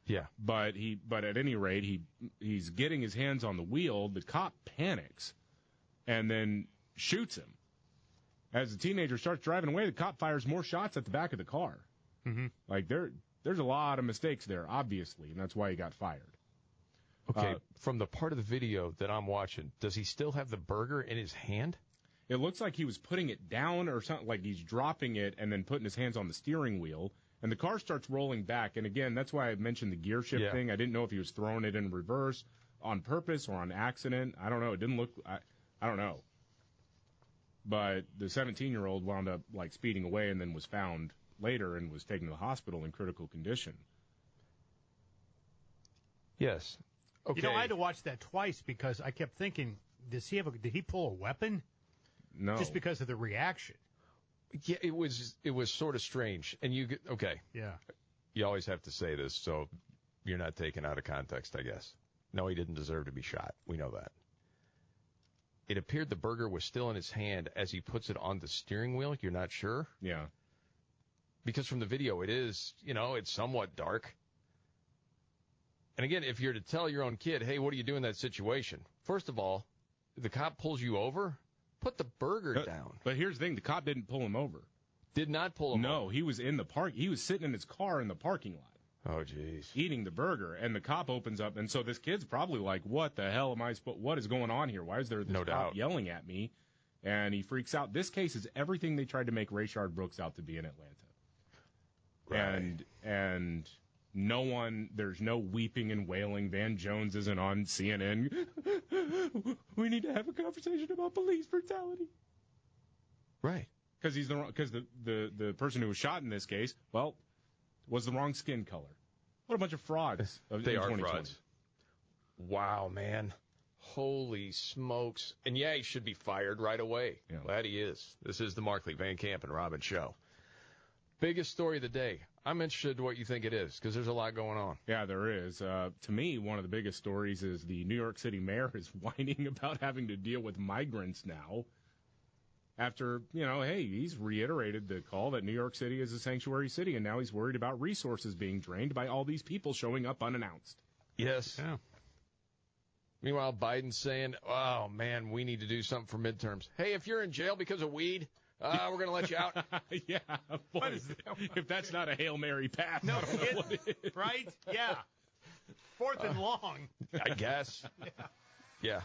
Yeah. But at any rate, he's getting his hands on the wheel. The cop panics and then shoots him. As the teenager starts driving away, the cop fires more shots at the back of the car. Mm-hmm. Like, there's a lot of mistakes there, obviously, and that's why he got fired. Okay, from the part of the video that I'm watching, does he still have the burger in his hand? It looks like he was putting it down or something, like he's dropping it and then putting his hands on the steering wheel, and the car starts rolling back. And, again, that's why I mentioned the gear shift thing. I didn't know if he was throwing it in reverse on purpose or on accident. I don't know. It didn't look – I don't know. But the 17-year-old wound up, like, speeding away and then was found later and was taken to the hospital in critical condition. Yes. Okay. You know, I had to watch that twice because I kept thinking, did he pull a weapon? No. Just because of the reaction. Yeah, it was sort of strange. And okay. Yeah. You always have to say this, so you're not taken out of context, I guess. No, he didn't deserve to be shot. We know that. It appeared the burger was still in his hand as he puts it on the steering wheel. You're not sure? Yeah. Because from the video, it is, it's somewhat dark. And again, if you're to tell your own kid, hey, what do you do in that situation? First of all, the cop pulls you over, put the burger down. But here's the thing. The cop didn't pull him over. Did not pull him over? No, he was in the park. He was sitting in his car in the parking lot. Oh, jeez. Eating the burger, and the cop opens up, and so this kid's probably like, what the hell am I supposed, what is going on here? Why is there this cop yelling at me? And he freaks out. This case is everything they tried to make Rayshard Brooks out to be in Atlanta. Right. And no one, there's no weeping and wailing. Van Jones isn't on CNN. We need to have a conversation about police brutality. Right. Because the person who was shot in this case, was the wrong skin color. What a bunch of frauds. They are frauds. Wow, man. Holy smokes. And he should be fired right away. Yeah. Glad he is. This is the Markley, Van Camp, and Robin Show. Biggest story of the day. I'm interested in what you think it is, because there's a lot going on. Yeah, there is. To me, one of the biggest stories is the New York City mayor is whining about having to deal with migrants now. After, he's reiterated the call that New York City is a sanctuary city, and now he's worried about resources being drained by all these people showing up unannounced. Yes. Yeah. Meanwhile, Biden's saying, oh, man, we need to do something for midterms. Hey, if you're in jail because of weed, we're going to let you out. Yeah. Boy, if that's not a Hail Mary pass, no, I don't know what it is. Right? Yeah. Fourth and long. I guess. Yeah.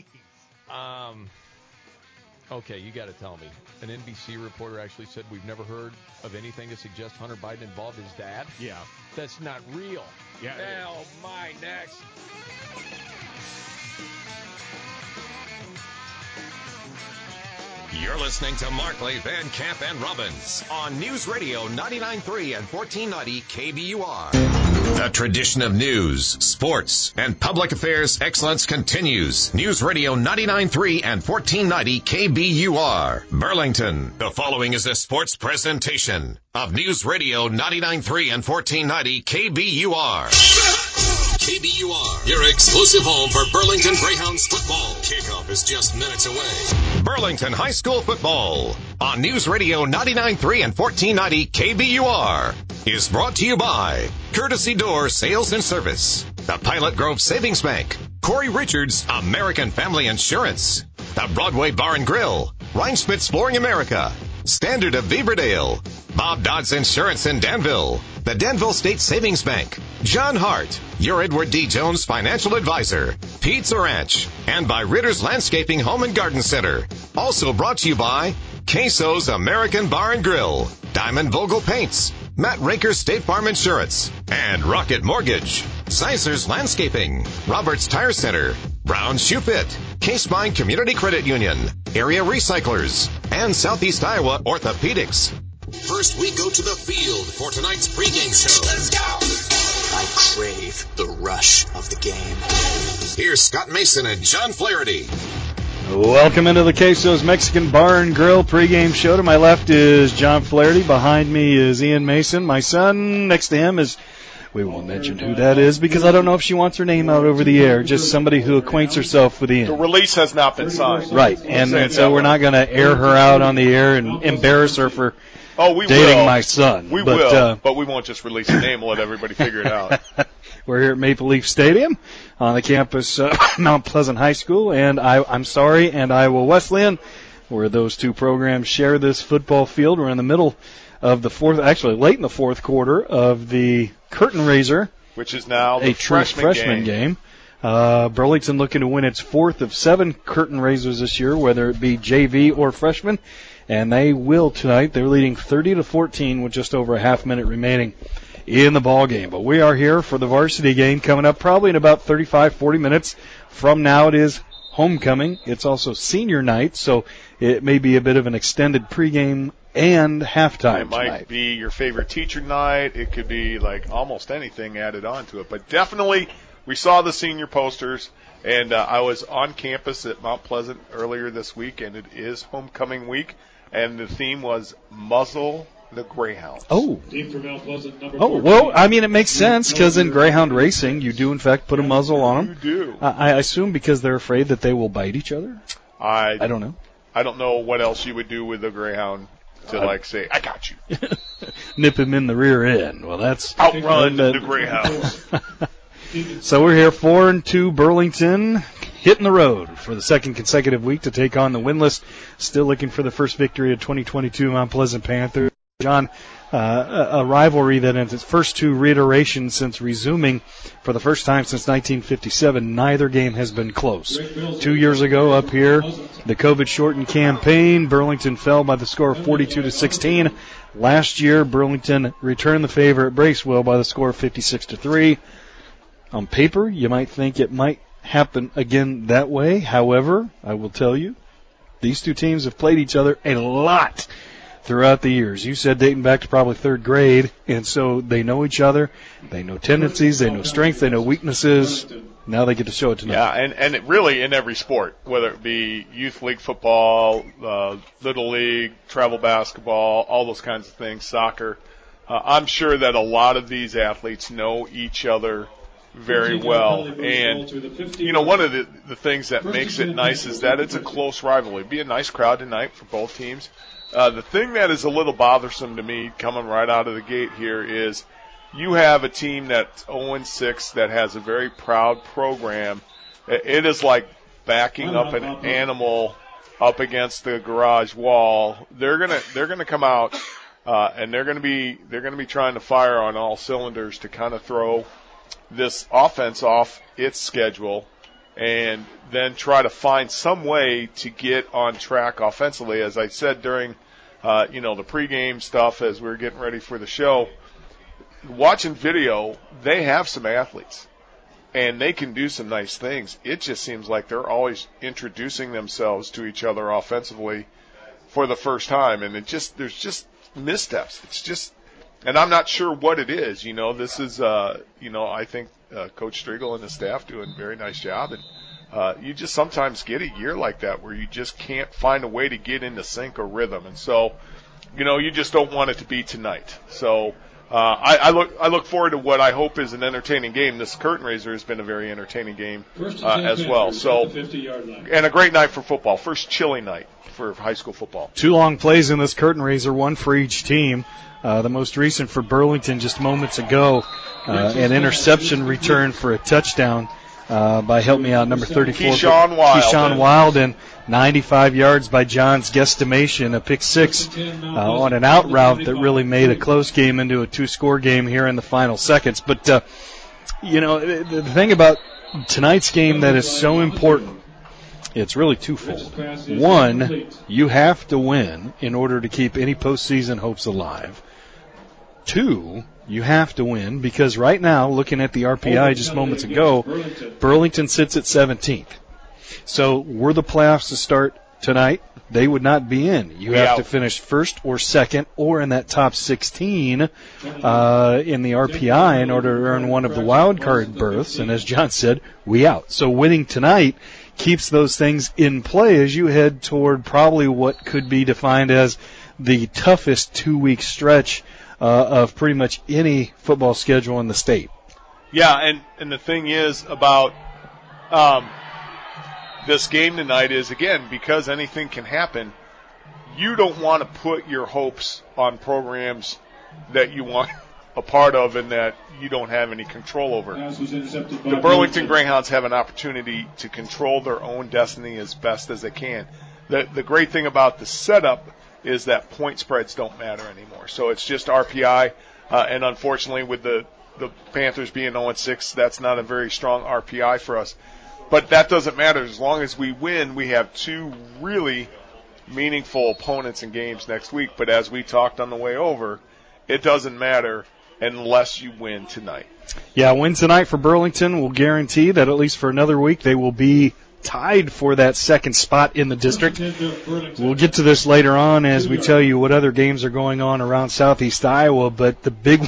Jeez. Okay, you got to tell me. An NBC reporter actually said we've never heard of anything to suggest Hunter Biden involved his dad. Yeah. That's not real. Yeah. Oh, my, next. You're listening to Markley, Van Camp, and Robbins on News Radio 99.3 and 1490 KBUR. The tradition of news, sports, and public affairs excellence continues. News Radio 99.3 and 1490 KBUR. Burlington. The following is a sports presentation of News Radio 99.3 and 1490 KBUR. KBUR, your exclusive home for Burlington Greyhounds football. Kickoff is just minutes away. Burlington High School football on News Radio 99.3 and 1490 KBUR is brought to you by Courtesy Door Sales and Service, the Pilot Grove Savings Bank, Corey Richards American Family Insurance, the Broadway Bar and Grill, Reinspitz Flooring America, Standard of Beaverdale, Bob Dodds Insurance in Danville, the Danville State Savings Bank, John Hart, your Edward D. Jones Financial Advisor, Pizza Ranch, and by Ritter's Landscaping Home and Garden Center. Also brought to you by Queso's American Bar and Grill, Diamond Vogel Paints, Matt Raker State Farm Insurance, and Rocket Mortgage, Sizer's Landscaping, Roberts Tire Center, Brown Shoe Fit, Case Mine Community Credit Union, Area Recyclers, and Southeast Iowa Orthopedics. First, we go to the field for tonight's pregame show. Let's go! I crave the rush of the game. Here's Scott Mason and John Flaherty. Welcome into the Queso's Mexican Bar and Grill pregame show. To my left is John Flaherty. Behind me is Ian Mason. My son next to him is, we won't mention who that is because I don't know if she wants her name out over the air. Just somebody who acquaints herself with Ian. The release has not been signed. Right, and so we're not going to air her out on the air and embarrass her for dating my son. We will, but we won't just release a name and let everybody figure it out. We're here at Maple Leaf Stadium on the campus of Mount Pleasant High School and Iowa Wesleyan, where those two programs share this football field. We're in the middle of the late in the fourth quarter of the curtain raiser, which is now the a true freshman game. Burlington looking to win its fourth of 7 curtain raisers this year, whether it be JV or freshman, and they will tonight. They're leading 30-14 with just over a half minute remaining in the ball game. But we are here for the varsity game coming up probably in about 35-40 minutes from now. It is homecoming. It's also senior night, so it may be a bit of an extended pregame and halftime It might tonight. be your favorite teacher night. It could be like almost anything added on to it. But definitely, we saw the senior posters, and I was on campus at Mount Pleasant earlier this week, and it is homecoming week, and the theme was Muzzle the Greyhounds. Oh, well, I mean, it makes sense because in greyhound racing, you do, in fact, put a muzzle on them. You do. I assume because they're afraid that they will bite each other? I don't know. I don't know what else you would do with a greyhound to, say, I got you. Nip him in the rear end. Well, that's... Outrun the greyhounds. So we're here 4-2 Burlington, hitting the road for the second consecutive week to take on the winless, still looking for the first victory of 2022 Mount Pleasant Panthers. John, a rivalry that in its first 2 reiterations since resuming for the first time since 1957, neither game has been close. 2 years ago up here, the COVID-shortened campaign, Burlington fell by the score of 42-16. Last year, Burlington returned the favor at Bracewell by the score of 56-3. On paper, you might think it might happen again that way. However, I will tell you, these two teams have played each other a lot throughout the years. You said dating back to probably 3rd grade, and so they know each other. They know tendencies. They know strengths. They know weaknesses. Now they get to show it tonight. Yeah, and it really in every sport, whether it be youth league football, little league, travel basketball, all those kinds of things, soccer. I'm sure that a lot of these athletes know each other very well. And, one of the things that makes it nice is that it's a close rivalry. It'd be a nice crowd tonight for both teams. The thing that is a little bothersome to me coming right out of the gate here is you have a team that's 0-6 that has a very proud program. It is like backing up an animal up against the garage wall. They're gonna come out and they're gonna be trying to fire on all cylinders to kind of throw this offense off its schedule and then try to find some way to get on track offensively. As I said during, the pregame stuff as we were getting ready for the show, watching video, they have some athletes and they can do some nice things. It just seems like they're always introducing themselves to each other offensively for the first time, and there's just missteps. It's just, and I'm not sure what it is. This is, I think Coach Striegel and his staff do a very nice job, and you just sometimes get a year like that where you just can't find a way to get into sync or rhythm, and so, you just don't want it to be tonight. So I look forward to what I hope is an entertaining game. This curtain raiser has been a very entertaining game as well. So, and a great night for football. First chilly night for high school football. 2 long plays in this curtain raiser, 1 for each team. The most recent for Burlington just moments ago, an interception return for a touchdown by, help me out, number 34. Keyshawn Wild, and 95 yards by John's guesstimation, a pick 6 on an out route that really made a close game into a 2-score game here in the final seconds. But, the thing about tonight's game that is so important, it's really twofold. 1, you have to win in order to keep any postseason hopes alive. 2, you have to win because right now, looking at the RPI just moments ago, Burlington sits at 17th. So were the playoffs to start tonight, they would not be in. You have to finish first or second or in that top 16 in the RPI in order to earn one of the wild card berths. And as John said, we out. So winning tonight keeps those things in play as you head toward probably what could be defined as the toughest 2-week stretch of pretty much any football schedule in the state. Yeah, and the thing is about this game tonight is, again, because anything can happen, you don't want to put your hopes on programs that you want a part of and that you don't have any control over. The Burlington Greyhounds have an opportunity to control their own destiny as best as they can. The great thing about the setup is that point spreads don't matter anymore. So it's just RPI, and unfortunately with the Panthers being 0-6, that's not a very strong RPI for us. But that doesn't matter. As long as we win, we have two really meaningful opponents in games next week. But as we talked on the way over, it doesn't matter unless you win tonight. Yeah, win tonight for Burlington will guarantee that at least for another week they will be tied for that second spot in the district. We'll get to this later on as we tell you what other games are going on around Southeast Iowa, but the big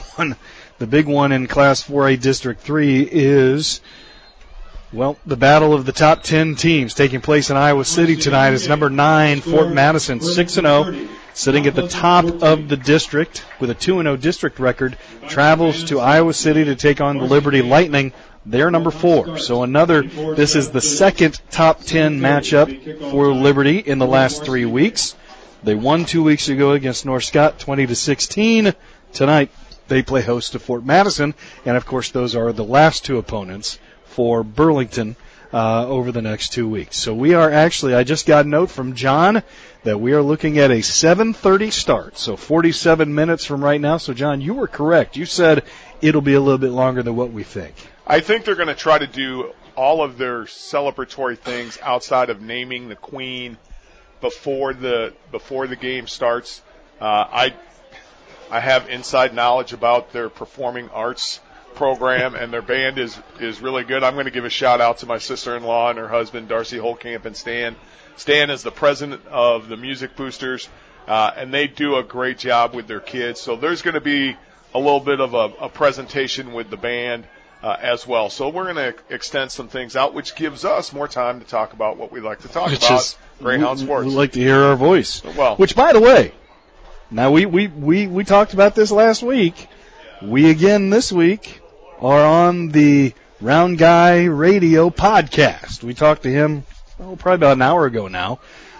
one in Class 4A District 3 is, well, the battle of the top 10 teams taking place in Iowa City tonight is number 9, Fort Madison, 6-0, sitting at the top of the district with a 2-0 district record, travels to Iowa City to take on the Liberty Lightning. They're number 4. So this is the second top 10 matchup for Liberty in the last 3 weeks. They won 2 weeks ago against North Scott, 20-16. Tonight, they play host to Fort Madison, and of course those are the last two opponents for Burlington over the next 2 weeks. So we are actually, I just got a note from John that we are looking at a 7:30 start, so 47 minutes from right now. So John, you were correct. You said it'll be a little bit longer than what we think. I think they're going to try to do all of their celebratory things outside of naming the queen before the game starts. I have inside knowledge about their performing arts program, and their band is really good. I'm going to give a shout out to my sister-in-law and her husband, Darcy Holtkamp and Stan. Stan is the president of the Music Boosters, and they do a great job with their kids. So there's going to be a little bit of a presentation with the band as well. So we're going to extend some things out, which gives us more time to talk about what we like to talk about, Greyhound sports. We like to hear our voice. Well, which, by the way, now we talked about this last week. We again this week are on the Round Guy Radio podcast. We talked to him probably about an hour ago now.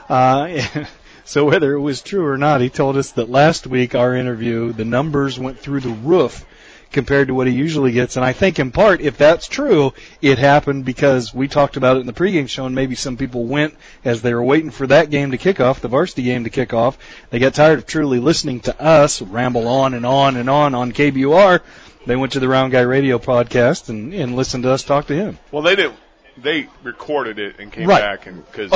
So whether it was true or not, he told us that last week our interview, the numbers went through the roof compared to what he usually gets. And I think in part, if that's true, it happened because we talked about it in the pregame show, and maybe some people went as they were waiting for that game to kick off, the varsity game to kick off. They got tired of truly listening to us ramble on and on and on KBUR. They went to the Round Guy Radio podcast and listened to us talk to him. Well, they didn't. They recorded it and came right. back, and because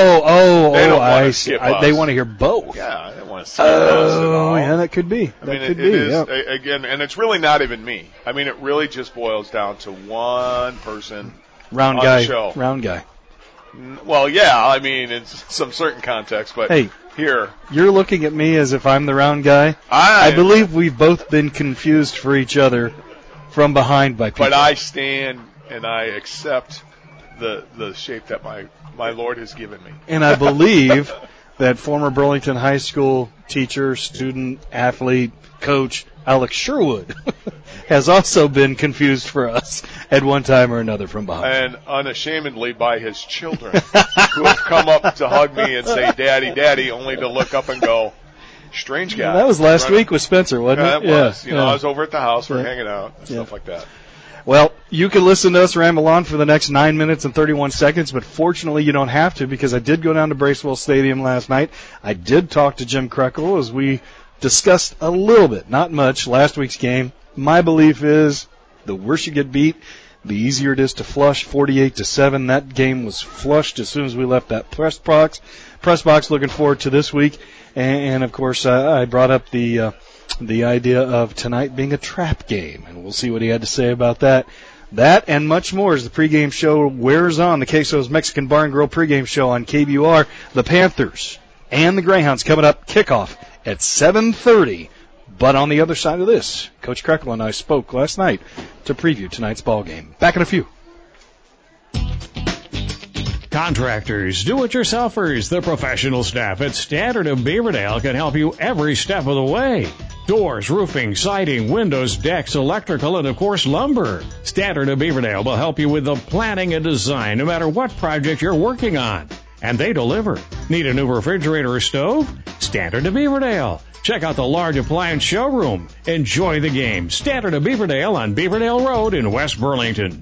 I see. They want to hear both. Yeah, they want to see us at all. Yeah, that could be. It is again, and it's really not even me. I mean, it really just boils down to one person. Round on Guy. The show. Round Guy. Well, yeah, I mean, in some certain context, but hey, here you're looking at me as if I'm the round guy. I believe we've both been confused for each other from behind by people. But I stand and I accept the shape that my Lord has given me. And I believe that former Burlington High School teacher, student, athlete, coach Alex Sherwood has also been confused for us at one time or another from behind. And unashamedly by his children who have come up to hug me and say, Daddy, Daddy, only to look up and go, strange guy. That was last week with Spencer, wasn't it? That was. I was over at the house. We're hanging out and stuff like that. Well, you can listen to us ramble on for the next 9 minutes and 31 seconds, but fortunately you don't have to, because I did go down to Bracewell Stadium last night. I did talk to Jim Krekel as we discussed a little bit, not much, last week's game. My belief is the worse you get beat, the easier it is to flush. 48-7. That game was flushed as soon as we left that press box. Looking forward to this week. And of course, I brought up the idea of tonight being a trap game, and we'll see what he had to say about that. That and much more as the pregame show wears on. The Queso's Mexican Bar and Grill pregame show on KBUR. The Panthers and the Greyhounds coming up, kickoff at 7:30. But on the other side of this, Coach Krekel and I spoke last night to preview tonight's ball game. Back in a few. Contractors, do-it-yourselfers, the professional staff at Standard of Beaverdale can help you every step of the way. Doors, roofing, siding, windows, decks, electrical, and of course lumber. Standard of Beaverdale will help you with the planning and design no matter what project you're working on. and they deliver. Need a new refrigerator or stove? Standard of Beaverdale. Check out the large appliance showroom. Enjoy the game. Standard of Beaverdale on Beaverdale Road in West Burlington.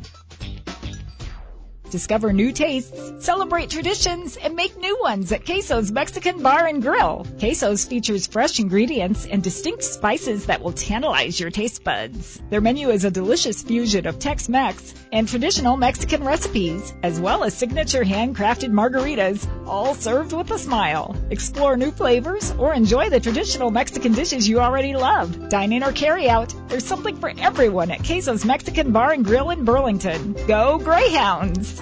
Discover new tastes, celebrate traditions, and make new ones at Queso's Mexican Bar and Grill. Queso's features fresh ingredients and distinct spices that will tantalize your taste buds. Their menu is a delicious fusion of Tex-Mex and traditional Mexican recipes, as well as signature handcrafted margaritas, all served with a smile. Explore new flavors or enjoy the traditional Mexican dishes you already love. Dine in or carry out. There's something for everyone at Queso's Mexican Bar and Grill in Burlington. Go Greyhounds!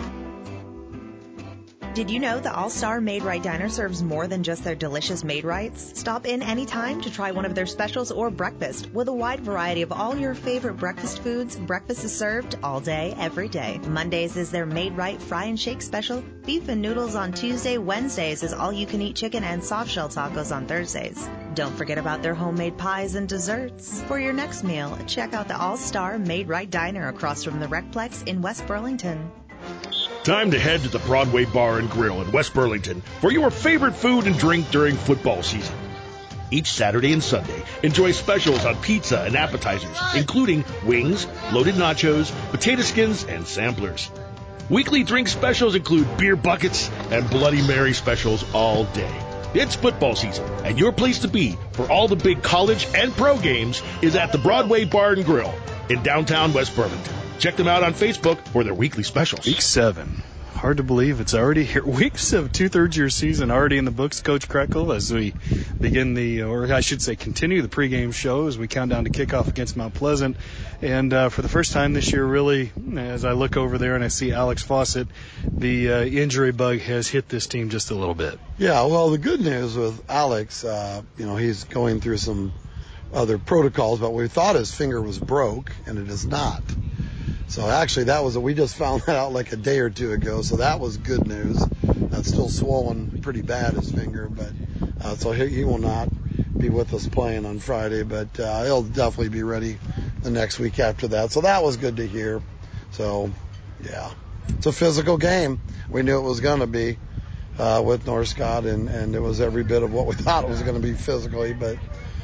Did you know the All-Star Made Right Diner serves more than just their delicious Made Rights? Stop in anytime to try one of their specials or breakfast. With a wide variety of all your favorite breakfast foods, breakfast is served all day, every day. Mondays is their Made Right Fry and Shake special. Beef and noodles on Tuesday. Wednesdays is all-you-can-eat chicken and soft-shell tacos on Thursdays. Don't forget about their homemade pies and desserts. For your next meal, check out the All-Star Made Right Diner across from the Recplex in West Burlington. Time to head to the Broadway Bar and Grill in West Burlington for your favorite food and drink during football season. Each Saturday and Sunday, enjoy specials on pizza and appetizers, including wings, loaded nachos, potato skins, and samplers. Weekly drink specials include beer buckets and Bloody Mary specials all day. It's football season, and your place to be for all the big college and pro games is at the Broadway Bar and Grill in downtown West Burlington. Check them out on Facebook for their weekly specials. Week 7. Hard to believe it's already here. Week 7, 2/3 year season already in the books, Coach Krekel, as we begin continue the pregame show as we count down to kickoff against Mount Pleasant. And for the first time this year, really, as I look over there and I see Alex Fawcett, the injury bug has hit this team just a little bit. Yeah, well, the good news with Alex, he's going through some other protocols, but we thought his finger was broke, and it is not. So actually, we just found that out like a day or two ago. So that was good news. That's still swollen pretty bad, his finger, but so he will not be with us playing on Friday, but he'll definitely be ready the next week after that. So that was good to hear. So yeah, it's a physical game. We knew it was going to be with North Scott, and it was every bit of what we thought it was going to be physically. But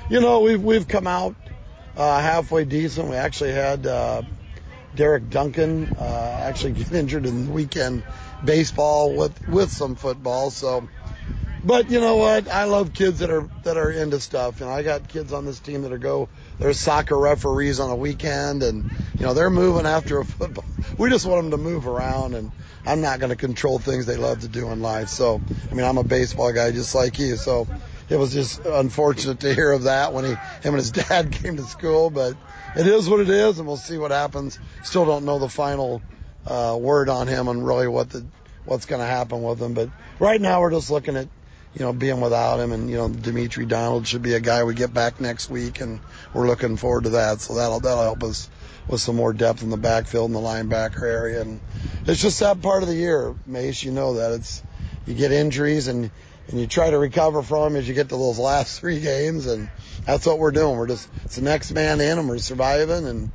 we've come out halfway decent. We actually had Derek Duncan actually get injured in weekend baseball with some football. So, but you know what? I love kids that are into stuff. I got kids on this team they're soccer referees on a weekend, and they're moving after a football. We just want them to move around, and I'm not going to control things they love to do in life. So, I'm a baseball guy just like you. So, it was just unfortunate to hear of that when him and his dad came to school, but it is what it is, and we'll see what happens. Still don't know the final word on him and really what's going to happen with him. But right now we're just looking at, being without him, and Dimitri Donald should be a guy we get back next week, and we're looking forward to that. So that'll help us with some more depth in the backfield and the linebacker area. And it's just that part of the year, Mace. You know that you get injuries and you try to recover from them as you get to those last 3 games, and that's what we're doing. It's the next man in, and we're surviving.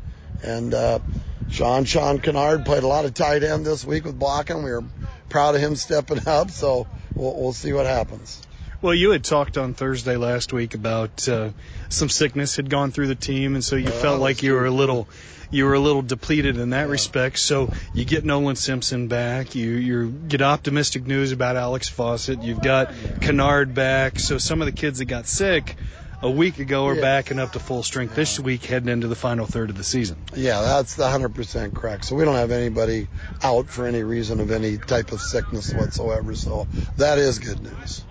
And Sean Kennard played a lot of tight end this week with blocking. We were proud of him stepping up, so we'll see what happens. Well, you had talked on Thursday last week about some sickness had gone through the team, and so you felt like you were a little depleted in that respect. So you get Nolan Simpson back. You get optimistic news about Alex Fawcett. You've got Kennard back. So some of the kids that got sick a week ago are back and up to full strength this week, heading into the final third of the season. Yeah, that's 100% correct. So we don't have anybody out for any reason of any type of sickness whatsoever. So that is good news.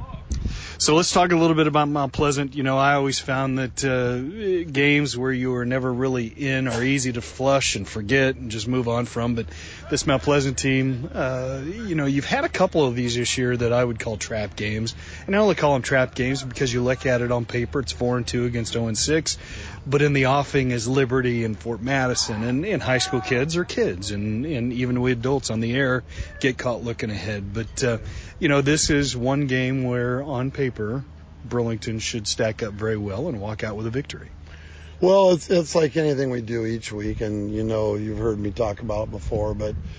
So let's talk a little bit about Mount Pleasant. I always found that games where you were never really in are easy to flush and forget and just move on from. But this Mount Pleasant team, you've had a couple of these this year that I would call trap games. And I only call them trap games because you look at it on paper, it's 4-2 against 0-6. But in the offing is Liberty and Fort Madison, and high school kids are kids, and even we adults on the air get caught looking ahead. But, this is one game where on paper Burlington should stack up very well and walk out with a victory. Well, it's like anything we do each week, and you've heard me talk about it before, but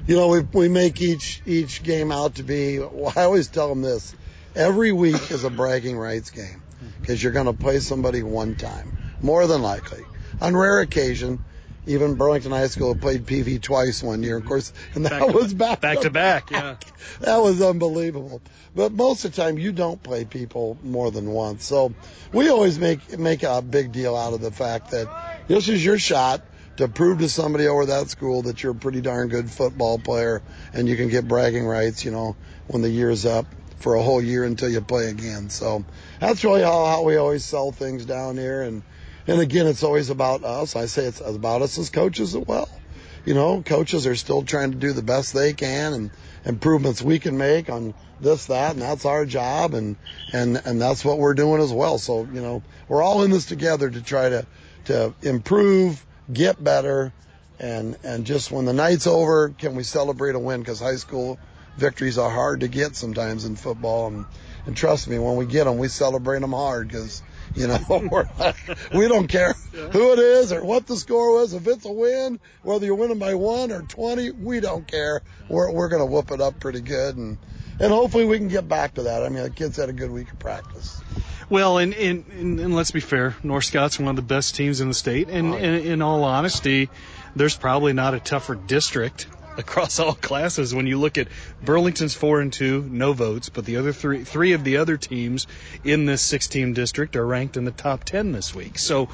we make each game out to be, well, I always tell them this, every week is a bragging rights game because you're going to play somebody one time, more than likely. On rare occasion, even Burlington High School played PV twice one year, of course, and that was back to back. Yeah. That was unbelievable. But most of the time, you don't play people more than once. So we always make a big deal out of the fact that this is your shot to prove to somebody over that school that you're a pretty darn good football player and you can get bragging rights, when the year's up for a whole year until you play again. So that's really how we always sell things down here. And again, it's always about us. I say it's about us as coaches as well. Coaches are still trying to do the best they can and improvements we can make on this, that, and that's our job. And that's what we're doing as well. So, we're all in this together to try to improve, get better. And just when the night's over, can we celebrate a win? Because high school victories are hard to get sometimes in football. And trust me, when we get them, we celebrate them hard because, we don't care who it is or what the score was. If it's a win, whether you're winning by 1 or 20, we don't care. We're going to whoop it up pretty good. And hopefully we can get back to that. I mean, the kids had a good week of practice. Well, and let's be fair, North Scott's one of the best teams in the state. And in all honesty, there's probably not a tougher district across all classes. When you look at Burlington's 4-2, no votes, but the other three of the other teams in this 6-team district are ranked in the top 10 this week. So,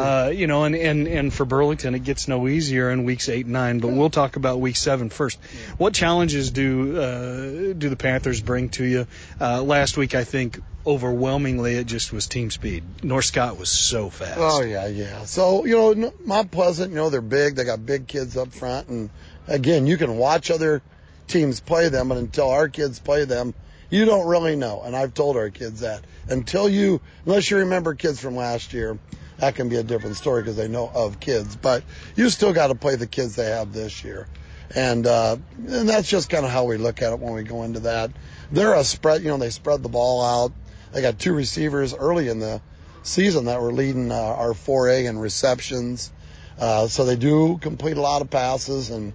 and for Burlington, it gets no easier in weeks 8 and 9, but we'll talk about week 7 first. What challenges do the Panthers bring to you? Last week, I think, overwhelmingly, it just was team speed. North Scott was so fast. Oh, yeah. So, Mount Pleasant, they're big. They got big kids up front. And, again, you can watch other teams play them, but until our kids play them, you don't really know. And I've told our kids that. Unless you remember kids from last year, that can be a different story because they know of kids. But you still got to play the kids they have this year. And that's just kind of how we look at it when we go into that. They're a spread, they spread the ball out. They got 2 receivers early in the season that were leading our 4A in receptions. So they do complete a lot of passes. And,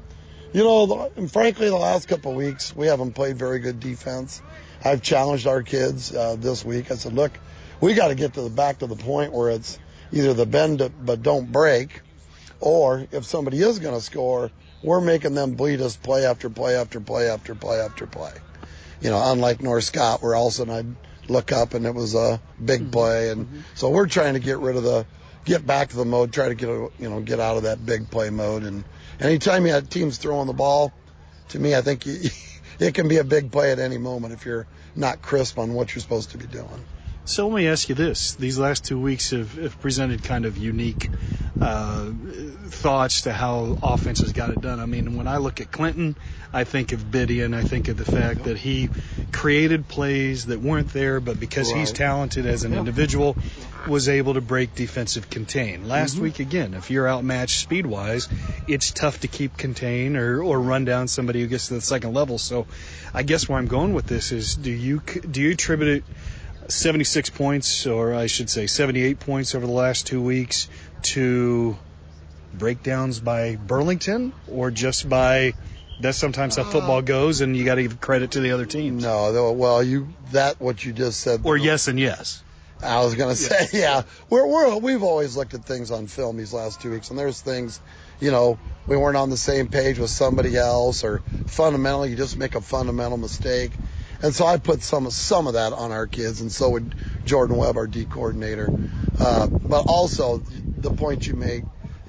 and frankly, the last couple of weeks, we haven't played very good defense. I've challenged our kids this week. I said, look, we got to get back to the point where it's either the bend but don't break, or if somebody is going to score, we're making them bleed us play after play after play after play after play. Unlike North Scott, where all of a sudden I'd look up and it was a big play. And so we're trying to get back to the mode, try to get out of that big play mode. And anytime you have teams throwing the ball, to me, I think it can be a big play at any moment if you're not crisp on what you're supposed to be doing. So let me ask you this. These last 2 weeks have presented kind of unique thoughts to how offenses got it done. I mean, when I look at Clinton, I think of Biddy, and I think of the fact that he created plays that weren't there, but because he's talented as an individual, was able to break defensive contain. Last week, again, if you're outmatched speed-wise, it's tough to keep contain or run down somebody who gets to the second level. So I guess where I'm going with this is, do you attribute it 76 points, or I should say 78 points over the last 2 weeks, to breakdowns by Burlington, or just by that's sometimes how football goes and you got to give credit to the other teams? No, well, what you just said. Or yes and yes. I was going to say, yeah. We've always looked at things on film these last 2 weeks, and there's things, we weren't on the same page with somebody else, or fundamentally, you just make a fundamental mistake. And so I put some of that on our kids, and so would Jordan Webb, our D coordinator. But also, the point you make,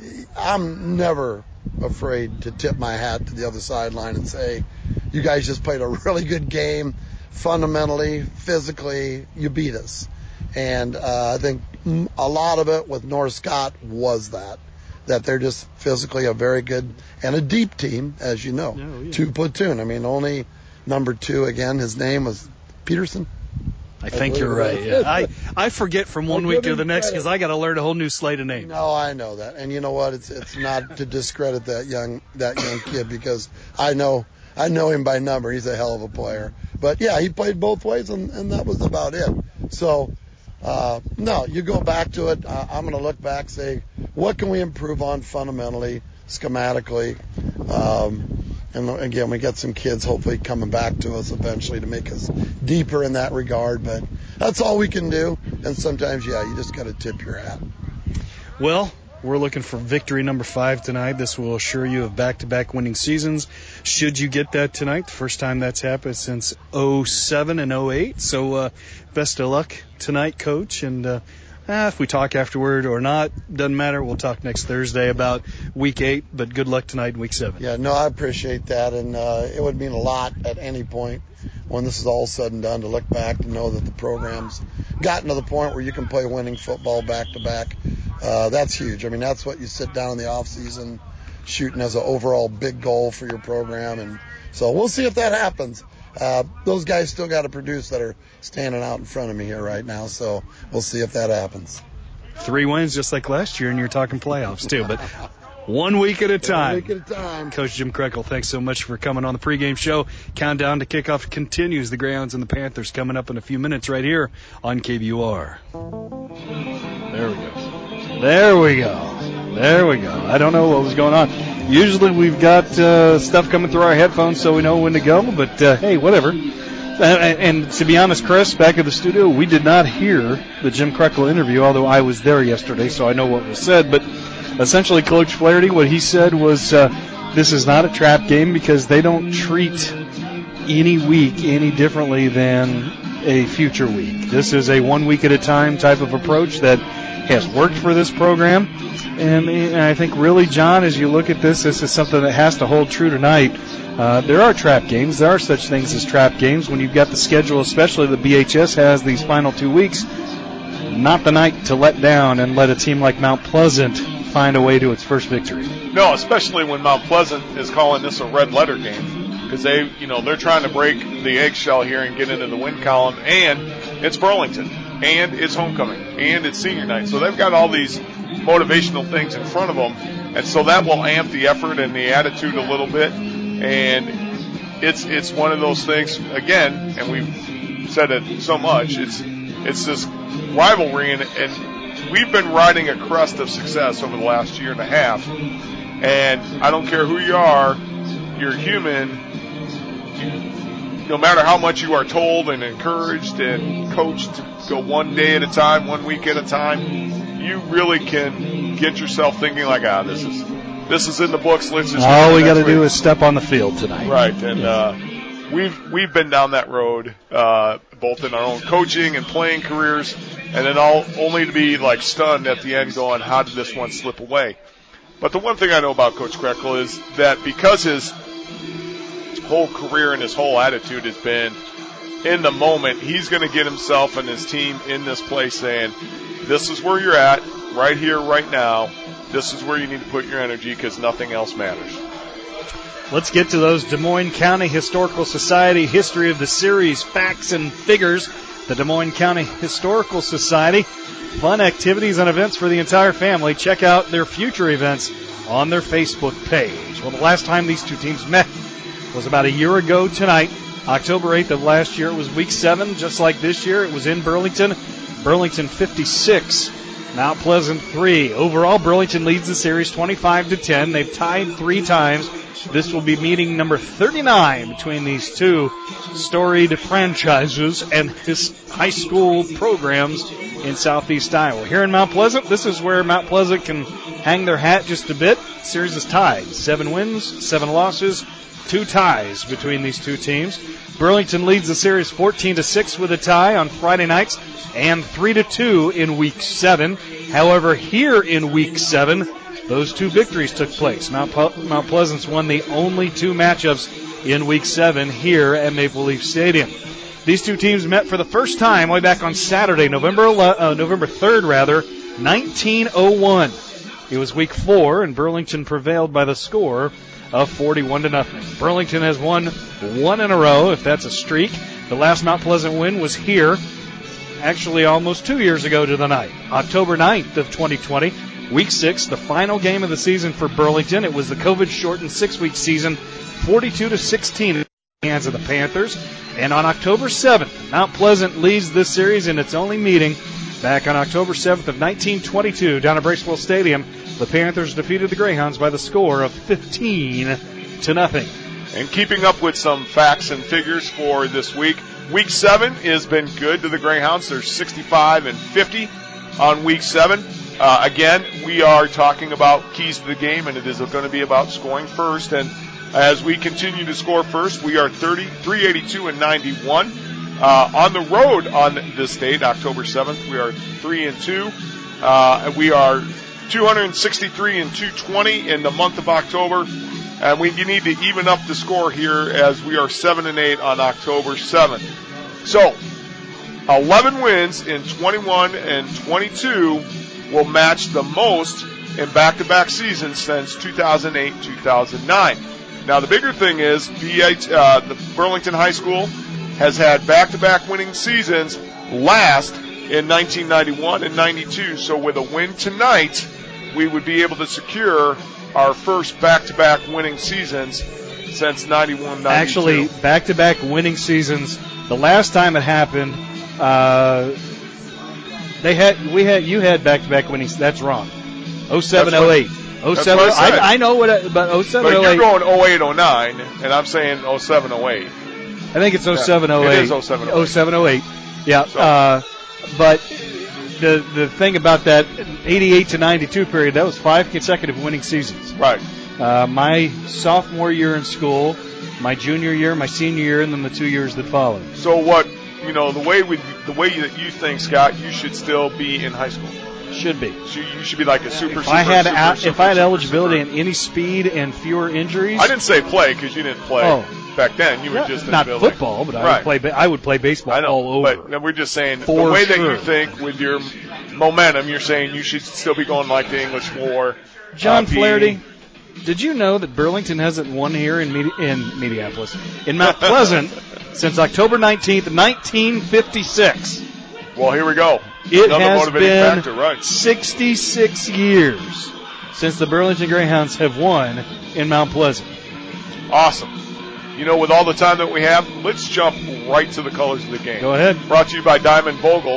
I'm never afraid to tip my hat to the other sideline and say, you guys just played a really good game. Fundamentally, physically, you beat us. And I think a lot of it with North Scott was that they're just physically a very good and a deep team, as you know. Oh, yeah. 2 platoon. I mean, only number 2, again, his name was Peterson. I think you're right. Yeah. I forget from one week to the next because I got to learn a whole new slate of names. No, I know that, and you know what? It's not to discredit that young kid because I know him by number. He's a hell of a player. But yeah, he played both ways, and that was about it. So no, you go back to it. I'm going to look back, say what can we improve on fundamentally, schematically. And again, we got some kids hopefully coming back to us eventually to make us deeper in that regard. But that's all we can do. And sometimes, you just got to tip your hat. Well, we're looking for victory number 5 tonight. This will assure you of back-to-back winning seasons. Should you get that tonight, the first time that's happened since 07 and 08. So best of luck tonight, Coach. And if we talk afterward or not, doesn't matter. We'll talk next Thursday about Week 8, but good luck tonight in Week 7. Yeah, no, I appreciate that. And it would mean a lot at any point when this is all said and done to look back and know that the program's gotten to the point where you can play winning football back-to-back. That's huge. I mean, that's what you sit down in the off season shooting as an overall big goal for your program. And so we'll see if that happens. Those guys still got to produce that are standing out in front of me here right now. So we'll see if that happens. 3 wins just like last year, and you're talking playoffs too. But 1 week at a time. 1 week at a time. Coach Jim Krekel, thanks so much for coming on the pregame show. Countdown to kickoff continues. The Greyhounds and the Panthers coming up in a few minutes right here on KBUR. There we go. I don't know what was going on. Usually we've got stuff coming through our headphones so we know when to go, but hey, whatever. And to be honest, Chris, back at the studio, we did not hear the Jim Krekel interview, although I was there yesterday, so I know what was said. But essentially, Coach Flaherty, what he said was this is not a trap game because they don't treat any week any differently than a future week. This is a 1 week at a time type of approach that has worked for this program. And I think really, John, as you look at this is something that has to hold true tonight. There are trap games. There are such things as trap games when you've got the schedule, especially the BHS has these final 2 weeks. Not the night to let down and let a team like Mount Pleasant find a way to its first victory. No, especially when Mount Pleasant is calling this a red letter game because they're trying to break the eggshell here and get into the win column, and it's Burlington, and it's homecoming, and it's senior night. So they've got all these motivational things in front of them, and so that will amp the effort and the attitude a little bit. And it's one of those things again, and we've said it so much. It's this rivalry, and we've been riding a crest of success over the last year and a half. And I don't care who you are, you're human. No matter how much you are told and encouraged and coached to go 1 day at a time, 1 week at a time, you really can get yourself thinking like, this is in the books. Let's just all we got to do is step on the field tonight. Right, and we've been down that road, both in our own coaching and playing careers, and then only to be like stunned at the end, going, how did this one slip away? But the one thing I know about Coach Krekel is that because his whole career and his whole attitude has been in the moment, he's going to get himself and his team in this place saying, this is where you're at, right here, right now. This is where you need to put your energy because nothing else matters. Let's get to those Des Moines County Historical Society History of the Series facts and figures. The Des Moines County Historical Society, fun activities and events for the entire family. Check out their future events on their Facebook page. Well, the last time these two teams met was about a year ago tonight, October 8th of last year. It was Week 7, just like this year. It was in Burlington. Burlington 56, Mount Pleasant 3. Overall, Burlington leads the series 25-10. They've tied 3 times. This will be meeting number 39 between these two storied franchises and his high school programs in Southeast Iowa. Here in Mount Pleasant, this is where Mount Pleasant can hang their hat just a bit. The series is tied. 7 wins, 7 losses, 2 ties between these two teams. Burlington leads the series 14-6 with a tie on Friday nights and 3-2 in Week 7. However, here in Week 7, those 2 victories took place. Mount Pleasant's won the only 2 matchups in Week 7 here at Maple Leaf Stadium. These two teams met for the first time way back on Saturday, November 3rd, 1901. It was Week 4, and Burlington prevailed by the score of 41-0. Burlington has won 1 in a row, if that's a streak. The last Mount Pleasant win was here, actually almost 2 years ago to the night, October 9th of 2020. Week 6, the final game of the season for Burlington. It was the COVID-shortened 6-week season, 42-16 in the hands of the Panthers. And on October 7th, Mount Pleasant leads this series in its only meeting. Back on October 7th of 1922, down at Bracewell Stadium, the Panthers defeated the Greyhounds by the score of 15-0. And keeping up with some facts and figures for this week. Week 7 has been good to the Greyhounds. They're 65-50 on Week 7. Again, we are talking about keys to the game, and it is going to be about scoring first. And as we continue to score first, we are 382-91. On the road on this date, October 7th, we are 3-2. We are 263-220 in the month of October. And we need to even up the score here as we are 7-8 on October 7th. So, 11 wins in 21 and 22 will match the most in back-to-back seasons since 2008-2009. Now, the bigger thing is the Burlington High School has had back-to-back winning seasons last in 1991 and 92. So with a win tonight, we would be able to secure our first back-to-back winning seasons since 91-92. Actually, back-to-back winning seasons. The last time it happened, you had back-to-back winning. That's wrong. 07-08. 07. I know what, but 07-08. But you're going 08-09, and I'm saying 07-08. I think it's 07-08. It is 07-08. 07-08. Yeah. So. But the thing about that 88 to 92 period, that was 5 consecutive winning seasons. Right. My sophomore year in school, my junior year, my senior year, and then the 2 years that followed. So what, the way that you think, Scott, you should still be in high school. Should be. You should be like a if I had eligibility in any speed and fewer injuries. I didn't say play because you didn't play back then. You were just in not the building. Football, but I would play baseball all over. But we're just saying the way that you think with your momentum, you're saying you should still be going like the English War. John Flaherty, did you know that Burlington hasn't won here in Minneapolis, in Mount Pleasant, since October 19th, 1956? Well, here we go. It has been 66 years since the Burlington Greyhounds have won in Mount Pleasant. Awesome. With all the time that we have, let's jump right to the colors of the game. Go ahead. Brought to you by Diamond Vogel.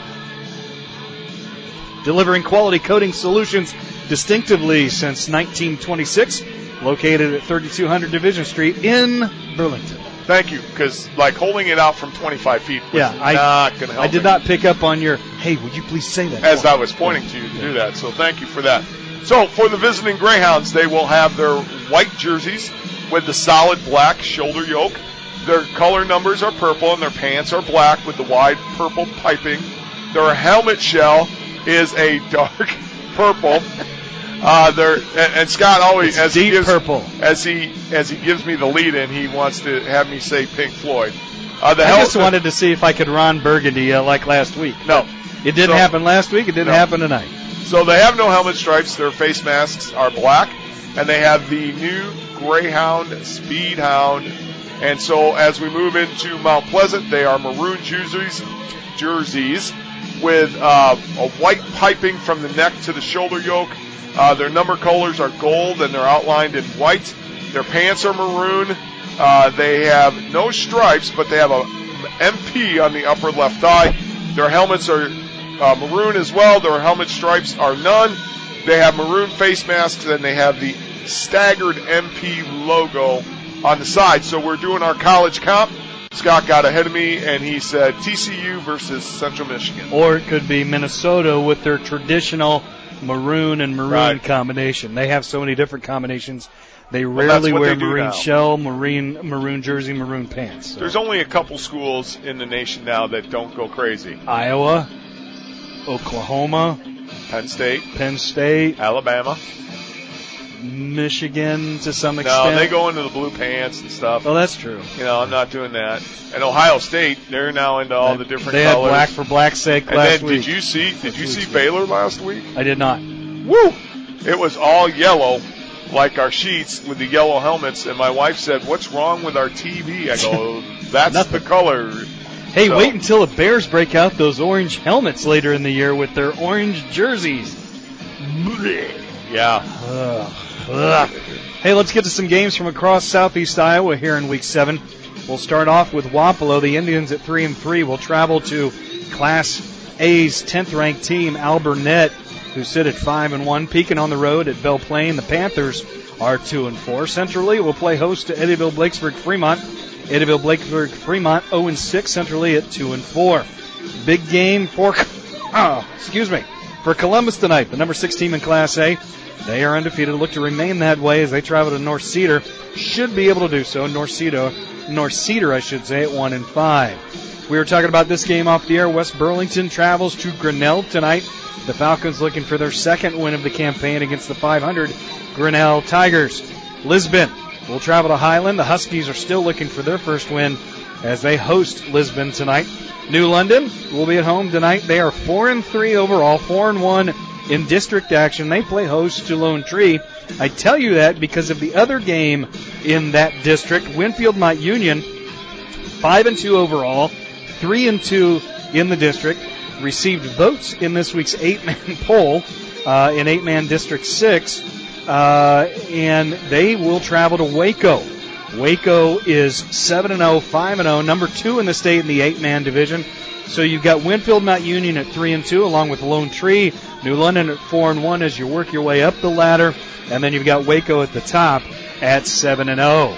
Delivering quality coating solutions distinctively since 1926. Located at 3200 Division Street in Burlington. Thank you, because holding it out from 25 feet was not going to help. I did not pick up on your, hey, would you please say that? As I was pointing to you to do that, so thank you for that. So for the visiting Greyhounds, they will have their white jerseys with the solid black shoulder yoke. Their color numbers are purple, and their pants are black with the wide purple piping. Their helmet shell is a dark purple. And Scott always, as he gives me the lead in, he wants to have me say Pink Floyd. I just wanted to see if I could Ron Burgundy like last week. No, it didn't happen last week. It didn't happen tonight. So they have no helmet stripes. Their face masks are black, and they have the new Greyhound Speedhound. And so as we move into Mount Pleasant, they are maroon jerseys with a white piping from the neck to the shoulder yoke. Their number colors are gold, and they're outlined in white. Their pants are maroon. They have no stripes, but they have a MP on the upper left thigh. Their helmets are maroon as well. Their helmet stripes are none. They have maroon face masks, and they have the staggered MP logo on the side. So we're doing our college comp. Scott got ahead of me, and he said TCU versus Central Michigan. Or it could be Minnesota with their traditional maroon and maroon combination. They have so many different combinations. They rarely wear maroon shell, maroon jersey, maroon pants. So. There's only a couple schools in the nation now that don't go crazy. Iowa, Oklahoma, Penn State, Alabama, Michigan to some extent. No, they go into the blue pants and stuff. Oh, that's true. I'm not doing that. And Ohio State, they're now into all the different colors. They had black for black's sake last week. Did you see Baylor last week? I did not. Woo! It was all yellow, like our sheets with the yellow helmets. And my wife said, "What's wrong with our TV?" I go, "That's the color." Hey, wait until the Bears break out those orange helmets later in the year with their orange jerseys. Yeah. Hey, let's get to some games from across southeast Iowa here in Week 7. We'll start off with Wapello. The Indians at 3-3 will travel to Class A's 10th-ranked team, Alburnett, who sit at 5-1. Pekin on the road at Belle Plaine. The Panthers are 2-4. Central Lee will play host to Eddyville-Blakesburg Fremont. Eddyville-Blakesburg Fremont 0-6. Central Lee at 2-4. Big game for Columbus tonight. The number 6 team in Class A. They are undefeated. Look to remain that way as they travel to North Cedar. Should be able to do so. North Cedar, at 1-5. We were talking about this game off the air. West Burlington travels to Grinnell tonight. The Falcons looking for their second win of the campaign against the 500 Grinnell Tigers. Lisbon will travel to Highland. The Huskies are still looking for their first win as they host Lisbon tonight. New London will be at home tonight. They are 4-3 overall, 4-1 in district action. They play host to Lone Tree. I tell you that because of the other game in that district. Winfield Mott Union, 5-2 overall, 3-2 in the district, received votes in this week's 8-man poll in 8-man District 6, and they will travel to Waco. Waco is 7-0, 5-0, number 2 in the state in the 8-man division. So you've got Winfield Mott Union at 3-2, along with Lone Tree, New London at 4-1 as you work your way up the ladder, and then you've got Waco at the top at 7-0.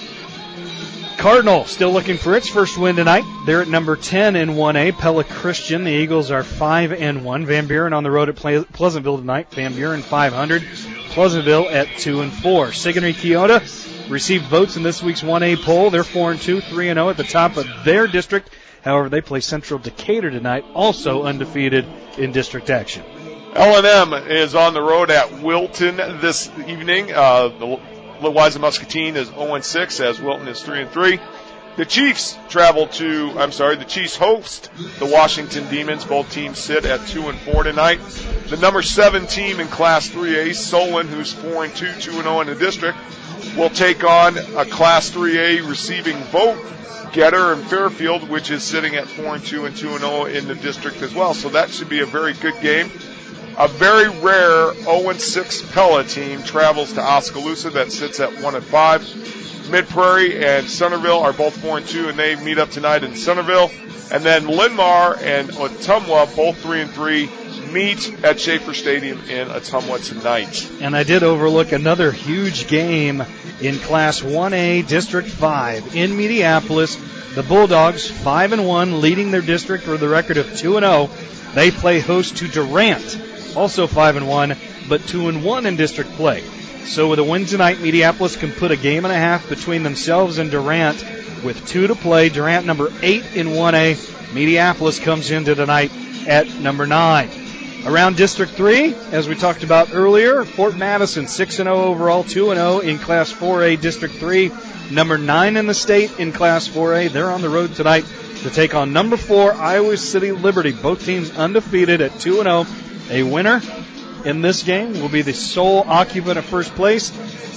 Cardinal still looking for its first win tonight. They're at number 10 in 1A, Pella Christian. The Eagles are 5-1. Van Buren on the road at Pleasantville tonight. Van Buren 500. Pleasantville at 2-4. Sigourney Keota received votes in this week's 1A poll. They're 4-2, 3-0 at the top of their district. However, they play Central Decatur tonight, also undefeated in district action. L&M is on the road at Wilton this evening. The Wisa Muscatine is 0-6 as Wilton is 3-3. The Chiefs the Chiefs host the Washington Demons. Both teams sit at 2-4 tonight. The number 7 team in Class 3A, Solon, who's 4-2, 2-0 in the district, will take on a Class 3A receiving vote, Getter and Fairfield, which is sitting at 4-2 and 2-0 in the district as well. So that should be a very good game. A very rare 0-6 Pella team travels to Oskaloosa that sits at 1-5. Mid-Prairie and Centerville are both 4-2, and they meet up tonight in Centerville. And then Linmar and Ottumwa, both 3-3, meet at Schaefer Stadium in Ottumwa tonight. And I did overlook another huge game in Class 1A, District 5 in Mediapolis. The Bulldogs, 5-1, leading their district with a record of 2-0. They play host to Durant, also 5-1, but 2-1 in district play. So with a win tonight, Mediapolis can put a game and a half between themselves and Durant with 2 to play. Durant number 8 in 1A. Mediapolis comes into tonight at number 9. Around District 3, as we talked about earlier, Fort Madison 6-0 overall, 2-0 in Class 4A District 3. Number 9 in the state in Class 4A. They're on the road tonight to take on number 4 Iowa City Liberty. Both teams undefeated at 2-0. A winner in this game will be the sole occupant of first place.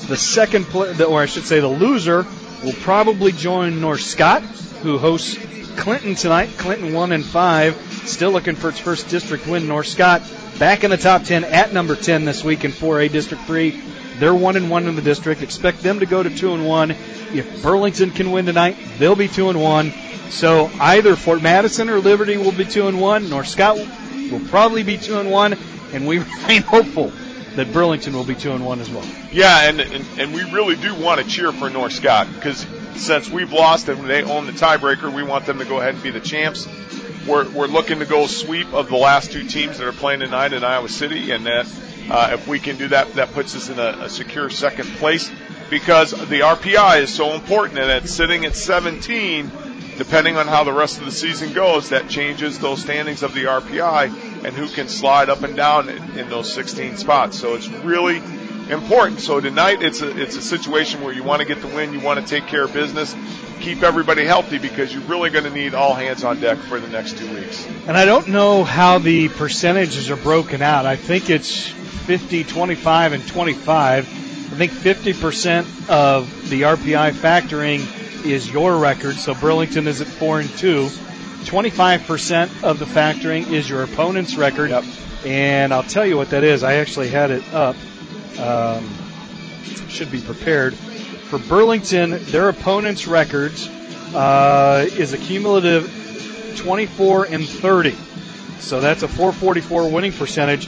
The loser will probably join North Scott, who hosts Clinton tonight. Clinton 1-5, still looking for its first district win. North Scott back in the top 10 at number 10 this week in 4A District 3. They're 1-1 in the district. Expect them to go to 2-1. If Burlington can win tonight, they'll be 2-1. So either Fort Madison or Liberty will be 2-1. North Scott will probably be 2-1, and we remain hopeful that Burlington will be 2-1 as well. Yeah, and we really do want to cheer for North Scott because since we've lost and they own the tiebreaker, we want them to go ahead and be the champs. We're looking to go sweep of the last 2 teams that are playing tonight in Iowa City, and that if we can do that, that puts us in a secure second place because the RPI is so important, and it's sitting at 17. Depending on how the rest of the season goes, that changes those standings of the RPI and who can slide up and down in those 16 spots. So it's really important. So tonight it's a situation where you want to get the win, you want to take care of business, keep everybody healthy because you're really going to need all hands on deck for the next 2 weeks. And I don't know how the percentages are broken out. I think it's 50, 25, and 25. I think 50% of the RPI factoring is your record, so Burlington is at 4-2. 25% of the factoring is your opponent's record, yep. And I'll tell you what that is. I actually had it up. Should be prepared. For Burlington, their opponent's records is a cumulative 24-30. So that's a 444 winning percentage.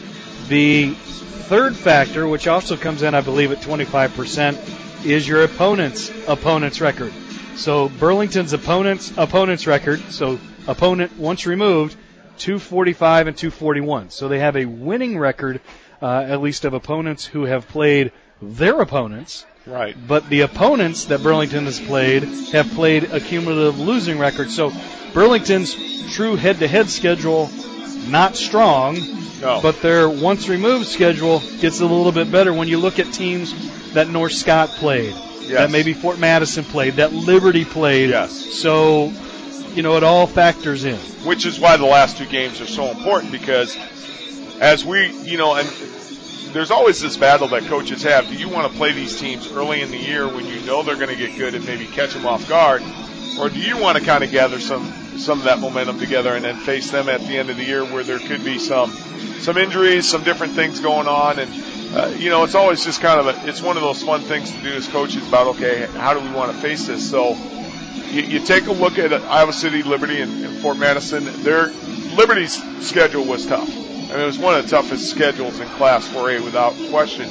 The third factor, which also comes in, I believe, at 25%, is your opponent's record. So Burlington's opponent's record, so opponent once removed, 245 and 241. So they have a winning record, at least of opponents who have played their opponents. Right. But the opponents that Burlington has played have played a cumulative losing record. So Burlington's true head-to-head schedule, not strong, but their once-removed schedule gets a little bit better when you look at teams that North Scott played, that maybe Fort Madison played, that Liberty played. Yes. So, it all factors in. Which is why the last two games are so important, because as we, and there's always this battle that coaches have. Do you want to play these teams early in the year when you know they're going to get good and maybe catch them off guard? Or do you want to kind of gather some of that momentum together and then face them at the end of the year where there could be some injuries, some different things going on? And, it's always just kind of it's one of those fun things to do as coaches about, okay, how do we want to face this? So you take a look at Iowa City, Liberty, and Fort Madison. Liberty's schedule was tough. I mean, it was one of the toughest schedules in Class 4A without question.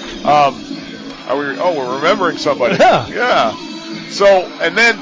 We're remembering somebody. Yeah. So, and then,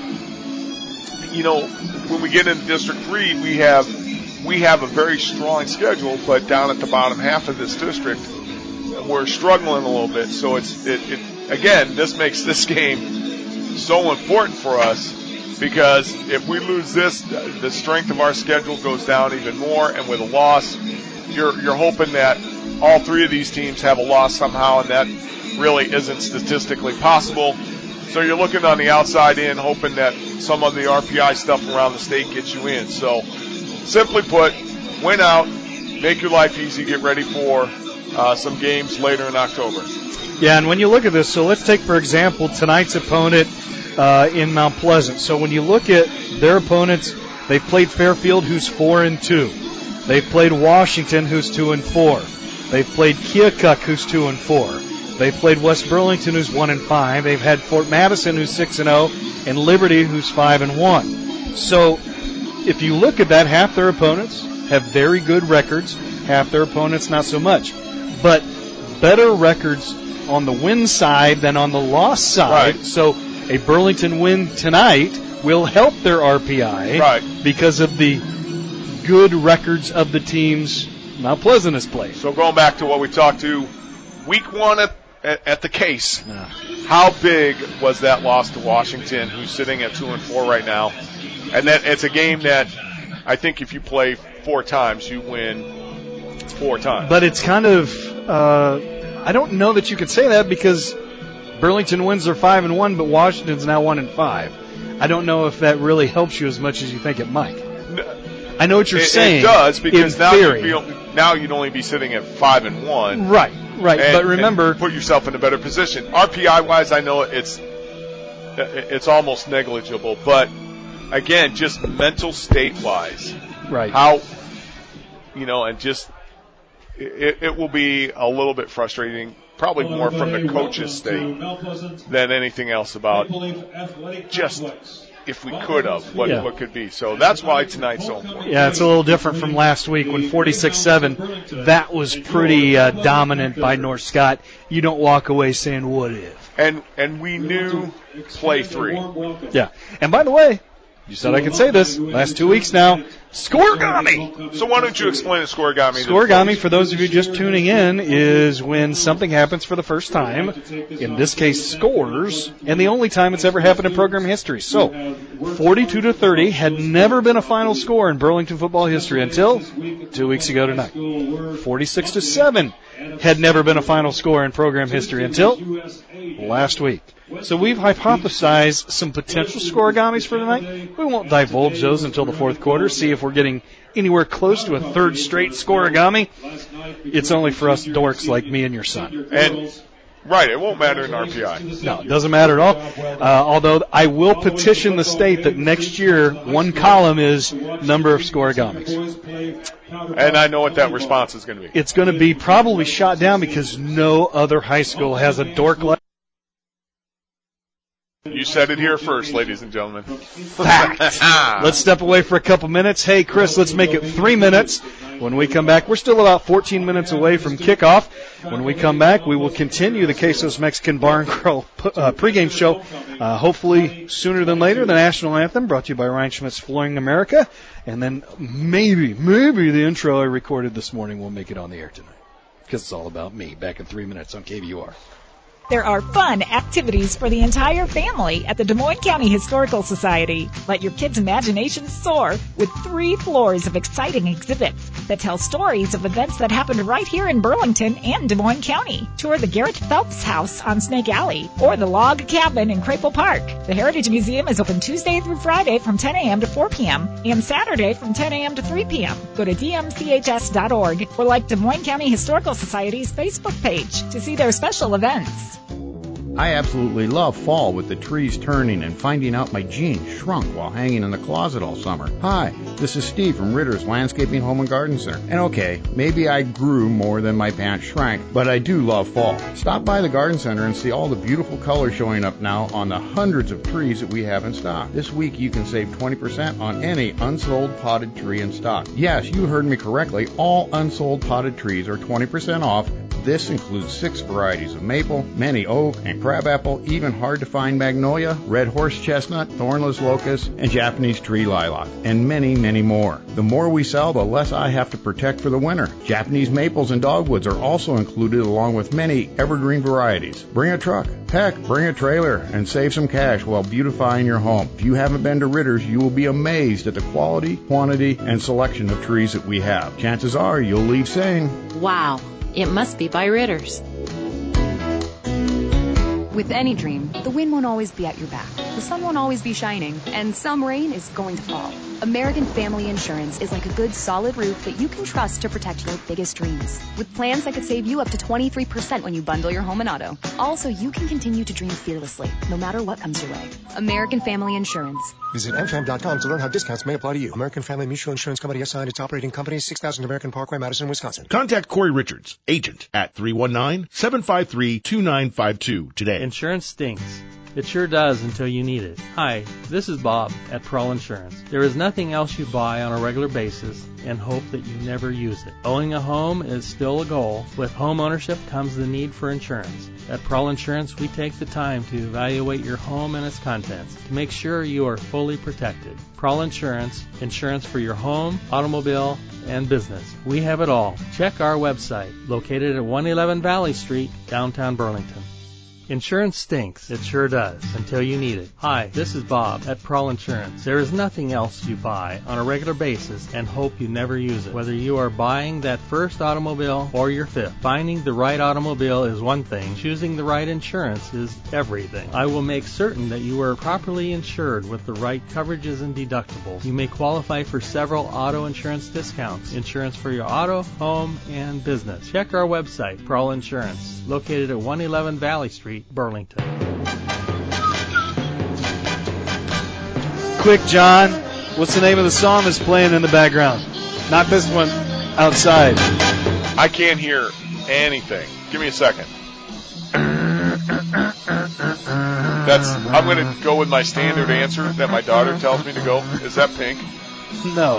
when we get into District 3, we have a very strong schedule, but down at the bottom half of this district, we're struggling a little bit. So again, this makes this game so important for us, because if we lose this, the strength of our schedule goes down even more, and with a loss, you're hoping that all three of these teams have a loss somehow, and that really isn't statistically possible. So you're looking on the outside in, hoping that some of the RPI stuff around the state gets you in. So simply put, win out, make your life easy, get ready for some games later in October. Yeah, and when you look at this, so let's take, for example, tonight's opponent in Mount Pleasant. So when you look at their opponents, they've played Fairfield, who's 4-2. They've played Washington, who's 2-4. They've played Keokuk, who's 2-4. They've played West Burlington, who's 1-5. They've had Fort Madison, who's 6-0, and Liberty, who's 5-1. So if you look at that, half their opponents have very good records, half their opponents not so much. But better records on the win side than on the loss side. Right. So a Burlington win tonight will help their RPI because of the good records of the teams Mount Pleasant has played. So going back to what we talked to week one at the Case, how big was that loss to Washington, who's sitting at 2-4 right now? And that it's a game that I think if you play 4 times, you win 4 times. But it's kind of, I don't know that you could say that, because Burlington wins their 5-1, but Washington's now 1-5. I don't know if that really helps you as much as you think it might. I know what you're saying. It does, because now now you'd only be sitting at 5-1. Right. But remember, and put yourself in a better position. RPI wise, I know it's almost negligible, but again, just mental state wise, right? How and just it will be a little bit frustrating, probably more from the coach's state than anything else about just. If we could have, what could be. So that's why tonight's so important. Yeah, it's a little different from last week when 46-7, that was pretty dominant by North Scott. You don't walk away saying, what if? And we knew play 3. Yeah. And by the way, you said I could say this, last 2 weeks now, Scoregami! So why don't you explain the Scoregami? Scoregami, for those of you just tuning in, is when something happens for the first time, in this case scores, and the only time it's ever happened in program history. So, 42-30 had never been a final score in Burlington football history until 2 weeks ago tonight. 46-7 had never been a final score in program history until last week. So we've hypothesized some potential Scoregamis for tonight. We won't divulge those until the fourth quarter, see if we're getting anywhere close to a third straight Scoregami. It's only for us dorks like me and your son. And right, it won't matter in RPI. No, it doesn't matter at all. Although I will petition the state that next year one column is number of Scoregamis. And I know what that response is going to be. It's going to be probably shot down because no other high school has a dork like. You said it here first, ladies and gentlemen. Fact. Let's step away for a couple minutes. Hey, Chris, let's make it 3 minutes. When we come back, we're still about 14 minutes away from kickoff. When we come back, we will continue the Quesos Mexican Bar and Grill pregame show. Hopefully sooner than later, the national anthem brought to you by Ryan Schmidt's Flooring America. And then maybe the intro I recorded this morning will make it on the air tonight. Because it's all about me. Back in 3 minutes on KBUR. There are fun activities for the entire family at the Des Moines County Historical Society. Let your kids' imaginations soar with 3 floors of exciting exhibits that tell stories of events that happened right here in Burlington and Des Moines County. Tour the Garrett Phelps House on Snake Alley or the Log Cabin in Crapple Park. The Heritage Museum is open Tuesday through Friday from 10 a.m. to 4 p.m. and Saturday from 10 a.m. to 3 p.m. Go to dmchs.org or like Des Moines County Historical Society's Facebook page to see their special events. I absolutely love fall with the trees turning and finding out my jeans shrunk while hanging in the closet all summer. Hi, this is Steve from Ritter's Landscaping Home and Garden Center. And okay, maybe I grew more than my pants shrank, but I do love fall. Stop by the garden center and see all the beautiful colors showing up now on the hundreds of trees that we have in stock. This week you can save 20% on any unsold potted tree in stock. Yes, you heard me correctly. All unsold potted trees are 20% off. This includes 6 varieties of maple, many oak, and crabapple, even hard-to-find magnolia, red horse chestnut, thornless locust, and Japanese tree lilac, and many, many more. The more we sell, the less I have to protect for the winter. Japanese maples and dogwoods are also included along with many evergreen varieties. Bring a truck, heck, bring a trailer, and save some cash while beautifying your home. If you haven't been to Ritter's, you will be amazed at the quality, quantity, and selection of trees that we have. Chances are you'll leave saying, wow. It must be by Ritter's. With any dream, the wind won't always be at your back. The sun won't always be shining, and some rain is going to fall. American Family Insurance is like a good solid roof that you can trust to protect your biggest dreams. With plans that could save you up to 23% when you bundle your home and auto. Also, you can continue to dream fearlessly, no matter what comes your way. American Family Insurance. Visit mfam.com to learn how discounts may apply to you. American Family Mutual Insurance Company assigned its operating company, 6000 American Parkway, Madison, Wisconsin. Contact Corey Richards, agent, at 319-753-2952 today. Insurance stinks. It sure does until you need it. Hi, this is Bob at Pearl Insurance. There is nothing else you buy on a regular basis and hope that you never use it. Owning a home is still a goal. With home ownership comes the need for insurance. At Pearl Insurance, we take the time to evaluate your home and its contents to make sure you are fully protected. Pearl Insurance, insurance for your home, automobile, and business. We have it all. Check our website, located at 111 Valley Street, downtown Burlington. Insurance stinks. It sure does, until you need it. Hi, this is Bob at Pearl Insurance. There is nothing else you buy on a regular basis and hope you never use it. Whether you are buying that first automobile or your 5th, finding the right automobile is one thing. Choosing the right insurance is everything. I will make certain that you are properly insured with the right coverages and deductibles. You may qualify for several auto insurance discounts. Insurance for your auto, home, and business. Check our website, Pearl Insurance, located at 111 Valley Street, Burlington. Quick, John, what's the name of the song that's playing in the background? Not this one, outside. I can't hear anything. Give me a second. I'm going to go with my standard answer that my daughter tells me to go. Is that Pink? No.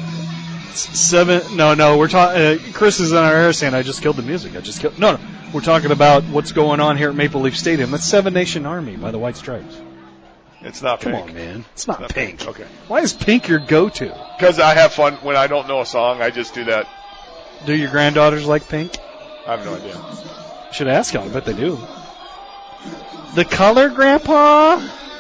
No, we're talking. Chris is on our air saying, I just killed the music. No. We're talking about what's going on here at Maple Leaf Stadium. That's Seven Nation Army by the White Stripes. It's not Pink. Come on, man. It's not Pink. Okay. Why is Pink your go-to? Because I have fun when I don't know a song. I just do that. Do your granddaughters like Pink? I have no idea. Should ask them. I bet they do. The color, Grandpa?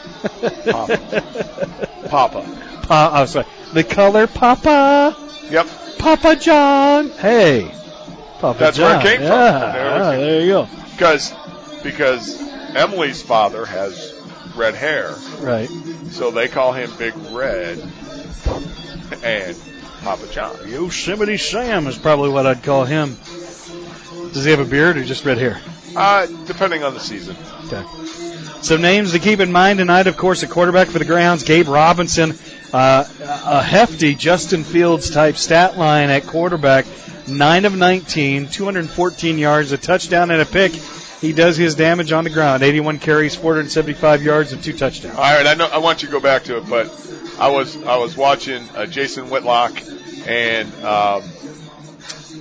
Papa. Oh, sorry. The color, Papa? Yep. Papa John. Hey. Papa That's John. where it came from. There you go. Because Emily's father has red hair. Right. So they call him Big Red and Papa John. Yosemite Sam is probably what I'd call him. Does he have a beard or just red hair? Depending on the season. Okay. Some names to keep in mind tonight, of course, at quarterback for the Greyhounds, Gabe Robinson. A hefty Justin Fields type stat line at quarterback. 9 of 19, 214 yards, a touchdown and a pick. He does his damage on the ground. 81 carries, 475 yards, and 2 touchdowns. All right, I want you to go back to it, but I was watching Jason Whitlock and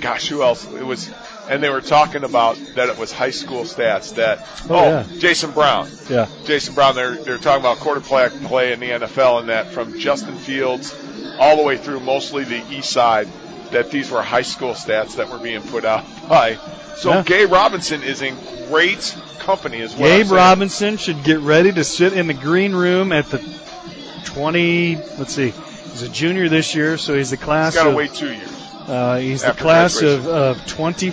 gosh, who else? It was, and they were talking about that it was high school stats that, Jason Brown. Yeah. Jason Brown, they're talking about quarterback play in the NFL and that from Justin Fields all the way through mostly the east side, that these were high school stats that were being put out by. So Gabe Robinson is in great company as well. Gabe Robinson should get ready to sit in the green room at the 20, let's see, he's a junior this year, so he's the class He's got to of, wait 2 years. He's the class of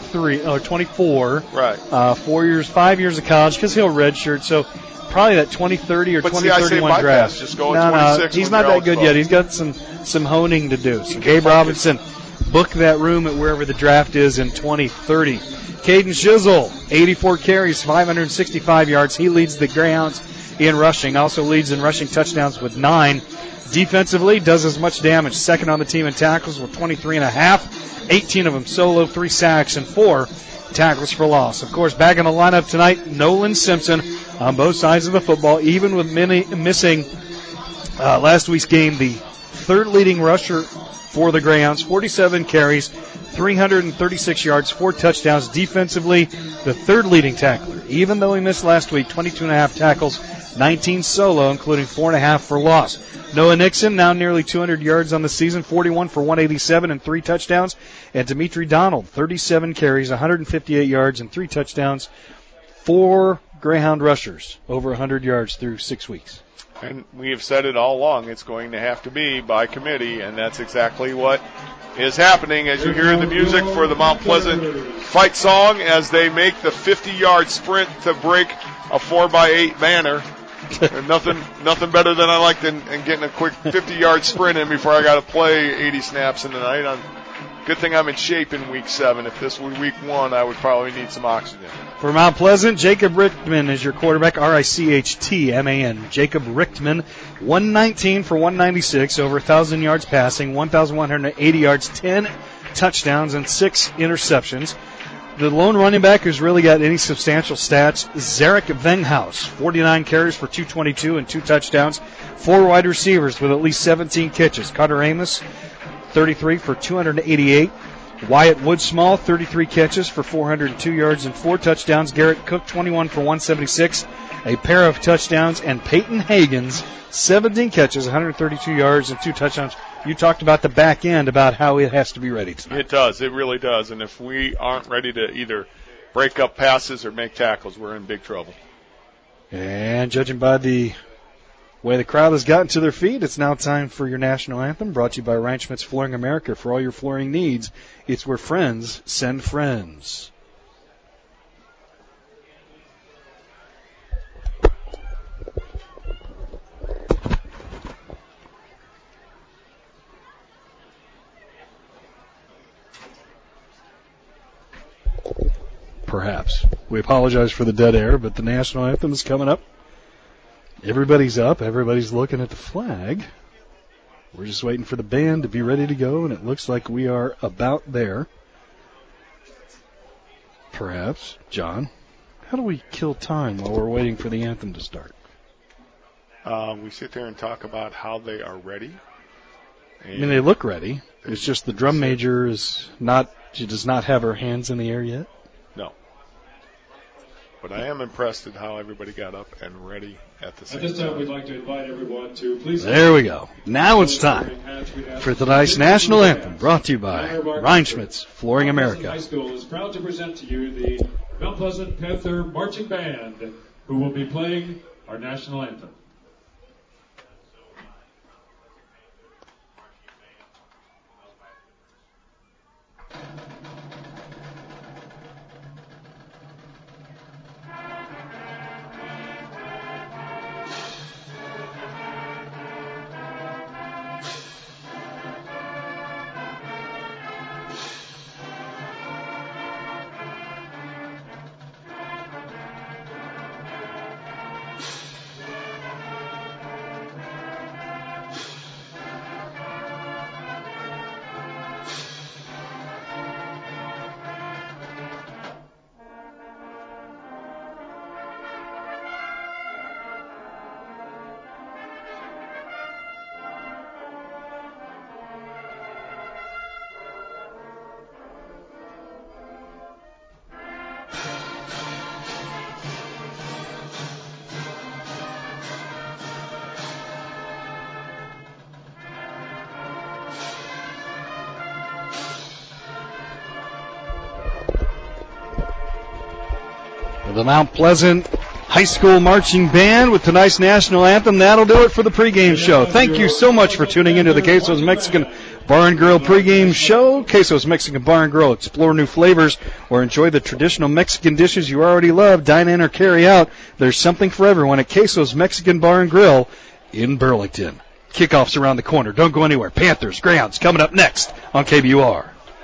24. Right. 5 years of college, because he'll redshirt. So probably that 2030 or 2031 draft. Just go at 26. He's not that good yet. He's got some honing to do. So Gabe Robinson, book that room at wherever the draft is in 2030. Caden Shizzle, 84 carries, 565 yards. He leads the Greyhounds in rushing. Also leads in rushing touchdowns with 9. Defensively, does as much damage. Second on the team in tackles with 23.5. 18 of them solo, 3 sacks, and 4 tackles for loss. Of course, back in the lineup tonight, Nolan Simpson on both sides of the football, even with missing last week's game, the third leading rusher for the Greyhounds, 47 carries, 336 yards, 4 touchdowns. Defensively, the third leading tackler. Even though he missed last week, 22.5 tackles, 19 solo, including 4.5 for loss. Noah Nixon, now nearly 200 yards on the season, 41 for 187 and 3 touchdowns. And Dimitri Donald, 37 carries, 158 yards and 3 touchdowns. 4 Greyhound rushers, over 100 yards through 6 weeks. And we have said it all along, it's going to have to be by committee, and that's exactly what is happening as you hear the music for the Mount Pleasant fight song as they make the 50-yard sprint to break a 4x8 banner. nothing better than I like than getting a quick 50-yard sprint in before I got to play 80 snaps in the night. Good thing I'm in shape in week 7. If this were week 1, I would probably need some oxygen. For Mount Pleasant, Jacob Richtman is your quarterback, Richtman. Jacob Richtman, 119 for 196, over 1,000 yards passing, 1,180 yards, 10 touchdowns, and 6 interceptions. The lone running back who's really got any substantial stats, Zarek Venghaus, 49 carries for 222 and 2 touchdowns. 4 wide receivers with at least 17 catches. Carter Amos, 33 for 288. Wyatt Woodsmall, 33 catches for 402 yards and 4 touchdowns. Garrett Cook, 21 for 176, a pair of touchdowns. And Peyton Hagens, 17 catches, 132 yards and 2 touchdowns. You talked about the back end, about how it has to be ready tonight. It does. It really does. And if we aren't ready to either break up passes or make tackles, we're in big trouble. And judging by the way the crowd has gotten to their feet, it's now time for your national anthem, brought to you by Reinschmidt's Flooring America. For all your flooring needs, it's where friends send friends. Perhaps. We apologize for the dead air, but the national anthem is coming up. Everybody's up. Everybody's looking at the flag. We're just waiting for the band to be ready to go, and it looks like we are about there. Perhaps. John, how do we kill time while we're waiting for the anthem to start? We sit there and talk about how they are ready. I mean, they look ready. It's just the drum major is not, she does not have her hands in the air yet. No. But I am impressed at how everybody got up and ready at the same time. At this time, we'd like to invite everyone to please. There we go. Now it's time for tonight's national anthem, brought to you by Reinschmidt's Flooring America. High School is proud to present to you the Mount Pleasant Panther Marching Band, who will be playing our national anthem. the Mount Pleasant High School Marching Band with tonight's national anthem. That'll do it for the pregame show. Thank you so much for tuning into the Quesos Mexican Bar and Grill pregame show. Quesos Mexican Bar and Grill. Explore new flavors or enjoy the traditional Mexican dishes you already love. Dine in or carry out. There's something for everyone at Quesos Mexican Bar and Grill in Burlington. Kickoff's around the corner. Don't go anywhere. Panthers, Greyhounds coming up next on KBUR.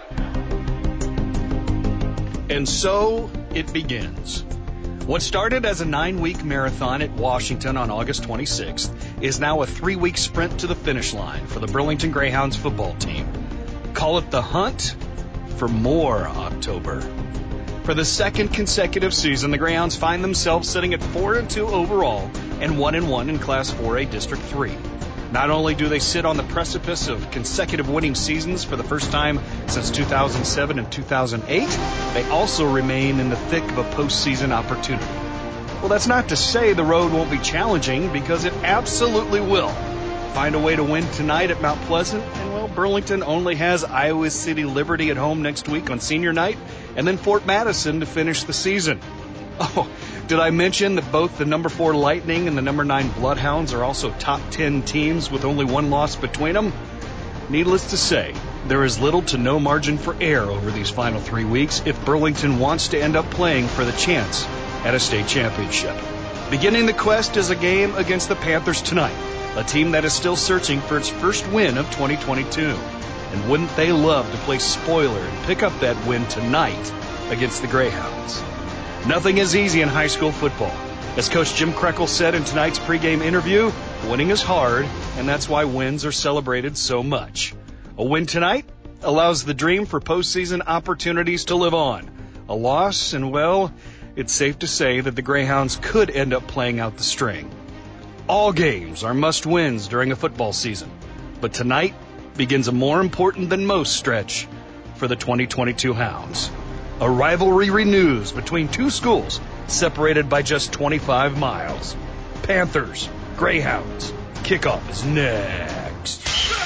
And so it begins. What started as a 9-week marathon at Washington on August 26th is now a 3-week sprint to the finish line for the Burlington Greyhounds football team. Call it the hunt for more October. For the second consecutive season, the Greyhounds find themselves sitting at 4-2 overall and 1-1 in Class 4A District 3. Not only do they sit on the precipice of consecutive winning seasons for the first time since 2007 and 2008, they also remain in the thick of a postseason opportunity. Well, that's not to say the road won't be challenging, because it absolutely will. Find a way to win tonight at Mount Pleasant, and, well, Burlington only has Iowa City Liberty at home next week on senior night, and then Fort Madison to finish the season. Oh, did I mention that both the number 4 Lightning and the number 9 Bloodhounds are also top 10 teams with only one loss between them? Needless to say, there is little to no margin for error over these final 3 weeks if Burlington wants to end up playing for the chance at a state championship. Beginning the quest is a game against the Panthers tonight, a team that is still searching for its first win of 2022. And wouldn't they love to play spoiler and pick up that win tonight against the Greyhounds? Nothing is easy in high school football. As Coach Jim Krekel said in tonight's pregame interview, winning is hard, and that's why wins are celebrated so much. A win tonight allows the dream for postseason opportunities to live on. A loss, and, well, it's safe to say that the Greyhounds could end up playing out the string. All games are must-wins during a football season, but tonight begins a more important than most stretch for the 2022 Hounds. A rivalry renews between two schools separated by just 25 miles. Panthers, Greyhounds. Kickoff is next.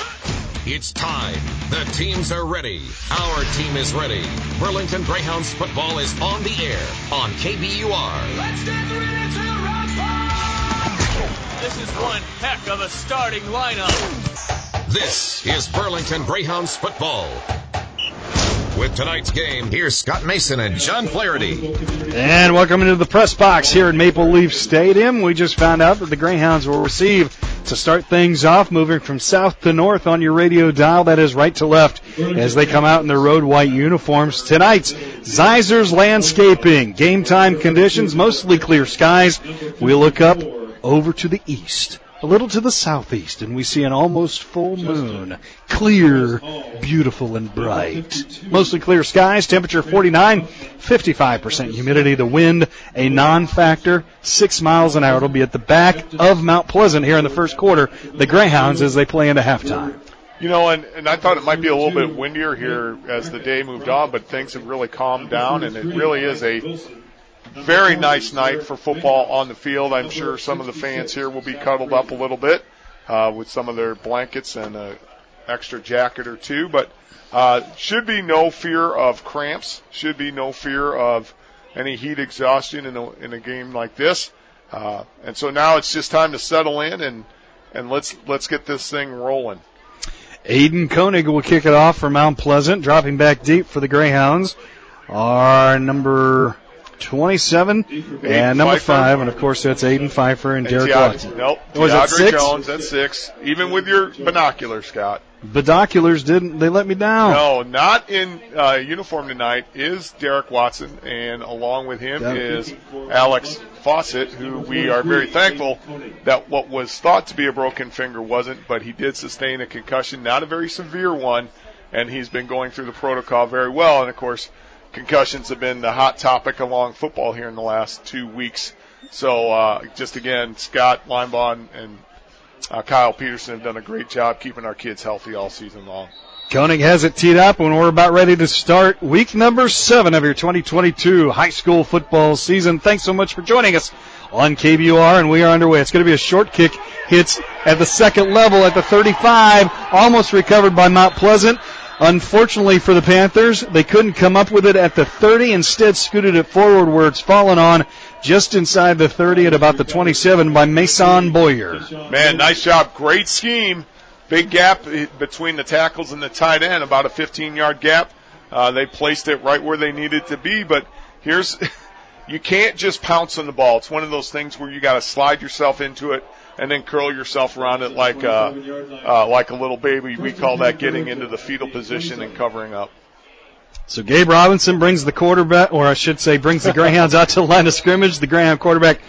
It's time. The teams are ready. Our team is ready. Burlington Greyhounds football is on the air on KBUR. Let's get ready to rock! This is one heck of a starting lineup. This is Burlington Greyhounds football. With tonight's game, here's Scott Mason and John Flaherty. And welcome into the press box here at Maple Leaf Stadium. We just found out that the Greyhounds will receive to start things off, moving from south to north on your radio dial. That is right to left as they come out in their road white uniforms. Tonight's Zeisers Landscaping. Game time conditions, mostly clear skies. We look up over to the east, a little to the southeast, and we see an almost full moon. Clear, beautiful, and bright. Mostly clear skies, temperature 49, 55% humidity. The wind, a non-factor, 6 miles an hour. It'll be at the back of Mount Pleasant here in the first quarter. The Greyhounds as they play into halftime. You know, and I thought it might be a little bit windier here as the day moved on, but things have really calmed down, and it really is a very nice night for football on the field. I'm sure some of the fans here will be cuddled up a little bit with some of their blankets and an extra jacket or two. But should be no fear of cramps. Should be no fear of any heat exhaustion in a game like this. And so now it's just time to settle in and let's get this thing rolling. Aiden Koenig will kick it off for Mount Pleasant, dropping back deep for the Greyhounds. Our number 27 and number 5, and of course that's Aiden Pfeiffer and Derek Watson. Nope, was that 6? Jones, that's 6. Even with your binoculars, Scott. Binoculars they let me down. No, not in uniform tonight is Derek Watson, and along with him is Alex Fawcett, who we are very thankful that what was thought to be a broken finger wasn't, but he did sustain a concussion, not a very severe one, and he's been going through the protocol very well, and of course concussions have been the hot topic along football here in the last 2 weeks. So just again, Scott Linebaugh and Kyle Peterson have done a great job keeping our kids healthy all season long. Koenig has it teed up when we're about ready to start week number 7 of your 2022 high school football season. Thanks so much for joining us on KBUR, and we are underway. It's going to be a short kick. Hits at the second level at the 35, almost recovered by Mount Pleasant. Unfortunately for the Panthers, they couldn't come up with it at the 30. Instead, scooted it forward where it's fallen on just inside the 30 at about the 27 by Mason Boyer. Man, nice job. Great scheme. Big gap between the tackles and the tight end, about a 15-yard gap. They placed it right where they needed to be, but you can't just pounce on the ball. It's one of those things where you got to slide yourself into it and then curl yourself around it like a little baby. We call that getting into the fetal position and covering up. So Gabe Robinson brings the quarterback, or I should say brings the Greyhounds out to the line of scrimmage. The Greyhound quarterback,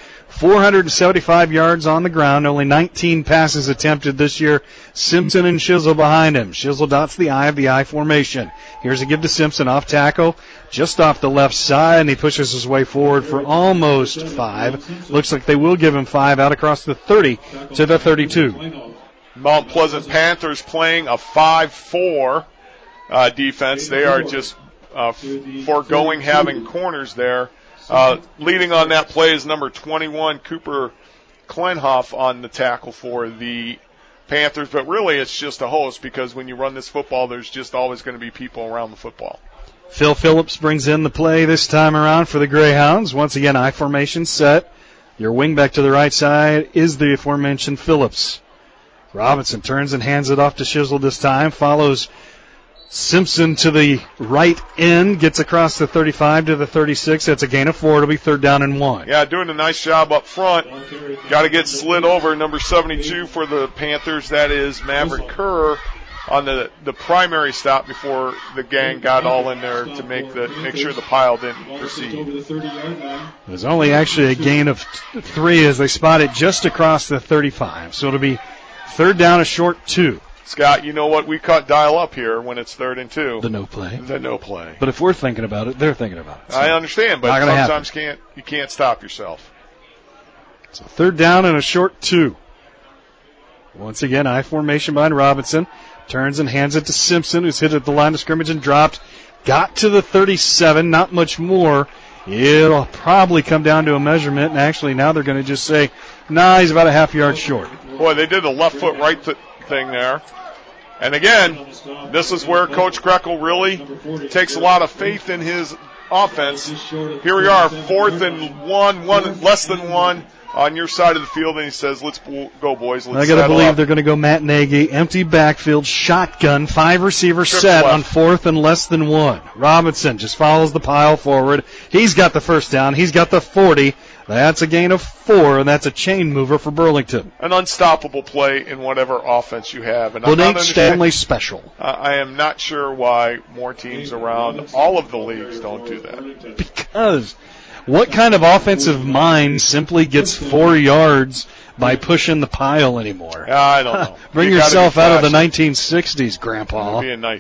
475 yards on the ground, only 19 passes attempted this year. Simpson and Shizzle behind him. Shizzle dots the eye of the I formation. Here's a give to Simpson off tackle, just off the left side, and he pushes his way forward for almost 5. Looks like they will give him 5 out across the 30 to the 32. Mount Pleasant Panthers playing a 5-4 defense. They are just foregoing having corners there. Leading on that play is number 21, Cooper Klenhoff, on the tackle for the Panthers. But really, it's just a host, because when you run this football, there's just always going to be people around the football. Phil Phillips brings in the play this time around for the Greyhounds. Once again, I formation set. Your wingback to the right side is the aforementioned Phillips. Robinson turns and hands it off to Shizzle this time, follows Simpson to the right end, gets across the 35 to the 36. That's a gain of 4. It'll be 3rd down and 1. Yeah, doing a nice job up front. Got to get slid over. Number 72 for the Panthers, that is Maverick Kerr, on the primary stop before the gang got all in there to make sure the pile didn't proceed. There's only actually a gain of 3 as they spot it just across the 35. So it'll be 3rd down, a short 2. Scott, you know what? We cut dial up here when it's 3rd and 2. The no play. The no play. But if we're thinking about it, they're thinking about it. So I understand, but sometimes you can't stop yourself. So 3rd down and a short 2. Once again, I formation behind Robinson. Turns and hands it to Simpson, who's hit at the line of scrimmage and dropped. Got to the 37, not much more. It'll probably come down to a measurement, and actually now they're going to just say, nah, he's about a half yard short. Boy, they did a left foot right thing there. And again, this is where Coach Grekel really takes a lot of faith in his offense. Here we are, 4th and 1, less than 1 on your side of the field, and he says, let's go, boys. I got to believe they're going to go Matt Nagy, empty backfield, shotgun, 5 receiver set on 4th and less than 1. Robinson just follows the pile forward. He's got the first down. He's got the 40. That's a gain of 4, and that's a chain mover for Burlington. An unstoppable play in whatever offense you have. And Nate Stanley special. I am not sure why more teams around all of the leagues don't do that. Because what kind of offensive mind simply gets 4 yards by pushing the pile anymore? I don't know. Bring yourself out of the 1960s, Grandpa. It'll be in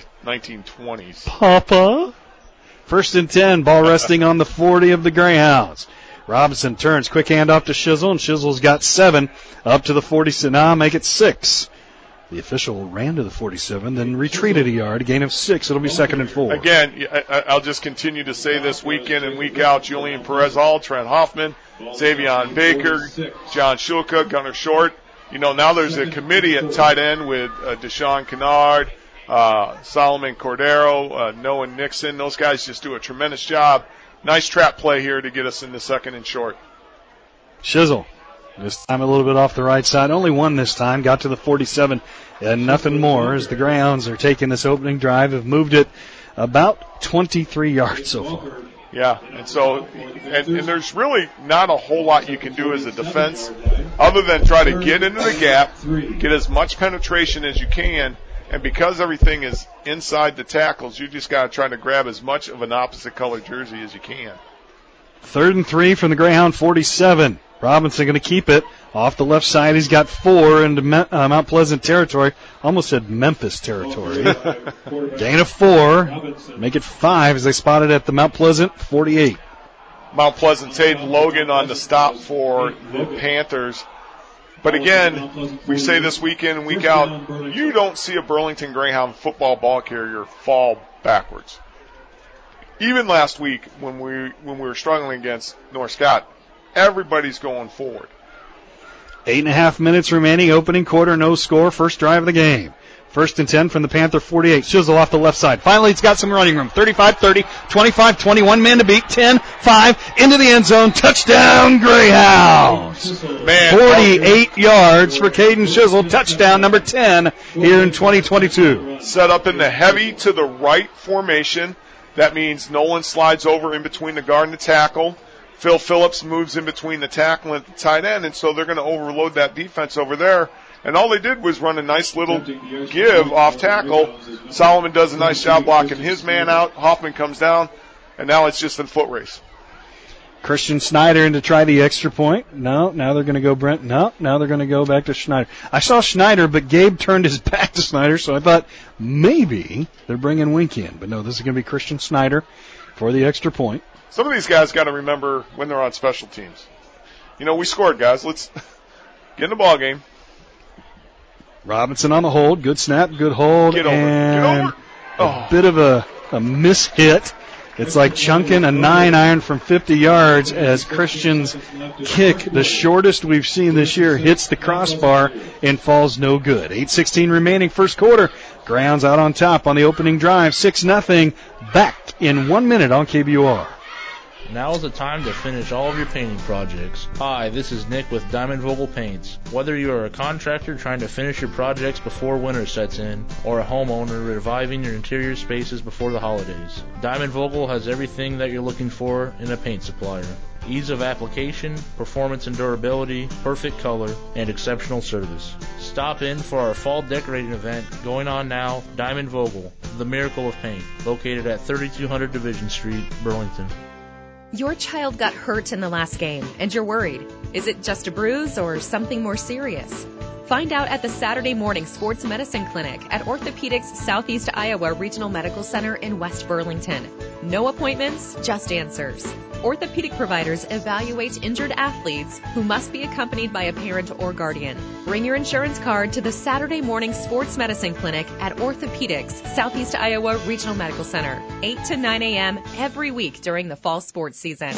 1920s. Papa. 1st and 10, ball resting on the 40 of the Greyhounds. Robinson turns, quick handoff to Shizzle, and Shizzle's got 7 up to the 40. So now make it 6. The official ran to the 47, then retreated a yard, a gain of 6. It'll be 2nd and 4. Again, I'll just continue to say this week in and week out. Julian Perez-Hall, Trent Hoffman, Xavion Baker, John Shulka, Gunnar Short. You know, now there's a committee at tight end with Deshaun Kennard, Solomon Cordero, Noah Nixon. Those guys just do a tremendous job. Nice trap play here to get us into 2nd and short. Shizzle, this time a little bit off the right side. Only 1 this time. Got to the 47 and nothing more as the Greyhounds are taking this opening drive. Have moved it about 23 yards so far. Yeah, and so and there's really not a whole lot you can do as a defense other than try to get into the gap, get as much penetration as you can. And because everything is inside the tackles, you just got to try to grab as much of an opposite color jersey as you can. 3rd and 3 from the Greyhound 47. Robinson going to keep it. Off the left side, he's got 4 into Mount Pleasant territory. Almost said Memphis territory. Gain of 4. Make it 5 as they spot it at the Mount Pleasant 48. Mount Pleasant Hayden Logan on the stop for the Panthers. But again, we say this week in and week out, you don't see a Burlington Greyhound football ball carrier fall backwards. Even last week when we were struggling against North Scott, everybody's going forward. 8.5 minutes remaining, opening quarter, no score, first drive of the game. First and 10 from the Panther 48. Shizzle off the left side. Finally, it's got some running room. 35-30, 25-21, man to beat, 10-5, into the end zone. Touchdown, Greyhounds. Man, 48 yards for Caden Shizzle. Touchdown number 10 here in 2022. Set up in the heavy to the right formation. That means Nolan slides over in between the guard and the tackle. Phil Phillips moves in between the tackle and the tight end, and so they're going to overload that defense over there. And all they did was run a nice little give off tackle. Solomon does a nice job blocking his man out. Hoffman comes down, and now it's just a foot race. Christian Snyder in to try the extra point. No, now they're going to go Brent. No, now they're going to go back to Schneider. I saw Schneider, but Gabe turned his back to Snyder, so I thought maybe they're bringing Wink in. But no, this is going to be Christian Snyder for the extra point. Some of these guys got to remember when they're on special teams. You know, we scored, guys. Let's get in the ball game. Robinson on the hold. Good snap, good hold. Get over. And a bit of a mishit. It's like chunking a 9-iron from 50 yards as Christian's kick, the shortest we've seen this year, hits the crossbar and falls no good. 8:16 remaining first quarter. Greyhounds out on top on the opening drive. 6-0. Back in 1 minute on KBUR. Now is the time to finish all of your painting projects. Hi, this is Nick with Diamond Vogel Paints. Whether you are a contractor trying to finish your projects before winter sets in, or a homeowner reviving your interior spaces before the holidays, Diamond Vogel has everything that you're looking for in a paint supplier. Ease of application, performance and durability, perfect color, and exceptional service. Stop in for our fall decorating event going on now. Diamond Vogel, the miracle of paint, located at 3200 Division Street, Burlington. Your child got hurt in the last game, and you're worried. Is it just a bruise or something more serious? Find out at the Saturday morning sports medicine clinic at Orthopedics Southeast Iowa Regional Medical Center in West Burlington. No appointments, just answers. Orthopedic providers evaluate injured athletes who must be accompanied by a parent or guardian. Bring your insurance card to the Saturday morning sports medicine clinic at Orthopedics Southeast Iowa Regional Medical Center, 8 to 9 a.m. every week during the fall sports season.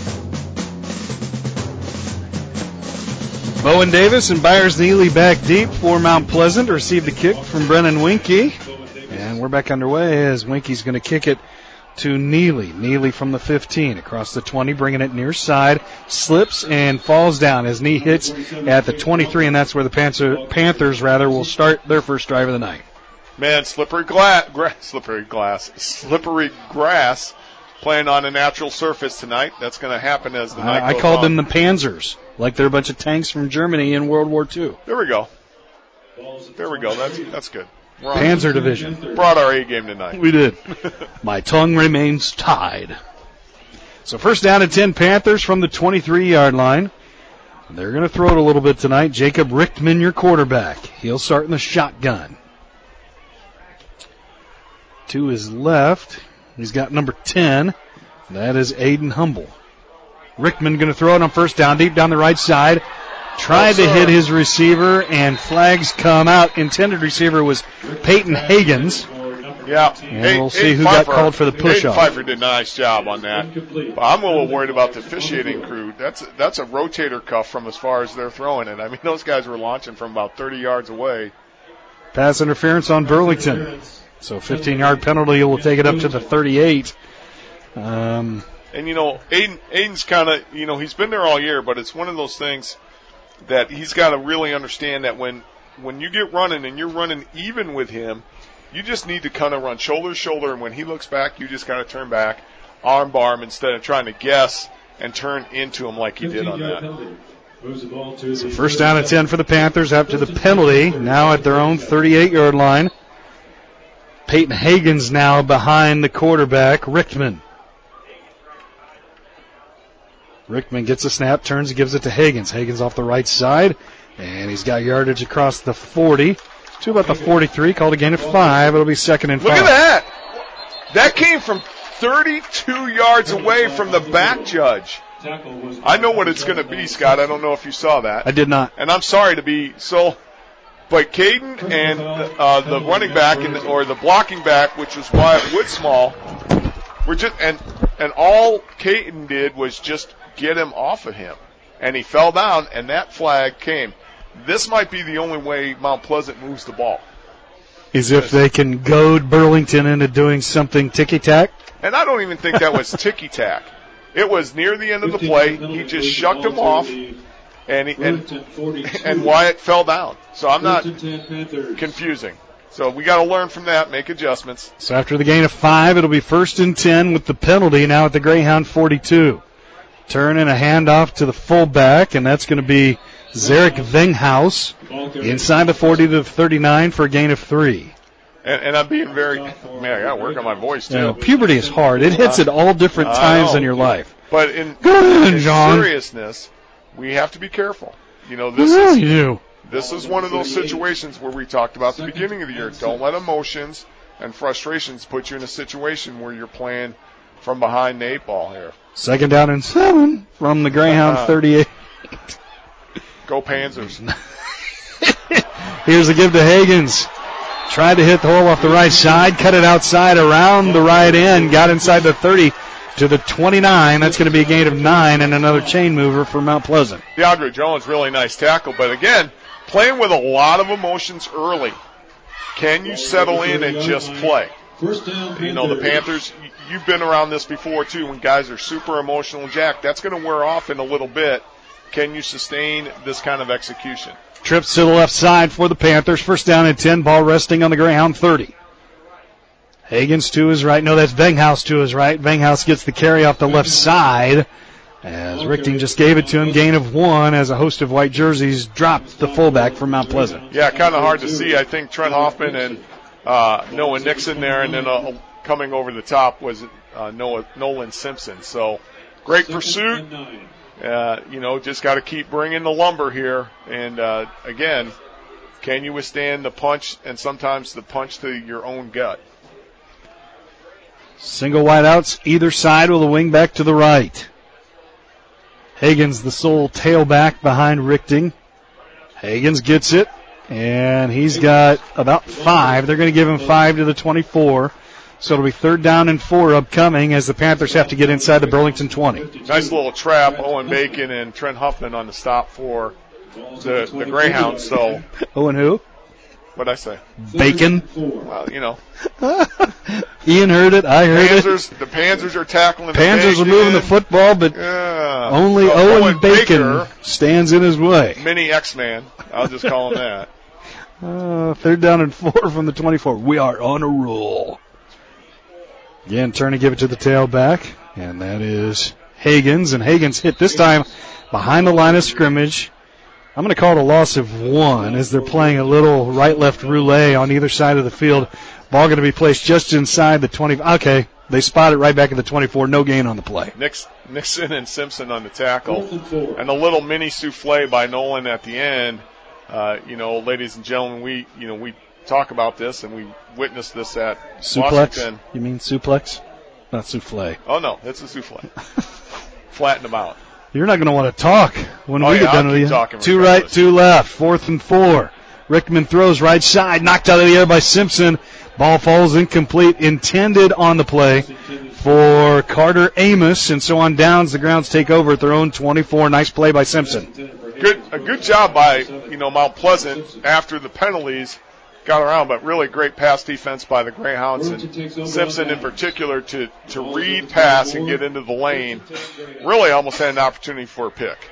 Bowen Davis and Byers Neely back deep for Mount Pleasant. Received the kick from Brennan Winkie. And we're back underway as Winkie's going to kick it to Neely. Neely from the 15 across the 20, bringing it near side. Slips and falls down. His knee hits at the 23, and that's where the Panthers will start their first drive of the night. Man, slippery grass playing on a natural surface tonight. That's going to happen as the night goes on. I called them the Panzers, like they're a bunch of tanks from Germany in World War II. There we go. That's good. Panzer Division. Brought our A game tonight. We did. My tongue remains tied. So first down and 10 Panthers from the 23-yard line. They're going to throw it a little bit tonight. Jacob Richtman, your quarterback. He'll start in the shotgun. To his left, he's got number 10. That is Aiden Humble. Richtman going to throw it on first down, deep down the right side. Tried to hit his receiver, and flags come out. Intended receiver was Peyton Higgins. Yeah. And we'll see who got called for the push-off. Pfeiffer did a nice job on that. But I'm a little worried about the officiating crew. That's a rotator cuff from as far as they're throwing it. I mean, those guys were launching from about 30 yards away. Pass interference on Burlington. So 15-yard penalty will take it up to the 38. And, you know, Aiden's kind of, you know, he's been there all year, but it's one of those things that he's got to really understand that when you get running and you're running even with him, you just need to kind of run shoulder to shoulder, and when he looks back, you just got to turn back, arm bar him instead of trying to guess and turn into him like he did on that. So first down and 10 for the Panthers after the penalty, now at their own 38-yard line. Peyton Higgins now behind the quarterback, Richtman. Richtman gets a snap, turns and gives it to Higgins. Higgins off the right side, and he's got yardage across the 40 to about the 43. Called a gain of 5. It'll be second and 5. Look at that. That came from 32 yards away from the back judge. I know what it's going to be, Scott. I don't know if you saw that. I did not. And I'm sorry to be so, but Caden and the running back or the blocking back, which was Wyatt Woodsmall, were just and all Caden did was just get him off of him, and he fell down, and that flag came. This might be the only way Mount Pleasant moves the ball. is if they can goad Burlington into doing something ticky-tack. And I don't even think that was ticky-tack. It was near the end of the play. He just shucked him off, and Wyatt fell down. So I'm not confusing. So we got to learn from that, make adjustments. So after the gain of 5, it'll be 1st and 10 with the penalty now at the Greyhound 42. Turn and a handoff to the fullback, and that's going to be Zarek Venghaus inside the 40 to the 39 for a gain of 3. And I'm being very, man, I got to work on my voice too. Yeah, puberty is hard. It hits at all different times in your life. But in seriousness, we have to be careful. You know, this is one of those situations where we talked about at the beginning of the year. Don't let emotions and frustrations put you in a situation where you're playing from behind the 8 ball here. 2nd down and 7 from the Greyhound 38. Go Panzers. Here's a give to Hagens. Tried to hit the hole off the right side, cut it outside around the right end, got inside the 30 to the 29. That's going to be a gain of 9 and another chain mover for Mount Pleasant. DeAndre Jones, really nice tackle. But again, playing with a lot of emotions early. Can you settle in and just play? You know, the Panthers, you've been around this before too, when guys are super emotional and jacked. That's going to wear off in a little bit. Can you sustain this kind of execution? Trips to the left side for the Panthers. 1st down and 10. Ball resting on the Greyhound 30. Hagens to his right. No, that's Venghaus to his right. Venghaus gets the carry off the left side as Richting just gave it to him. Gain of 1 as a host of white jerseys dropped the fullback from Mount Pleasant. Yeah, kind of hard to see. I think Trent Hoffman and Noah Nixon there, and then coming over the top was Nolan Simpson. So great pursuit. You know, just got to keep bringing the lumber here. And, again, can you withstand the punch and sometimes the punch to your own gut? Single wide outs either side with a wing back to the right. Hagens, the sole tailback behind Richting. Hagens gets it, and he's got about 5. They're going to give him 5 to the 24. So it'll be 3rd down and 4 upcoming as the Panthers have to get inside the Burlington 20. Nice little trap, Owen Bacon and Trent Huffman on the stop for the Greyhounds. So Owen who? What'd I say? Bacon. Well, you know. Ian heard it. I heard it. The Panzers are tackling. Panzers are moving the football, but only Owen Bacon stands in his way. Mini X-Man. I'll just call him that. 3rd down and 4 from the 24. We are on a roll. Again, turn to give it to the tailback, and that is Hagens. And Hagens hit this time behind the line of scrimmage. I'm going to call it a loss of 1 as they're playing a little right-left roulette on either side of the field. Ball going to be placed just inside the 20. Okay, they spot it right back at the 24. No gain on the play. Nixon and Simpson on the tackle. And a little mini souffle by Nolan at the end. You know, ladies and gentlemen, we talk about this and we witnessed this at suplex. Washington. You mean suplex? Not souffle. Oh, no, it's a souffle. Flatten them out. You're not going to want to talk when we get done with you. 2 right, 2 left. 4th and 4. Rickman throws right side, knocked out of the air by Simpson. Ball falls incomplete, intended on the play for Carter Amos. And so on downs, the Grounds take over at their own 24. Nice play by Simpson. A good job by, Mount Pleasant after the penalties. Got around, but really great pass defense by the Greyhounds and Simpson in particular to read pass and get into the lane. Really almost had an opportunity for a pick.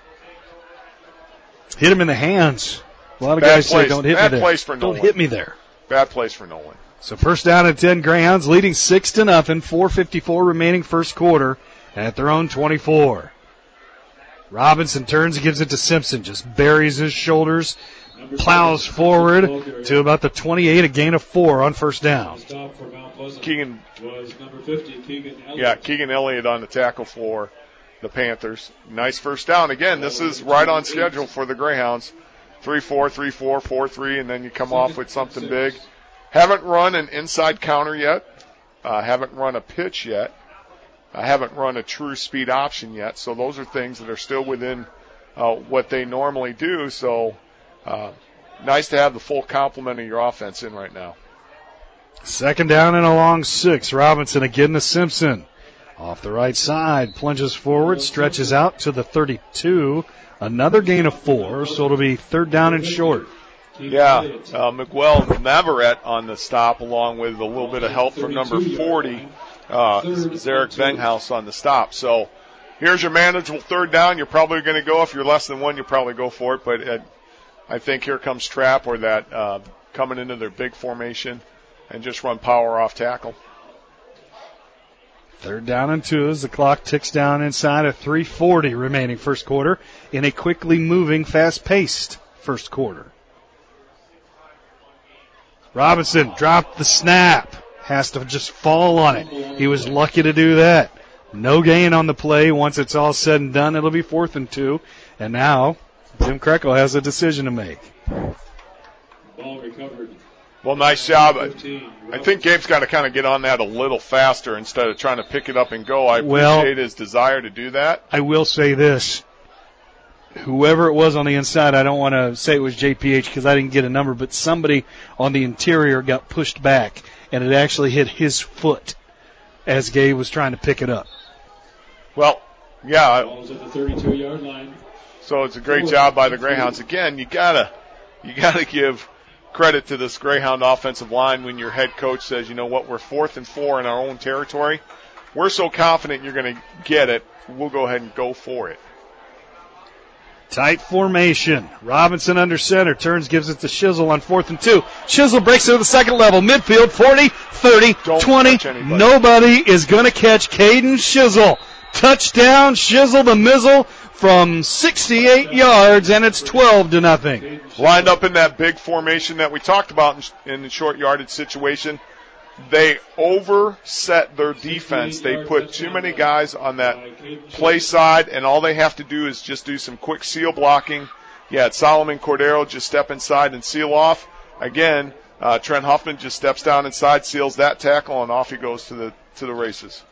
Hit him in the hands. A lot of guys say don't hit me there. Bad place for Nolan. Don't hit me there. Bad place for Nolan. So 1st down and 10, Greyhounds leading 6-0, 4:54 remaining first quarter at their own 24. Robinson turns and gives it to Simpson, just buries his shoulders. Plows forward to about the 28, a gain of 4 on 1st down. Keegan Elliott on the tackle for the Panthers. Nice 1st down. Again, this is right on schedule for the Greyhounds. 3-4, 3-4, 4-3, and then you come off with something big. Haven't run an inside counter yet. Haven't run a pitch yet. I haven't run a true speed option yet. So those are things that are still within what they normally do. So nice to have the full complement of your offense in right now. 2nd down and a long 6. Robinson again to Simpson. Off the right side, plunges forward, stretches out to the 32. Another gain of 4, so it'll be 3rd down and short. Yeah, Miguel Navarrete on the stop, along with a little bit of help from number 40, Zarek Venghaus on the stop. So here's your manageable third down. You're probably going to go, if you're less than one, you'll probably go for it. But I think here comes Trapp, or that coming into their big formation, and just run power off tackle. 3rd down and 2 as the clock ticks down inside of 3:40 remaining first quarter in a quickly moving, fast-paced first quarter. Robinson dropped the snap. Has to just fall on it. He was lucky to do that. No gain on the play. Once it's all said and done, it'll be 4th and 2. And now Jim Krekel has a decision to make. Ball recovered. Well, nice job. I think Gabe's got to kind of get on that a little faster instead of trying to pick it up and go. I appreciate his desire to do that. I will say this. Whoever it was on the inside, I don't want to say it was JPH because I didn't get a number, but somebody on the interior got pushed back, and it actually hit his foot as Gabe was trying to pick it up. Well, yeah. Ball's at the 32-yard line. So it's a great job by the Greyhounds. Again, you gotta give credit to this Greyhound offensive line when your head coach says, you know what, we're 4th and 4 in our own territory. We're so confident you're going to get it, we'll go ahead and go for it. Tight formation. Robinson under center. Turns, gives it to Shizzle on 4th and 2. Shizzle breaks it to the second level. Midfield, 40, 30, 20. Nobody is going to catch Caden Shizzle. Touchdown, Shizzle the Mizzle from 68 yards, and it's 12-0. Lined up in that big formation that we talked about in the short yardage situation. They overset their defense. They put too many guys on that play side, and all they have to do is just do some quick seal blocking. You had Solomon Cordero just step inside and seal off. Again, Trent Huffman just steps down inside, seals that tackle, and off he goes to the races.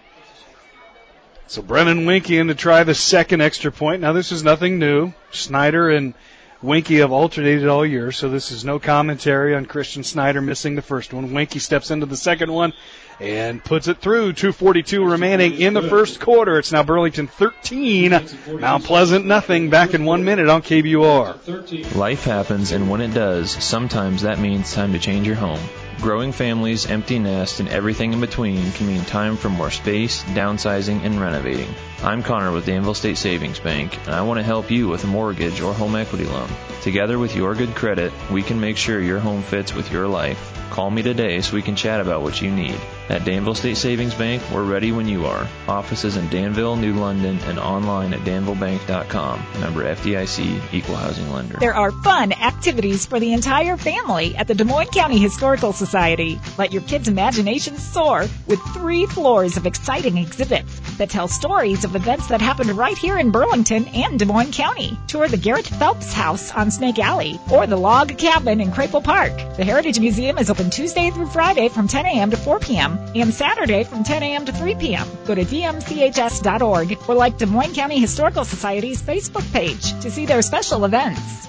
So Brennan Winkie in to try the second extra point. Now this is nothing new. Snyder and Winkie have alternated all year, so this is no commentary on Christian Snyder missing the first one. Winkie steps into the second one and puts it through. 2:42 remaining in the first quarter. It's now Burlington 13, Mount Pleasant nothing. Back in 1 minute on KBUR. Life happens, and when it does, sometimes that means time to change your home. Growing families, empty nest, and everything in between can mean time for more space, downsizing, and renovating. I'm Connor with Danville State Savings Bank, and I want to help you with a mortgage or home equity loan. Together with your good credit, we can make sure your home fits with your life. Call me today so we can chat about what you need. At Danville State Savings Bank, we're ready when you are. Offices in Danville, New London, and online at danvillebank.com. Member FDIC, Equal Housing Lender. There are fun activities for the entire family at the Des Moines County Historical Society. Let your kids' imaginations soar with 3 floors of exciting exhibits that tell stories of events that happened right here in Burlington and Des Moines County. Tour the Garrett Phelps House on Snake Alley or the Log Cabin in Crapel Park. The Heritage Museum is open Tuesday through Friday from 10 a.m. to 4 p.m. and Saturday from 10 a.m. to 3 p.m. Go to dmchs.org or like Des Moines County Historical Society's Facebook page to see their special events.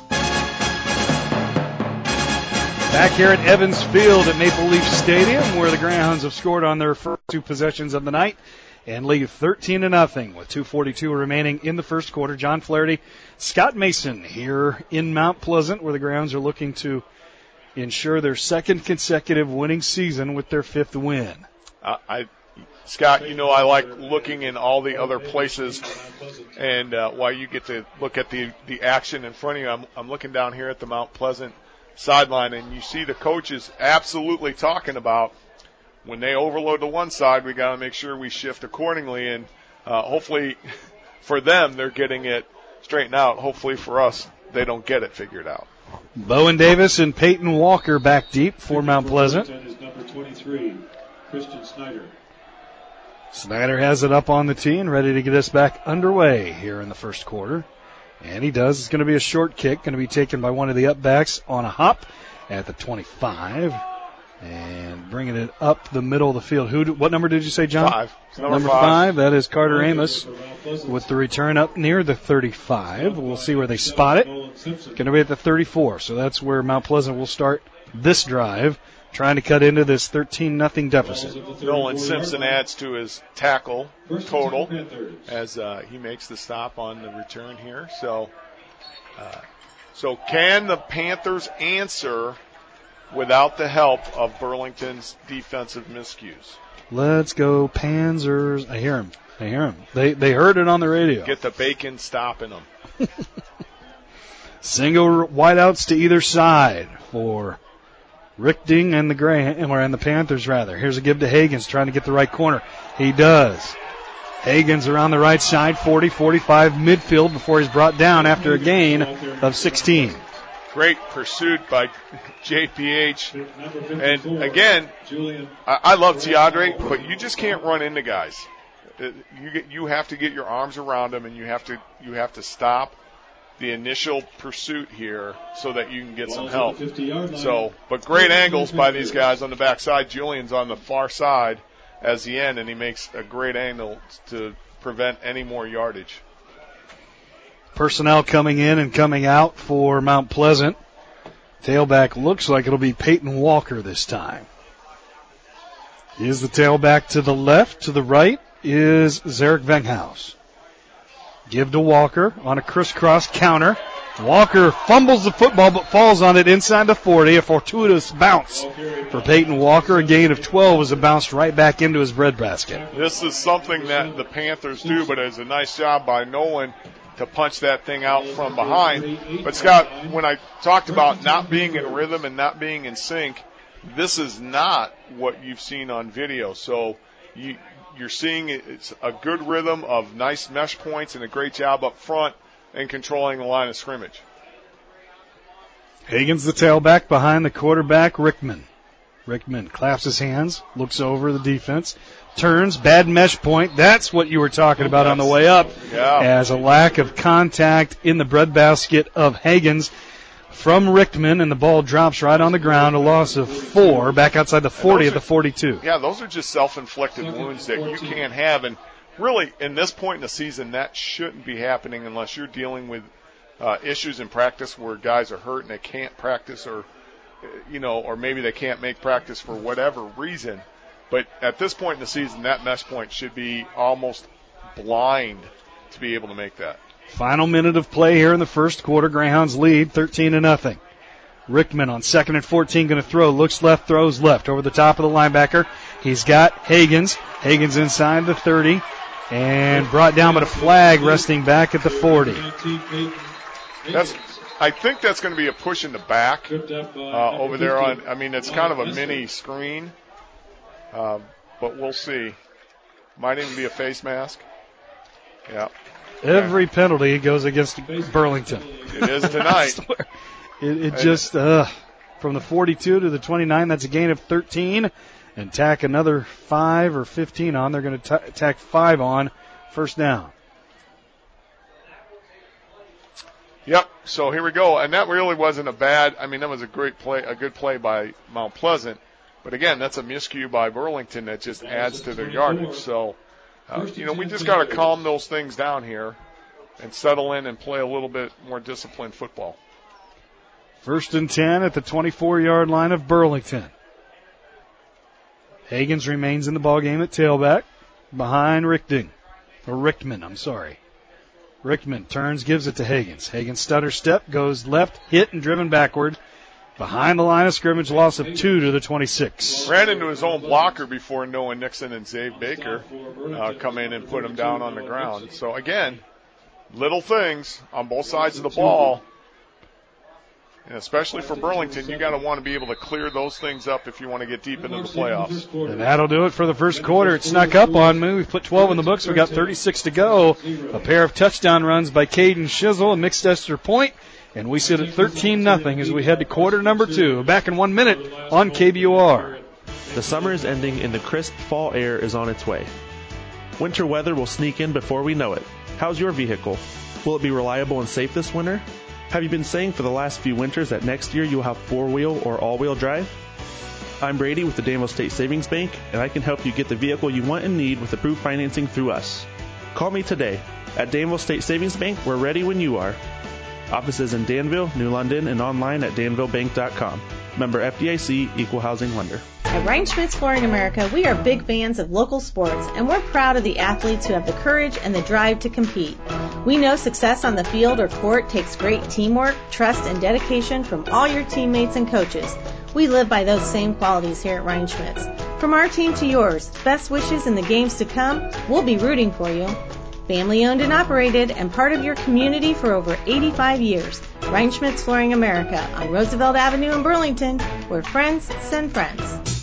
Back here at Evans Field at Maple Leaf Stadium, where the Greyhounds have scored on their first 2 possessions of the night and lead 13-0 with 2:42 remaining in the first quarter. John Flaherty, Scott Mason here in Mount Pleasant, where the Greyhounds are looking to ensure their second consecutive winning season with their 5th win. Scott, you know I like looking in all the other places, and while you get to look at the action in front of you, I'm looking down here at the Mount Pleasant sideline, and you see the coaches absolutely talking about when they overload to one side, we got to make sure we shift accordingly, and hopefully for them they're getting it straightened out. Hopefully for us they don't get it figured out. Bowen Davis and Peyton Walker back deep for Mount Pleasant. Is number 23, Christian Snyder. Snyder has it up on the tee and ready to get us back underway here in the first quarter. And he does. It's going to be a short kick, going to be taken by one of the upbacks on a hop at the 25. And bringing it up the middle of the field. What number did you say, John? 5. Number 5. That is Carter Amos with the return up near the 35. We'll see where they spot it. Going to be at the 34. So that's where Mount Pleasant will start this drive, trying to cut into this 13-0 deficit. Nolan Simpson adds to his tackle total as he makes the stop on the return here. So So can the Panthers answer without the help of Burlington's defensive miscues? Let's go Panzers. I hear him. They heard it on the radio. Get the bacon stopping them. Single wideouts to either side for Richting and the Panthers rather. Here's a give to Hagens trying to get the right corner. He does. Hagens around the right side, 40-45 midfield before he's brought down after a gain of 16. Great pursuit by JPH. And again, I love Teodre, but you just can't run into guys. You have to get your arms around them, and you have to stop the initial pursuit here so that you can get some help. So, but great angles by these guys on the backside. Julian's on the far side as the end, and he makes a great angle to prevent any more yardage. Personnel coming in and coming out for Mount Pleasant. Tailback looks like it'll be Peyton Walker this time. Is the tailback to the left. To the right is Zarek Venghaus. Give to Walker on a crisscross counter. Walker fumbles the football but falls on it inside the 40. A fortuitous bounce for Peyton Walker. A gain of 12 as it bounced right back into his breadbasket. This is something that the Panthers do, but it's a nice job by Nolan to punch that thing out from behind. But Scott, when I talked about not being in rhythm and not being in sync, this is not what you've seen on video. So you're seeing it's a good rhythm of nice mesh points and a great job up front and controlling the line of scrimmage. Hagens the tailback behind the quarterback, Rickman. Rickman claps his hands, looks over the defense, turns, bad mesh point. That's what you were talking about on the way up. Yeah. As a lack of contact in the breadbasket of Hagens from Rickman, and the ball drops right on the ground, a loss of 4, back outside the 40 at the 42. Yeah, those are just self-inflicted wounds that you can't have. And really, in this point in the season, that shouldn't be happening unless you're dealing with issues in practice where guys are hurt and they can't practice, or maybe they can't make practice for whatever reason. But at this point in the season, that mesh point should be almost blind to be able to make that. Final minute of play here in the first quarter. Greyhounds lead 13-0. Rickman on 2nd and 14 going to throw. Looks left, throws left over the top of the linebacker. He's got Hagens. Hagens inside the 30 and brought down, but a flag resting back at the 40. I think that's going to be a push in the back over there on. I mean, it's kind of a mini screen, but we'll see. Might even be a face mask. Yeah. Every penalty goes against Burlington. It is tonight. it just, from the 42 to the 29, that's a gain of 13. And tack another 5 or 15 on. They're going to tack 5 on. First down. Yep, so here we go. And that really wasn't that was a great play, a good play by Mount Pleasant. But again, that's a miscue by Burlington that just adds to their yardage. So, we just got to calm those things down here and settle in and play a little bit more disciplined football. 1st and 10 at the 24-yard line of Burlington. Hagens remains in the ballgame at tailback behind Rickman. Rickman turns, gives it to Hagens. Hagens stutter step, goes left, hit and driven backward. Behind the line of scrimmage, loss of 2 to the 26. Ran into his own blocker before Noah Nixon and Zave Baker come in and put him down on the ground. So again, little things on both sides of the ball. And especially for Burlington, you got to want to be able to clear those things up if you want to get deep into the playoffs. And that'll do it for the first quarter. It snuck up on me. We've put 12 in the books. We've got 36 to go. A pair of touchdown runs by Caden Shizzle and mixed extra point. And we sit at 13-0 as we head to quarter number 2. Back in 1 minute on KBUR. The summer is ending and the crisp fall air is on its way. Winter weather will sneak in before we know it. How's your vehicle? Will it be reliable and safe this winter? Have you been saying for the last few winters that next year you'll have 4-wheel or all-wheel drive? I'm Brady with the Danville State Savings Bank, and I can help you get the vehicle you want and need with approved financing through us. Call me today. At Danville State Savings Bank, we're ready when you are. Offices in Danville, New London, and online at danvillebank.com. Member FDIC, Equal Housing Lender. At Reinschmidt's Flooring America, we are big fans of local sports, and we're proud of the athletes who have the courage and the drive to compete. We know success on the field or court takes great teamwork, trust, and dedication from all your teammates and coaches. We live by those same qualities here at Reinschmidt's. From our team to yours, best wishes in the games to come. We'll be rooting for you. Family owned and operated and part of your community for over 85 years. Reinschmidt's Flooring America on Roosevelt Avenue in Burlington, where friends send friends.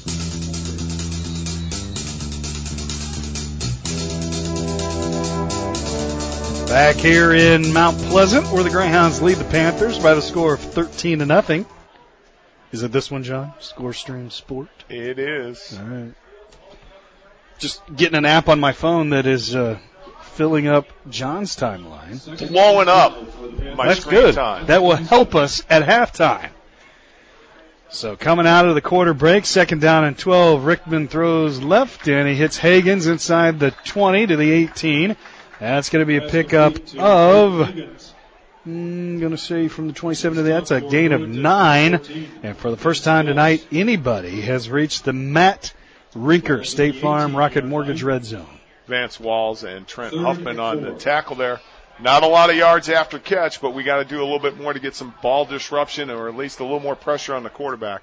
Back here in Mount Pleasant, where the Greyhounds lead the Panthers by the score of 13-0. Is it this one, John? Score Stream Sport? It is. All right. Just getting an app on my phone that is filling up John's timeline. Blowing up my That's screen good. time. That will help us at halftime. So coming out of the quarter break, 2nd down and 12, Rickman throws left, and he hits Hagens inside the 20 to the 18. That's going to be a pickup of, I'm going to say from the 27 to the, that's a gain of 9. And for the first time tonight, anybody has reached the Matt Rinker State Farm Rocket Mortgage red zone. Vance Walls and Trent Huffman on the tackle there. Not a lot of yards after catch, but we got to do a little bit more to get some ball disruption or at least a little more pressure on the quarterback.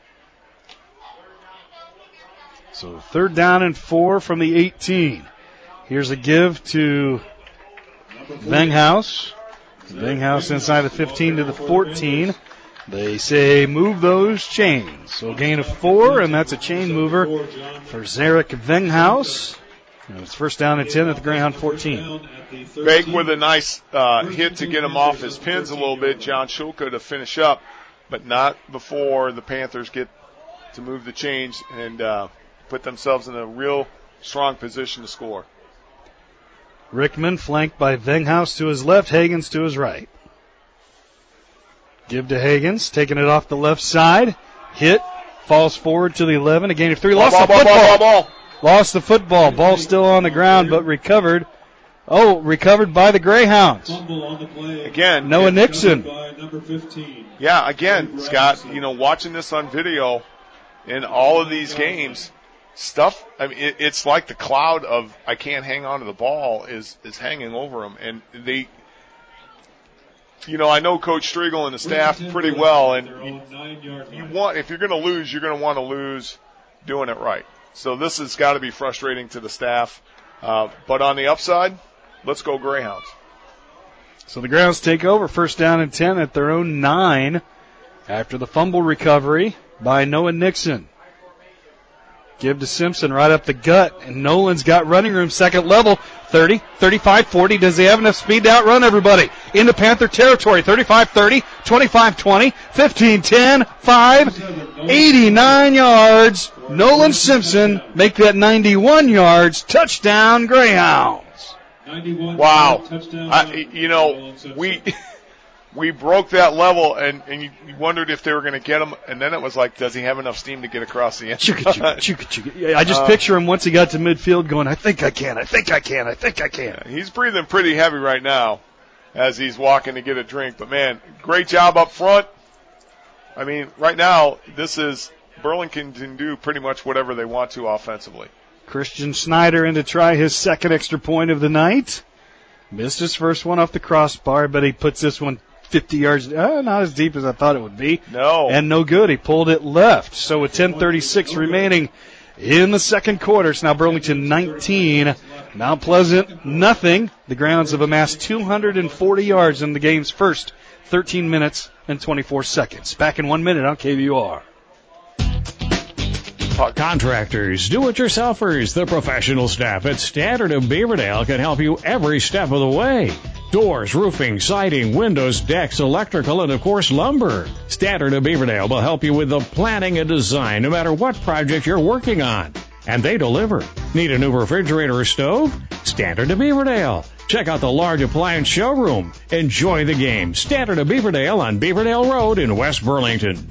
So 3rd down and 4 from the 18. Here's a give to Venghaus. Venghaus inside the 15 to the 14. They say move those chains. So gain of 4, and that's a chain mover for Zarek Venghaus. And it's 1st down and 10 at the Greyhound 14. Bake with a nice hit to get him off his pins a little bit. John Shulka to finish up, but not before the Panthers get to move the chains and put themselves in a real strong position to score. Rickman flanked by Venghaus to his left, Hagens to his right. Give to Hagens, taking it off the left side. Hit, falls forward to the 11, a gain of 3. Lost the football. Lost the football. Ball still on the ground, but recovered. Oh, recovered by the Greyhounds. Again, Noah Nixon. Yeah, again, Scott, watching this on video in all of these games, stuff, I mean, it's like the cloud of I can't hang on to the ball is hanging over them. And they, I know Coach Striegel and the staff pretty well, and you want, if you're going to lose, you're going to want to lose doing it right. So this has got to be frustrating to the staff. But on the upside, let's go Greyhounds. So the Greyhounds take over, 1st down and 10 at their own 9 after the fumble recovery by Noah Nixon. Give to Simpson right up the gut, and Nolan's got running room, 2nd level, 30, 35, 40. Does he have enough speed to outrun everybody? Into Panther territory, 35-30, 25-20, 15-10, 5, 89 yards. Nolan Simpson make that 91 yards. Touchdown, Greyhounds. Wow. We broke that level, and you wondered if they were going to get him, and then it was like, does he have enough steam to get across the end? I just picture him once he got to midfield going, I think I can. Yeah, he's breathing pretty heavy right now as he's walking to get a drink. But, man, great job up front. I mean, right now, Burlington can do pretty much whatever they want to offensively. Christian Snyder in to try his 2nd extra point of the night. Missed his first one off the crossbar, but he puts this one 50 yards, not as deep as I thought it would be. No. And no good. He pulled it left. So with 10:36 remaining in the 2nd quarter, it's now Burlington 19, Mount Pleasant nothing. The Greyhounds have amassed 240 yards in the game's first 13 minutes and 24 seconds. Back in 1 minute on KVUR. Contractors, do-it-yourselfers, the professional staff at Standard of Beaverdale can help you every step of the way. Doors, roofing, siding, windows, decks, electrical, and of course lumber. Standard of Beaverdale will help you with the planning and design no matter what project you're working on. And they deliver. Need a new refrigerator or stove? Standard of Beaverdale. Check out the large appliance showroom. Enjoy the game. Standard of Beaverdale on Beaverdale Road in West Burlington.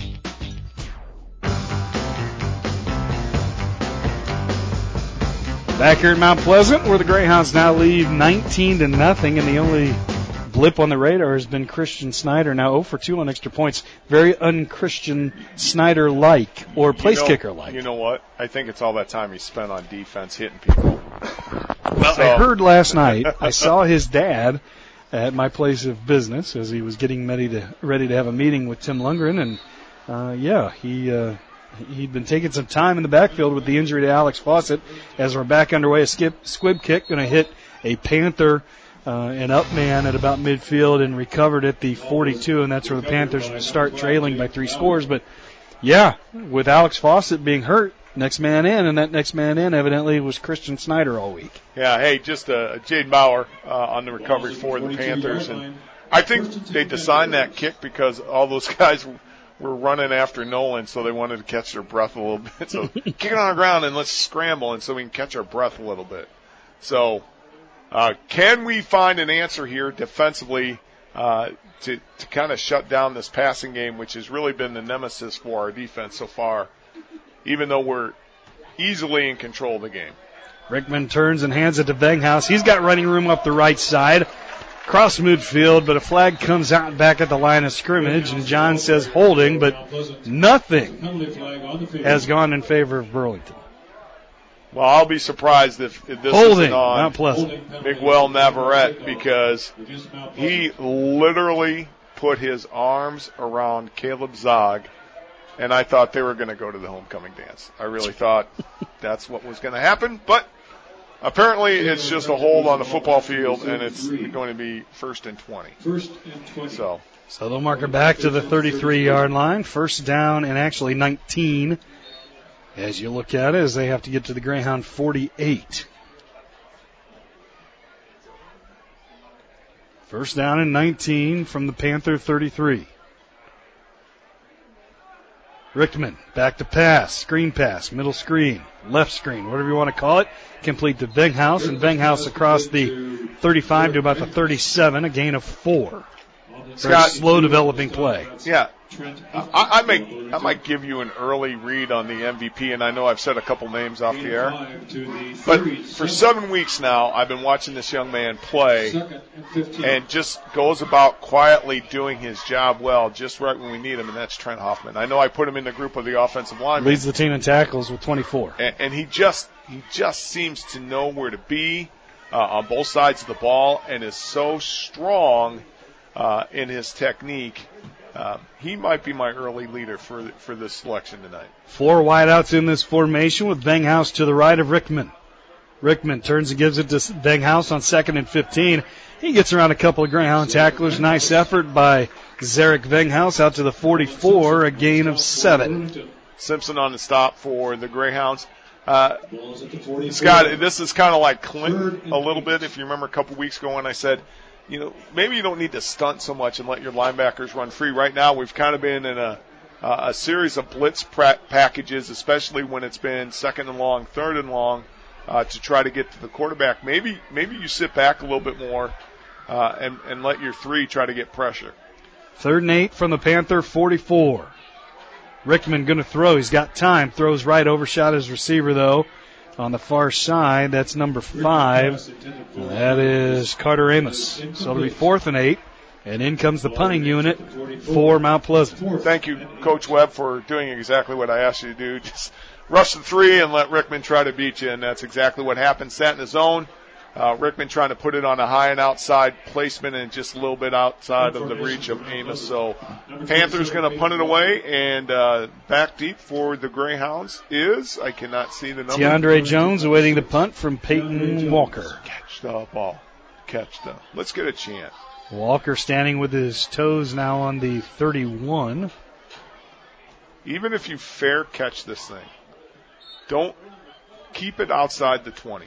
Back here at Mount Pleasant, where the Greyhounds now lead 19-0, and the only blip on the radar has been Christian Snyder, now 0 for 2 on extra points. Very un-Christian Snyder-like, or place-kicker-like. You know what? I think it's all that time he spent on defense hitting people. Well, I heard last night, I saw his dad at my place of business as he was getting ready to have a meeting with Tim Lundgren. And, he'd been taking some time in the backfield with the injury to Alex Fawcett. As we're back underway, a squib kick going to hit a Panther, an up man at about midfield and recovered at the 42, and that's where the Panthers will start trailing by 3 scores. But, yeah, with Alex Fawcett being hurt, next man in, and that next man in evidently was Christian Snyder all week. Yeah, hey, just Jade Bauer on the recovery for the Panthers. And I think they designed that kick because all those guys were running after Nolan, so they wanted to catch their breath a little bit. So kick it on the ground and let's scramble, and so we can catch our breath a little bit. So can we find an answer here defensively to kind of shut down this passing game, which has really been the nemesis for our defense so far, even though we're easily in control of the game? Rickman turns and hands it to Venghaus. He's got running room up the right side, cross midfield, but a flag comes out back at the line of scrimmage, and John says holding, but nothing has gone in favor of Burlington. Well, I'll be surprised if this holding, isn't on not Pleasant. Miguel Navarrete, because he literally put his arms around Caleb Zog, and I thought they were going to go to the homecoming dance. I really thought that's what was going to happen, but apparently it's just a hold on the football field, and it's going to be 1st and 20. So they'll mark it back to the 33-yard line. First down and actually 19 as you look at it, as they have to get to the Greyhound 48. First down and 19 from the Panther 33. Rickman back to pass, screen pass, middle screen, left screen, whatever you want to call it. Complete to Venghaus, and Venghaus across the 35 to about the 37, a gain of 4. Scott, slow developing play. Yeah, I might give you an early read on the MVP, and I know I've said a couple names off the air, but for 7 weeks now, I've been watching this young man play, and just goes about quietly doing his job well, just right when we need him, and that's Trent Hoffman. I know I put him in the group of the offensive linemen. Leads the team in tackles with 24. And he just seems to know where to be on both sides of the ball, and is so strong in his technique. He might be my early leader for this selection tonight. 4 wideouts in this formation with Venghaus to the right of Rickman. Rickman turns and gives it to Venghaus on 2nd and 15. He gets around a couple of Greyhound tacklers. Nice effort by Zarek Venghaus out to the 44, a gain of 7. Simpson on the stop for the Greyhounds. Scott, this is kind of like Clinton a little bit. If you remember a couple weeks ago when I said, maybe you don't need to stunt so much and let your linebackers run free. Right now, we've kind of been in a series of blitz packages, especially when it's been 2nd and long, 3rd and long, to try to get to the quarterback. Maybe you sit back a little bit more and let your 3 try to get pressure. 3rd and 8 from the Panther 44. Rickman going to throw. He's got time. Throws right, overshot his receiver, though. On the far side, that's number 5. That is Carter Amos. So it'll be 4th and 8. And in comes the punting unit for Mount Pleasant. Thank you, Coach Webb, for doing exactly what I asked you to do. Just rush the 3 and let Rickman try to beat you, and that's exactly what happened. Sat in the zone. Rickman trying to put it on a high and outside placement and just a little bit outside of the reach of Amos. So Panthers going to punt it away, and back deep for the Greyhounds is, I cannot see the number. DeAndre Jones awaiting the punt from Peyton Walker. Catch the ball. Let's get a chant. Walker standing with his toes now on the 31. Even if you fair catch this thing, don't keep it outside the 20.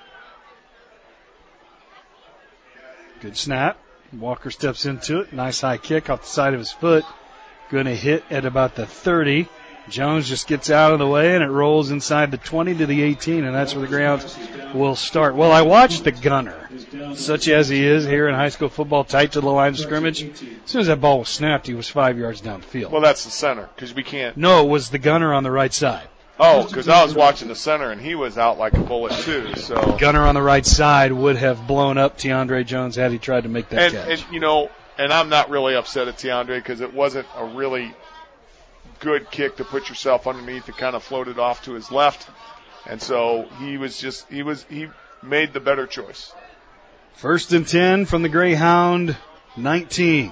Good snap. Walker steps into it. Nice high kick off the side of his foot. Going to hit at about the 30. Jones just gets out of the way, and it rolls inside the 20 to the 18, and that's where the Greyhounds will start. Well, I watched the gunner, such as he is here in high school football, tight to the line of scrimmage. As soon as that ball was snapped, he was 5 yards down the field. Well, that's the center, because we can't. No, it was the gunner on the right side. Oh, because I was watching the center, and he was out like a bullet, too. So the gunner on the right side would have blown up DeAndre Jones had he tried to make that catch. And I'm not really upset at DeAndre because it wasn't a really good kick to put yourself underneath. It kind of floated off to his left. And so he made the better choice. First and 10 from the Greyhound 19.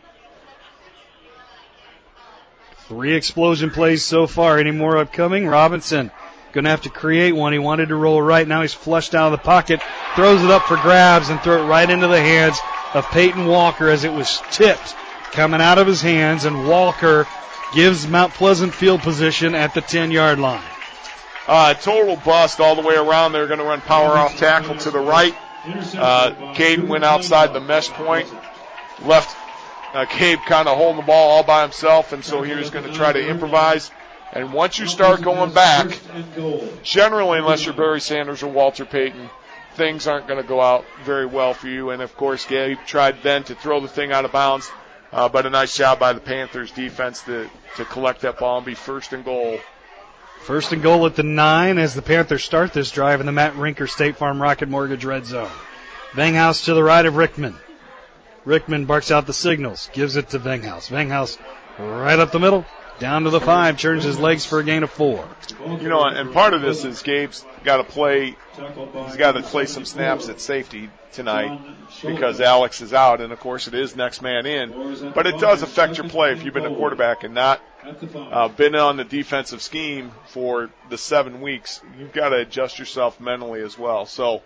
3 explosion plays so far. Any more upcoming? Robinson going to have to create one. He wanted to roll right. Now he's flushed out of the pocket. Throws it up for grabs and throw it right into the hands of Peyton Walker as it was tipped coming out of his hands. And Walker gives Mount Pleasant field position at the 10-yard line. Total bust all the way around. They're going to run power off tackle to the right. Caden went outside the mesh point. Left Cabe kind of holding the ball all by himself, and so he was going to try to improvise. And once you start going back, generally, unless you're Barry Sanders or Walter Payton, things aren't going to go out very well for you. And, of course, Gabe tried then to throw the thing out of bounds, but a nice job by the Panthers defense to collect that ball and be first and goal. First and goal at the 9 as the Panthers start this drive in the Matt Rinker State Farm Rocket Mortgage red zone. Venghaus to the right of Rickman. Rickman barks out the signals, gives it to Venghaus. Venghaus right up the middle, down to the 5, turns his legs for a gain of 4. You know, and part of this is Gabe's got to play. He's got to play some snaps at safety tonight because Alex is out, and of course it is next man in. But it does affect your play if you've been a quarterback and not been on the defensive scheme for the 7 weeks. You've got to adjust yourself mentally as well. So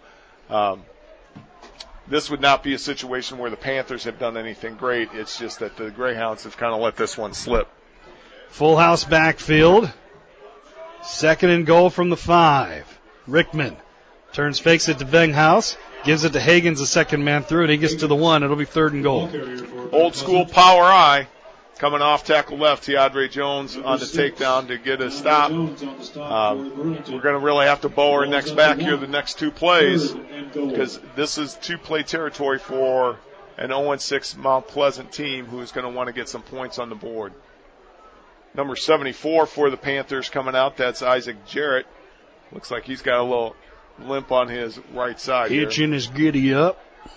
this would not be a situation where the Panthers have done anything great. It's just that the Greyhounds have kind of let this one slip. Full house backfield. Second and goal from the 5. Rickman fakes it to Venghaus, gives it to Hagens, the second man through it. He gets to the 1. It'll be third and goal. Old school power eye. Coming off tackle left, Teodre Jones on the takedown to get a stop. We're going to really have to bow our necks back here the next 2 plays because this is 2-play territory for an 0-6 Mount Pleasant team who's going to want to get some points on the board. Number 74 for the Panthers coming out, that's Isaac Jarrett. Looks like he's got a little limp on his right side. Hitching his giddy up.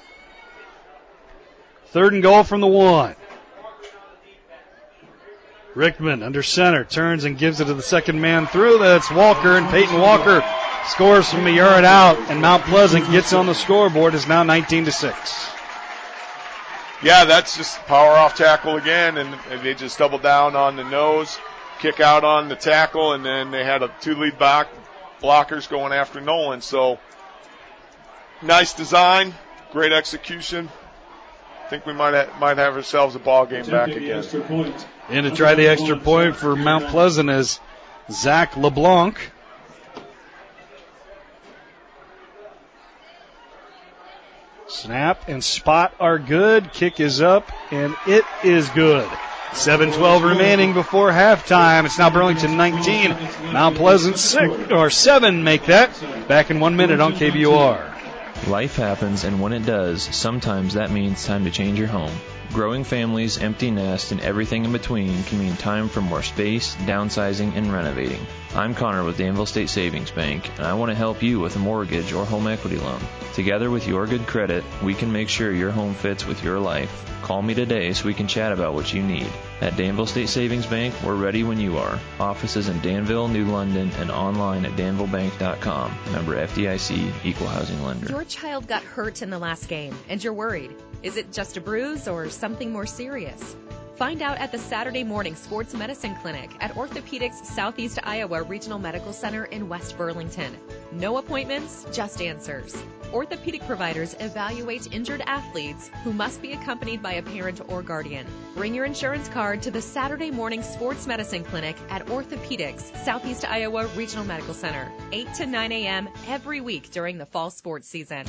Third and goal from the 1. Rickman under center, turns and gives it to the second man through. That's Walker, and Peyton Walker scores from a yard out, and Mount Pleasant gets on the scoreboard. It's now 19-6. Yeah, that's just power off tackle again, and they just double down on the nose, kick out on the tackle, and then they had 2 lead blockers going after Nolan. So nice design, great execution. I think we might have ourselves a ball game back again. And to try the extra point for Mount Pleasant is Zach LeBlanc. Snap and spot are good. Kick is up, and it is good. 7:12 remaining before halftime. It's now Burlington 19. Mount Pleasant 7 make that. Back in 1 minute on KBUR. Life happens, and when it does, sometimes that means time to change your home. Growing families, empty nest, and everything in between can mean time for more space, downsizing, and renovating. I'm Connor with Danville State Savings Bank, and I want to help you with a mortgage or home equity loan. Together with your good credit, we can make sure your home fits with your life. Call me today so we can chat about what you need. At Danville State Savings Bank, we're ready when you are. Offices in Danville, New London, and online at danvillebank.com. Member FDIC, Equal Housing Lender. Your child got hurt in the last game, and you're worried. Is it just a bruise or something more serious? Find out at the Saturday morning sports medicine clinic at Orthopedics Southeast Iowa Regional Medical Center in West Burlington. No appointments, just answers. Orthopedic providers evaluate injured athletes who must be accompanied by a parent or guardian. Bring your insurance card to the Saturday morning sports medicine clinic at Orthopedics Southeast Iowa Regional Medical Center, 8 to 9 a.m. every week during the fall sports season.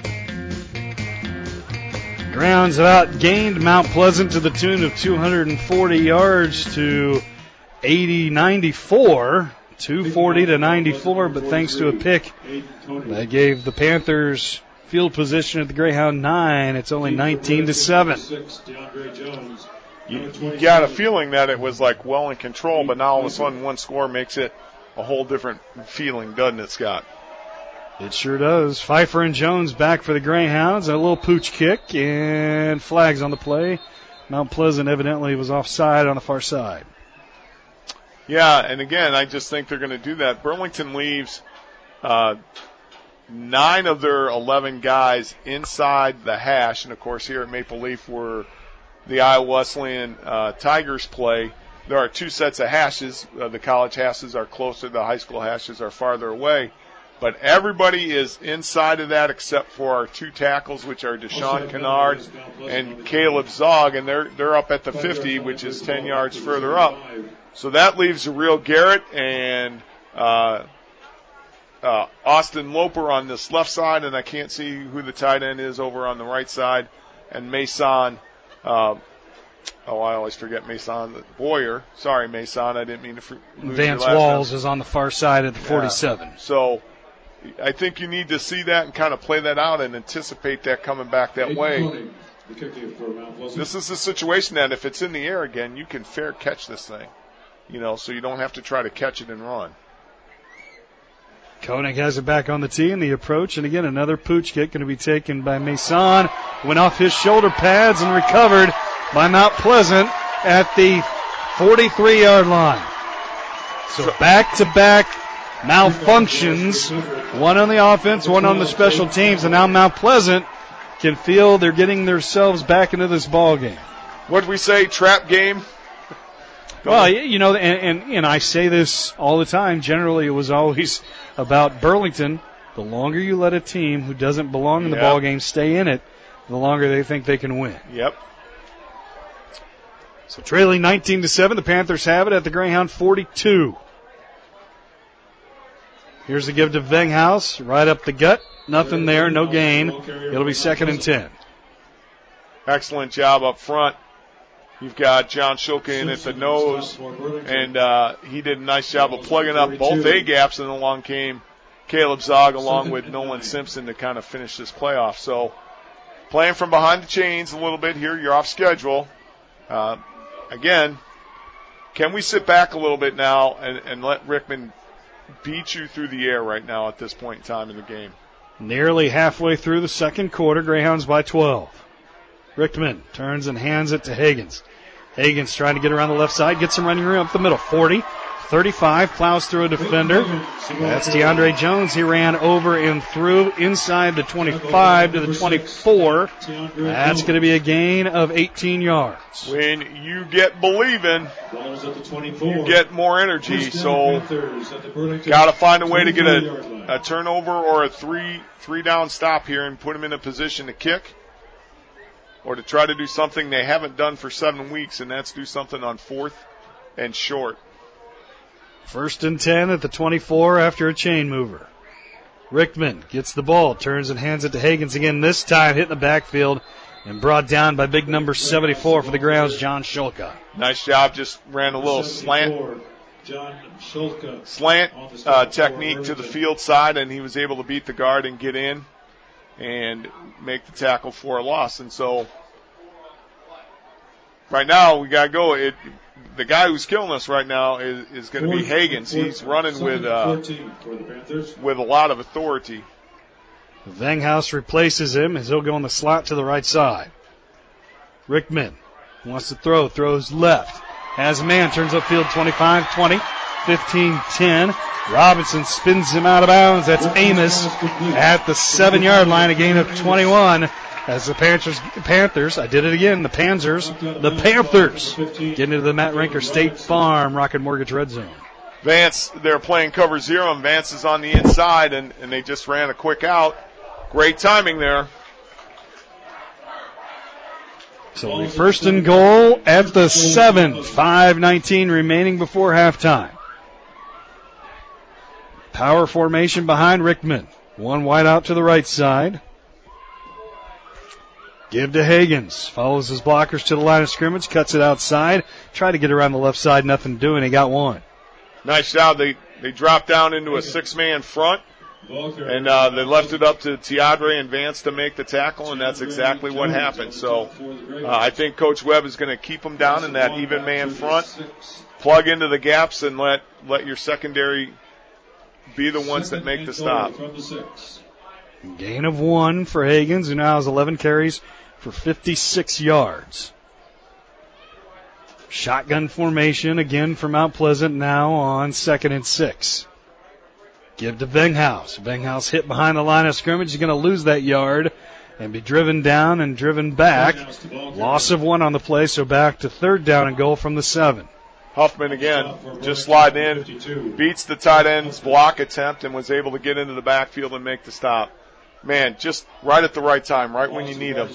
Grounds have outgained Mount Pleasant to the tune of 240 yards to 94, 240 to 94, but thanks to a pick that gave the Panthers field position at the Greyhound 9, it's only 19-7. You got a feeling that it was like well in control, but now all of a sudden one score makes it a whole different feeling, doesn't it, Scott? It sure does. Pfeiffer and Jones back for the Greyhounds. A little pooch kick and flags on the play. Mount Pleasant evidently was offside on the far side. Yeah, and again, I just think they're going to do that. Burlington leaves 9 of their 11 guys inside the hash. And, of course, here at Maple Leaf where the Iowa Wesleyan Tigers play, there are 2 sets of hashes. The college hashes are closer. The high school hashes are farther away. But everybody is inside of that except for our 2 tackles, which are Deshaun Kennard and Caleb Zog, and they're up at the 50, which is 10 yards further up. So that leaves Real Garrett and Austin Loper on this left side, and I can't see who the tight end is over on the right side, and Mason. I always forget Mason Boyer. Sorry, Mason. I didn't mean to lose Vance Walls is on the far side of the 47. So I think you need to see that and kind of play that out and anticipate that coming back that way. This is a situation that if it's in the air again, you can fair catch this thing, so you don't have to try to catch it and run. Koenig has it back on the tee in the approach, and again, another pooch kick going to be taken by Mason. Went off his shoulder pads and recovered by Mount Pleasant at the 43-yard line. So back-to-back malfunctions, one on the offense, one on the special teams, and now Mount Pleasant can feel they're getting themselves back into this ball game. What did we say, trap game? Well, and I say this all the time. Generally, it was always about Burlington. The longer you let a team who doesn't belong in the ball game stay in it, the longer they think they can win. Yep. So trailing 19-7, the Panthers have it at the Greyhound 42. Here's the give to Venghaus, right up the gut. Nothing there, no gain. It'll be 2nd and 10. Excellent job up front. You've got John Schulke in at the nose, and he did a nice job of plugging up both A gaps, and along came Caleb Zog along with Nolan Simpson to kind of finish this playoff. So playing from behind the chains a little bit here. You're off schedule. Again, can we sit back a little bit now and let Rickman beat you through the air right now at this point in time in the game? Nearly halfway through the second quarter, Greyhounds by 12. Rickman turns and hands it to Higgins. Higgins trying to get around the left side, gets some running room up the middle. 40, 35, plows through a defender. That's DeAndre Jones. He ran over and through inside the 25 to the 24. That's going to be a gain of 18 yards. When you get believing, you get more energy. So got to find a way to get a turnover or a three down stop here and put them in a position to kick, or to try to do something they haven't done for 7 weeks, and that's do something on 4th and short. 1st and 10 at the 24 after a chain mover. Rickman gets the ball, turns and hands it to Higgins again, this time hitting the backfield and brought down by big number 74 for the Grounds, John Schulke. Nice job, just ran a little slant technique to the field side, and he was able to beat the guard and get in and make the tackle for a loss. And so right now we got to go. The guy who's killing us right now is going to be Higgins. He's running with a lot of authority. Venghaus replaces him as he'll go in the slot to the right side. Rickman wants to throws left. Has a man, turns upfield 25-20, 15-10. Robinson spins him out of bounds. That's Amos at the 7-yard line, a gain of 21. As the Panthers, I did it again, the Panthers get into the Matt Rinker State Farm Rocket Mortgage Red Zone. Vance, they're playing cover 0, and Vance is on the inside, and they just ran a quick out. Great timing there. So the 1st and goal at the 7, 5:19 remaining before halftime. Power formation behind Rickman. One wide out to the right side. Give to Higgins. Follows his blockers to the line of scrimmage. Cuts it outside. Try to get around the left side. Nothing doing. He got one. Nice job. They dropped down into a 6-man front. And they left it up to Teodre and Vance to make the tackle, and that's exactly what happened. So I think Coach Webb is going to keep them down in that even man front. Plug into the gaps and let your secondary be the ones that make the stop. Gain of 1 for Higgins, who now has 11 carries for 56 yards. Shotgun formation again for Mount Pleasant now on 2nd and 6. Give to Vinghaus. Vinghaus hit behind the line of scrimmage. He's going to lose that yard and be driven down and driven back. Loss of 1 on the play, so back to 3rd down and goal from the 7. Huffman again, just sliding in, beats the tight end's block attempt and was able to get into the backfield and make the stop. Man, just right at the right time, right when you need him.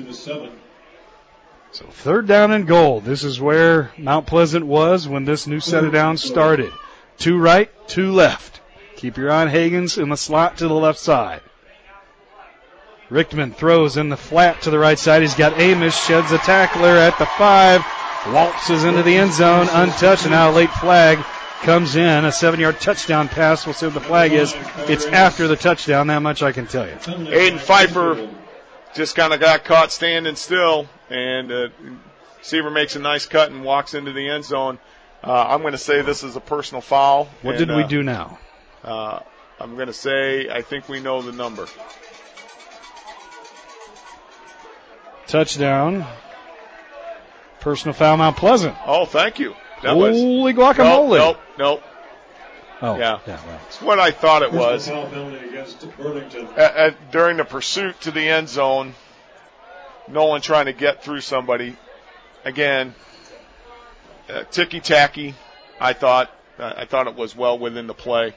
So 3rd down and goal. This is where Mount Pleasant was when this new set of downs started. 2 right, 2 left. Keep your eye on Hagens in the slot to the left side. Richtman throws in the flat to the right side. He's got Amos, sheds a tackler at the 5. Waltzes into the end zone, untouched, and now a late flag comes in. A 7-yard touchdown pass. We'll see what the flag is. It's after the touchdown. That much I can tell you. Aiden Pfeiffer just kind of got caught standing still, and receiver makes a nice cut and walks into the end zone. I'm going to say this is a personal foul. What did we do now? I'm going to say I think we know the number. Touchdown. Personal foul, Mount Pleasant. Oh, thank you. Holy guacamole. Nope. Oh, yeah. Right. It's what I thought it was. During the pursuit to the end zone, Nolan trying to get through somebody. Again, ticky-tacky, I thought. I thought it was well within the play.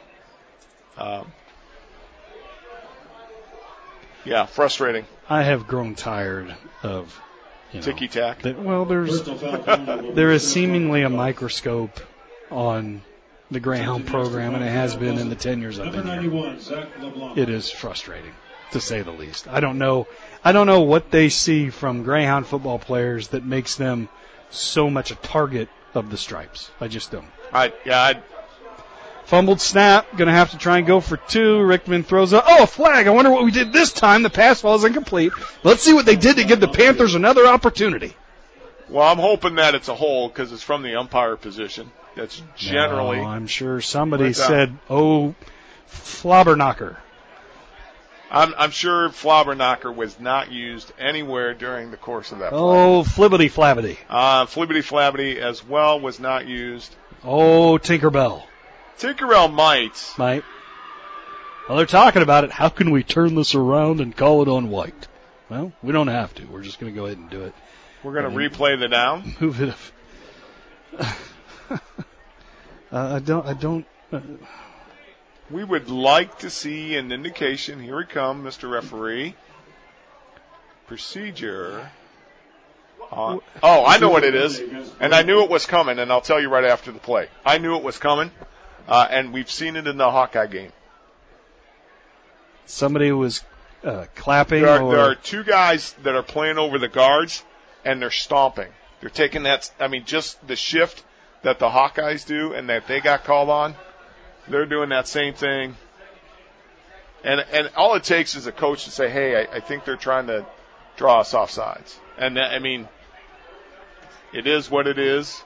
Yeah, frustrating. I have grown tired of ticky-tack. Well, there is seemingly a microscope on the Greyhound program, and it has been in the 10 years I've been here. It is frustrating, to say the least. I don't know what they see from Greyhound football players that makes them so much a target of the stripes. I just don't. Fumbled snap, going to have to try and go for 2. Richtman throws a flag. I wonder what we did this time. The pass ball is incomplete. Let's see what they did to give the Panthers another opportunity. Well, I'm hoping that it's a hold because it's from the umpire position. That's generally. I'm sure somebody said, Flobberknocker. I'm sure Flobberknocker was not used anywhere during the course of that play. Flibbity Flabbity. Flibbity Flabbity as well was not used. Tinkerbell. Tinkerbell might. Well, they're talking about it. How can we turn this around and call it on white? Well, we don't have to. We're just going to go ahead and do it. We're going to replay the down. Move it. I don't. We would like to see an indication. Here we come, Mr. Referee. Procedure. I know what it is, and I knew it was coming, and I'll tell you right after the play. I knew it was coming, and we've seen it in the Hawkeye game. Somebody was clapping. There are 2 guys that are playing over the guards, and they're stomping. They're taking that, just the shift that the Hawkeyes do and that they got called on. They're doing that same thing. And all it takes is a coach to say, hey, I think they're trying to draw us off sides. And, it is what it is.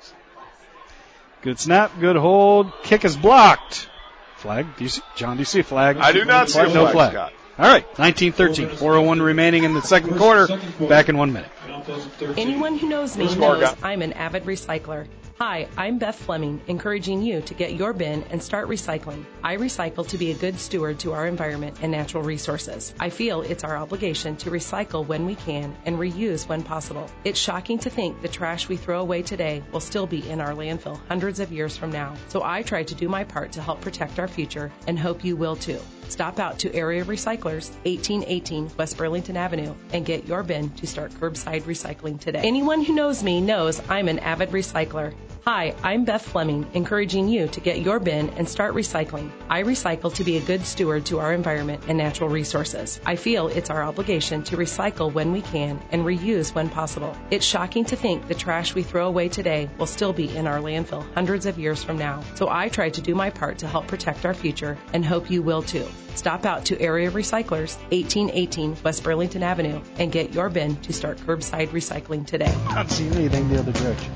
Good snap, good hold. Kick is blocked. Flag. John, do you see a flag? I do not see a flag. No flag. Scott. All right, 19-13. 4:01 remaining in the second quarter. Back in 1 minute. Anyone who knows me knows I'm an avid recycler. Hi, I'm Beth Fleming, encouraging you to get your bin and start recycling. I recycle to be a good steward to our environment and natural resources. I feel it's our obligation to recycle when we can and reuse when possible. It's shocking to think the trash we throw away today will still be in our landfill hundreds of years from now. So I try to do my part to help protect our future and hope you will too. Stop out to Area Recyclers, 1818 West Burlington Avenue, and get your bin to start curbside recycling today. Anyone who knows me knows I'm an avid recycler. Hi, I'm Beth Fleming, encouraging you to get your bin and start recycling. I recycle to be a good steward to our environment and natural resources. I feel it's our obligation to recycle when we can and reuse when possible. It's shocking to think the trash we throw away today will still be in our landfill hundreds of years from now. So I try to do my part to help protect our future and hope you will too. Stop out to Area Recyclers, 1818 West Burlington Avenue, and get your bin to start curbside recycling today. Not seeing anything the other direction.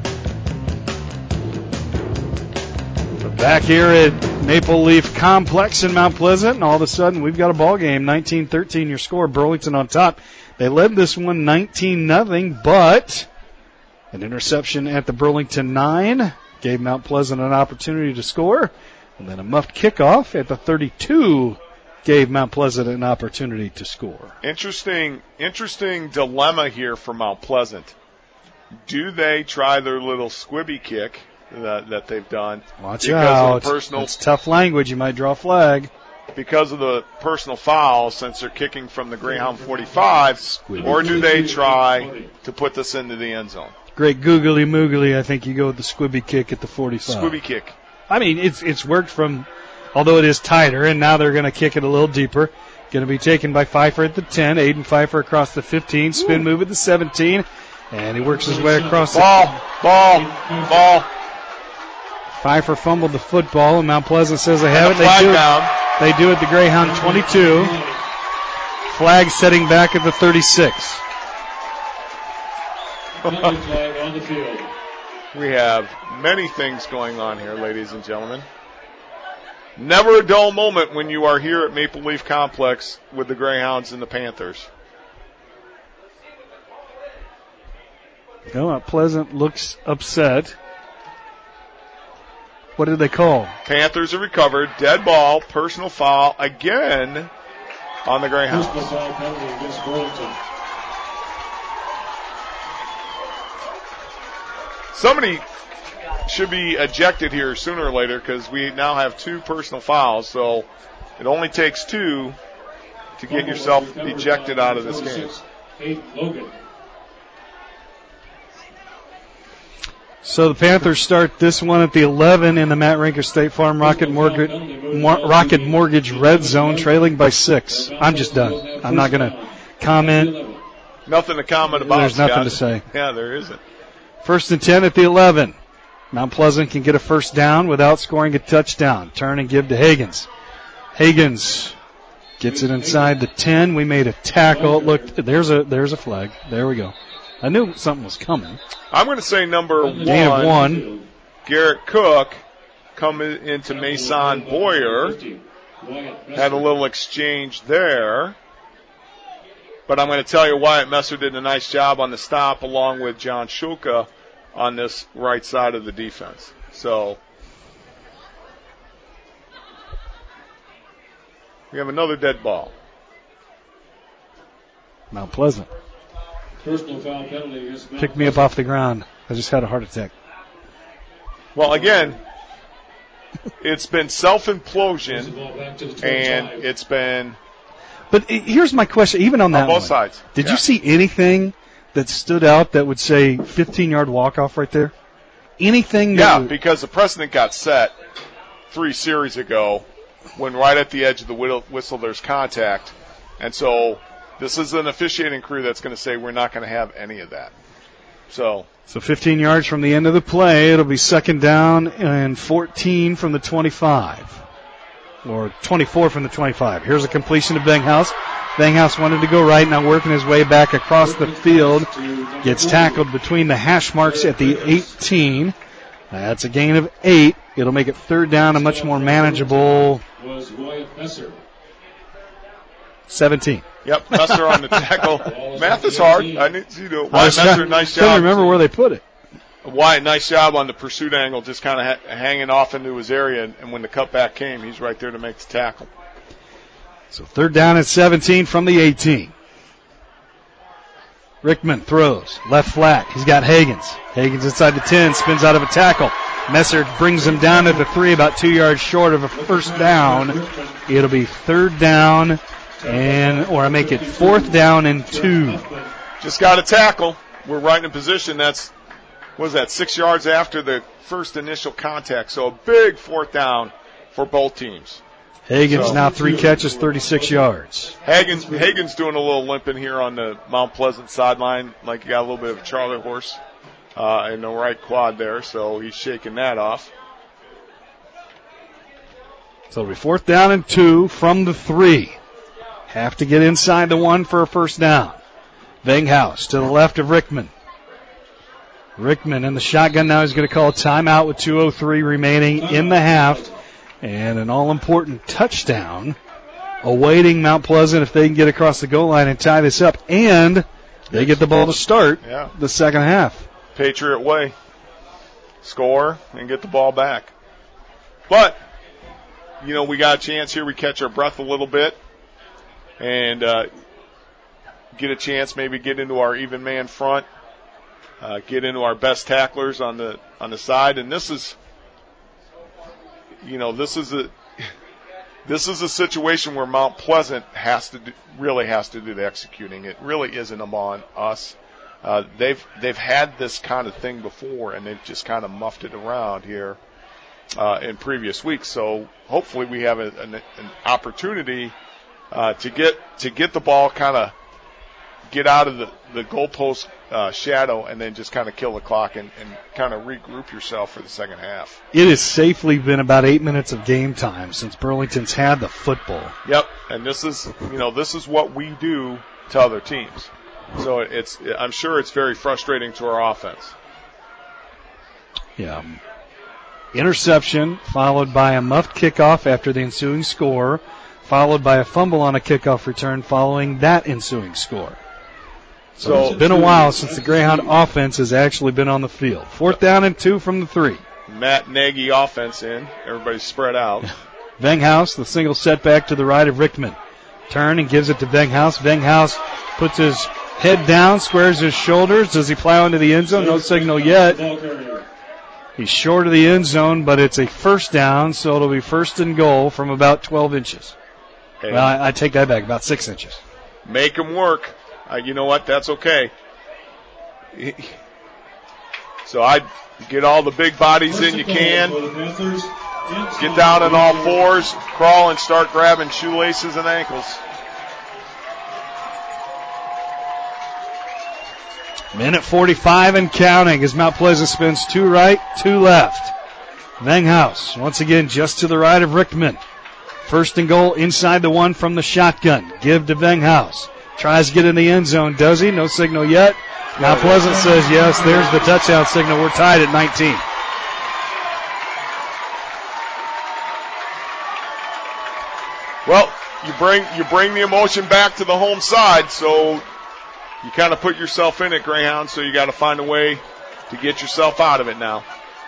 Back here at Maple Leaf Complex in Mount Pleasant, and all of a sudden we've got a ball game. 19-13 your score. Burlington on top. They led this one 19-0, but an interception at the Burlington 9 gave Mount Pleasant an opportunity to score. And then a muffed kickoff at the 32 gave Mount Pleasant an opportunity to score. Interesting dilemma here for Mount Pleasant. Do they try their little squibby kick that they've done? Watch out. It's tough language. You might draw a flag. Because of the personal foul, since they're kicking from the Greyhound 45, or do they try to put this into the end zone? Great googly moogly. I think you go with the squibby kick at the 45. Squibby kick. I mean, it's worked from, although it is tighter, and now they're going to kick it a little deeper. Going to be taken by Pfeiffer at the 10. Aiden Pfeiffer across the 15. Spin move at the 17. And he works his way across Ball. Pfeiffer fumbled the football, and Mount Pleasant says they have it. They do it at the Greyhound 22. Flag setting back at the 36. We have many things going on here, ladies and gentlemen. Never a dull moment when you are here at Maple Leaf Complex with the Greyhounds and the Panthers. Mount Pleasant looks upset. What did they call? Panthers have recovered. Dead ball, personal foul again on the Greyhounds. Personal foul penalty against Burlington. Somebody should be ejected here sooner or later because we now have 2 personal fouls, so it only takes 2 to get yourself ejected out of this game. 8 Logan. So the Panthers start this one at the 11 in the Matt Rinker State Farm Rocket Mortgage Red Zone, trailing by 6. I'm just done. I'm not going to comment. Nothing to comment about. There's nothing to say. Yeah, there isn't. 1st and 10 at the 11. Mount Pleasant can get a first down without scoring a touchdown. Turn and give to Higgins. Higgins gets it inside the 10. We made a tackle. Look, there's a flag. There we go. I knew something was coming. I'm going to say number 1. Gain of 1. Garrett Cook coming into Mason Boyer. Had a little exchange there. But I'm going to tell you Wyatt Messer did a nice job on the stop along with John Shulka on this right side of the defense. So we have another dead ball. Mount Pleasant. Personal foul penalty against Mount Pick me up off the ground. I just had a heart attack. Well, again, it's been self-implosion, and it's been... But here's my question, even on that both sides. Did you see anything that stood out that would say 15-yard walk-off right there? Anything that because the precedent got set 3 series ago when right at the edge of the whistle there's contact. And so this is an officiating crew that's going to say we're not going to have any of that. So 15 yards from the end of the play, it'll be 2nd down and 14 from the 25. Or 24 from the 25. Here's a completion to Benghaus. Benghaus wanted to go right, now working his way back across the field. Gets tackled between the hash marks at the 18. That's a gain of 8. It'll make it 3rd down, a much more manageable 17. Yep, Messer on the tackle. Math is hard. I need you to. Wyatt Messer, nice job. I couldn't remember where they put it. Wyatt, nice job on the pursuit angle, just kind of hanging off into his area, and when the cutback came, he's right there to make the tackle. So 3rd down and 17 from the 18. Rickman throws, left flat. He's got Higgins. Higgins inside the 10, spins out of a tackle. Messer brings him down at the 3, about 2 yards short of a first down. It'll be 3rd down, or I make it 4th down and 2. Just got a tackle. We're right in position. That's 6 yards after the first initial contact. So a big 4th down for both teams. Higgins now 3 catches, 36 yards. Higgins doing a little limping here on the Mount Pleasant sideline, like he got a little bit of a Charlie horse in the right quad there, so he's shaking that off. So it'll be 4th down and 2 from the 3. Have to get inside the 1 for a first down. Benghaus to the left of Rickman. Rickman in the shotgun now. He's going to call a timeout with 2:03 remaining in the half. And an all-important touchdown awaiting Mount Pleasant if they can get across the goal line and tie this up. And they get the ball to start the second half. Patriot way. Score and get the ball back. But we got a chance here. We catch our breath a little bit and get a chance, maybe get into our even man front, get into our best tacklers on the side. And this is a situation where Mount Pleasant really has to do the executing. It really isn't on us. They've had this kind of thing before, and they've just kind of muffed it around here in previous weeks. So hopefully we have an opportunity to get the ball, kind of get out of the goalpost shadow, and then just kind of kill the clock and kind of regroup yourself for the second half. It has safely been about 8 minutes of game time since Burlington's had the football. Yep, and this is what we do to other teams. So I'm sure it's very frustrating to our offense. Yeah. Interception followed by a muffed kickoff after the ensuing score, followed by a fumble on a kickoff return following that ensuing score. So it's been a while since the Greyhound offense has actually been on the field. 4th down and 2 from the 3. Matt Nagy offense in. Everybody's spread out. Venghaus, the single setback to the right of Rickman. Turn and gives it to Venghaus. Venghaus puts his head down, squares his shoulders. Does he plow into the end zone? No signal yet. He's short of the end zone, but it's a first down, so it'll be 1st and goal from about 12 inches. Hey. Well, I take that back, about 6 inches. Make him work. You know what? That's okay. So I get all the big bodies in you can. Get down on all fours, crawl, and start grabbing shoelaces and ankles. Minute 45 and counting as Mount Pleasant spins 2 right, 2 left. Venghaus once again just to the right of Rickman. 1st and goal inside the 1 from the shotgun. Give to Venghaus. Tries to get in the end zone. Does he? No signal yet. Mount Pleasant says yes. There's the touchdown signal. We're tied at 19. Well, you bring the emotion back to the home side, so you kind of put yourself in it, Greyhound, so you got to find a way to get yourself out of it now.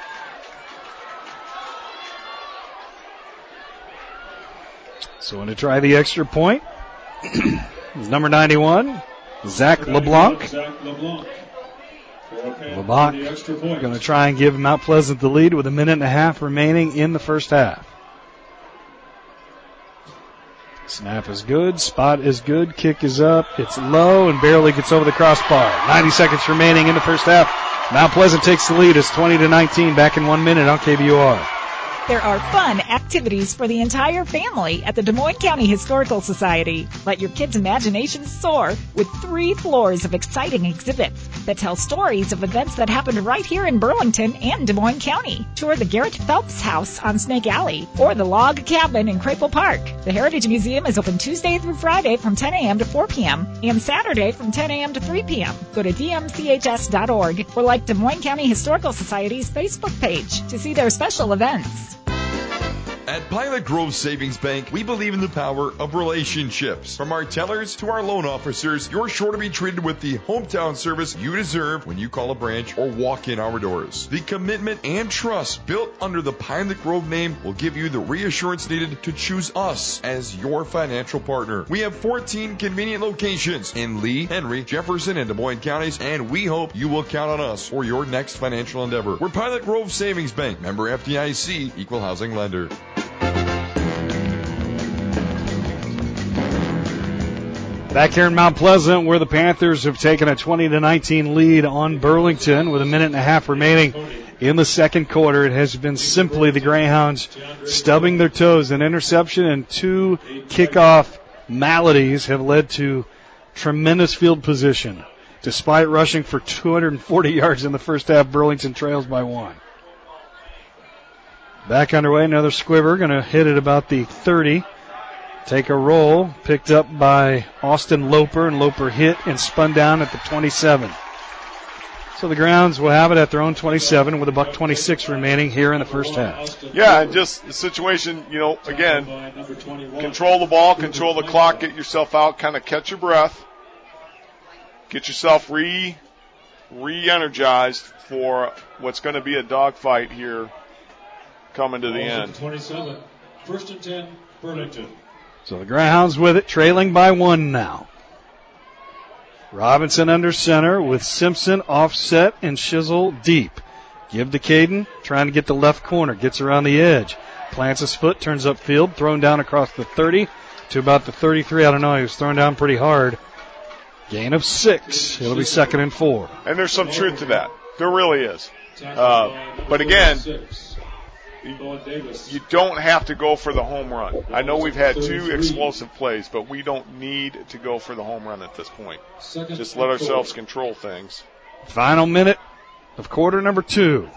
So going to try the extra point. Number 91, Zach LeBlanc. LeBlanc going to try and give Mount Pleasant the lead with 1.5 minutes remaining in the first half. Snap is good, spot is good, kick is up, it's low and barely gets over the crossbar. 90 seconds remaining in the first half. Mount Pleasant takes the lead. It's 20-19, back in 1 minute on KBUR. There are fun activities for the entire family at the Des Moines County Historical Society. Let your kids' imaginations soar with 3 floors of exciting exhibits that tell stories of events that happened right here in Burlington and Des Moines County. Tour the Garrett Phelps House on Snake Alley or the Log Cabin in Crapel Park. The Heritage Museum is open Tuesday through Friday from 10 a.m. to 4 p.m. and Saturday from 10 a.m. to 3 p.m. Go to dmchs.org or like Des Moines County Historical Society's Facebook page to see their special events. At Pilot Grove Savings Bank, we believe in the power of relationships. From our tellers to our loan officers, you're sure to be treated with the hometown service you deserve when you call a branch or walk in our doors. The commitment and trust built under the Pilot Grove name will give you the reassurance needed to choose us as your financial partner. We have 14 convenient locations in Lee, Henry, Jefferson, and Des Moines counties, and we hope you will count on us for your next financial endeavor. We're Pilot Grove Savings Bank, member FDIC, equal housing lender. Back here in Mount Pleasant, where the Panthers have taken a 20-19 lead on Burlington with 1.5 minutes remaining in the second quarter. It has been simply the Greyhounds stubbing their toes. An interception and 2 kickoff maladies have led to tremendous field position. Despite rushing for 240 yards in the first half, Burlington trails by 1. Back underway, another squiver, going to hit it about the 30. Take a roll, picked up by Austin Loper, and Loper hit and spun down at the 27. So the Grounds will have it at their own 27 with $1:26 remaining here in the first half. Yeah, just the situation, again, control the ball, control the clock, get yourself out, kind of catch your breath, get yourself re-energized for what's going to be a dogfight here coming to the end. First and 10, Burlington. So the Greyhounds with it, trailing by 1 now. Robinson under center with Simpson offset and Shizzle deep. Give to Caden, trying to get the left corner, gets around the edge. Plants his foot, turns upfield, thrown down across the 30 to about the 33. I don't know, he was thrown down pretty hard. Gain of 6. It'll be 2nd and 4. And there's some truth to that. There really is. But again, you don't have to go for the home run. I know we've had 2 explosive plays, but we don't need to go for the home run at this point. Just let ourselves control things. Final minute of quarter number 2.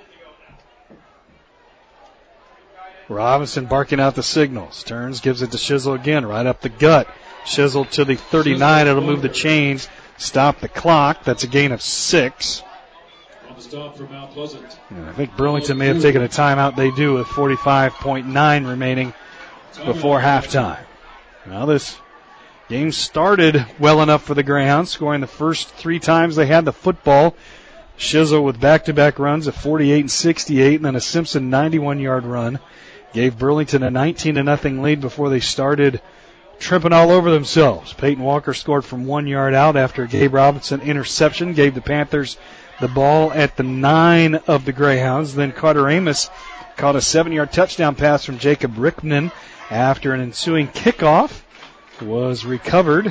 Robinson barking out the signals. Turns, gives it to Shizzle again, right up the gut. Shizzle to the 39. It'll move the chains, stop the clock. That's a gain of 6. Stop for Mount Pleasant. I think Burlington may have taken a timeout. They do with 45.9 remaining before halftime. Now this game started well enough for the Greyhounds, scoring the first 3 times they had the football. Shizzle with back-to-back runs of 48 and 68, and then a Simpson 91-yard run gave Burlington a 19-0 lead before they started tripping all over themselves. Peyton Walker scored from 1 yard out after a Gabe Robinson interception, gave the Panthers the ball at the 9 of the Greyhounds. Then Carter Amos caught a 7-yard touchdown pass from Jacob Rickman after an ensuing kickoff was recovered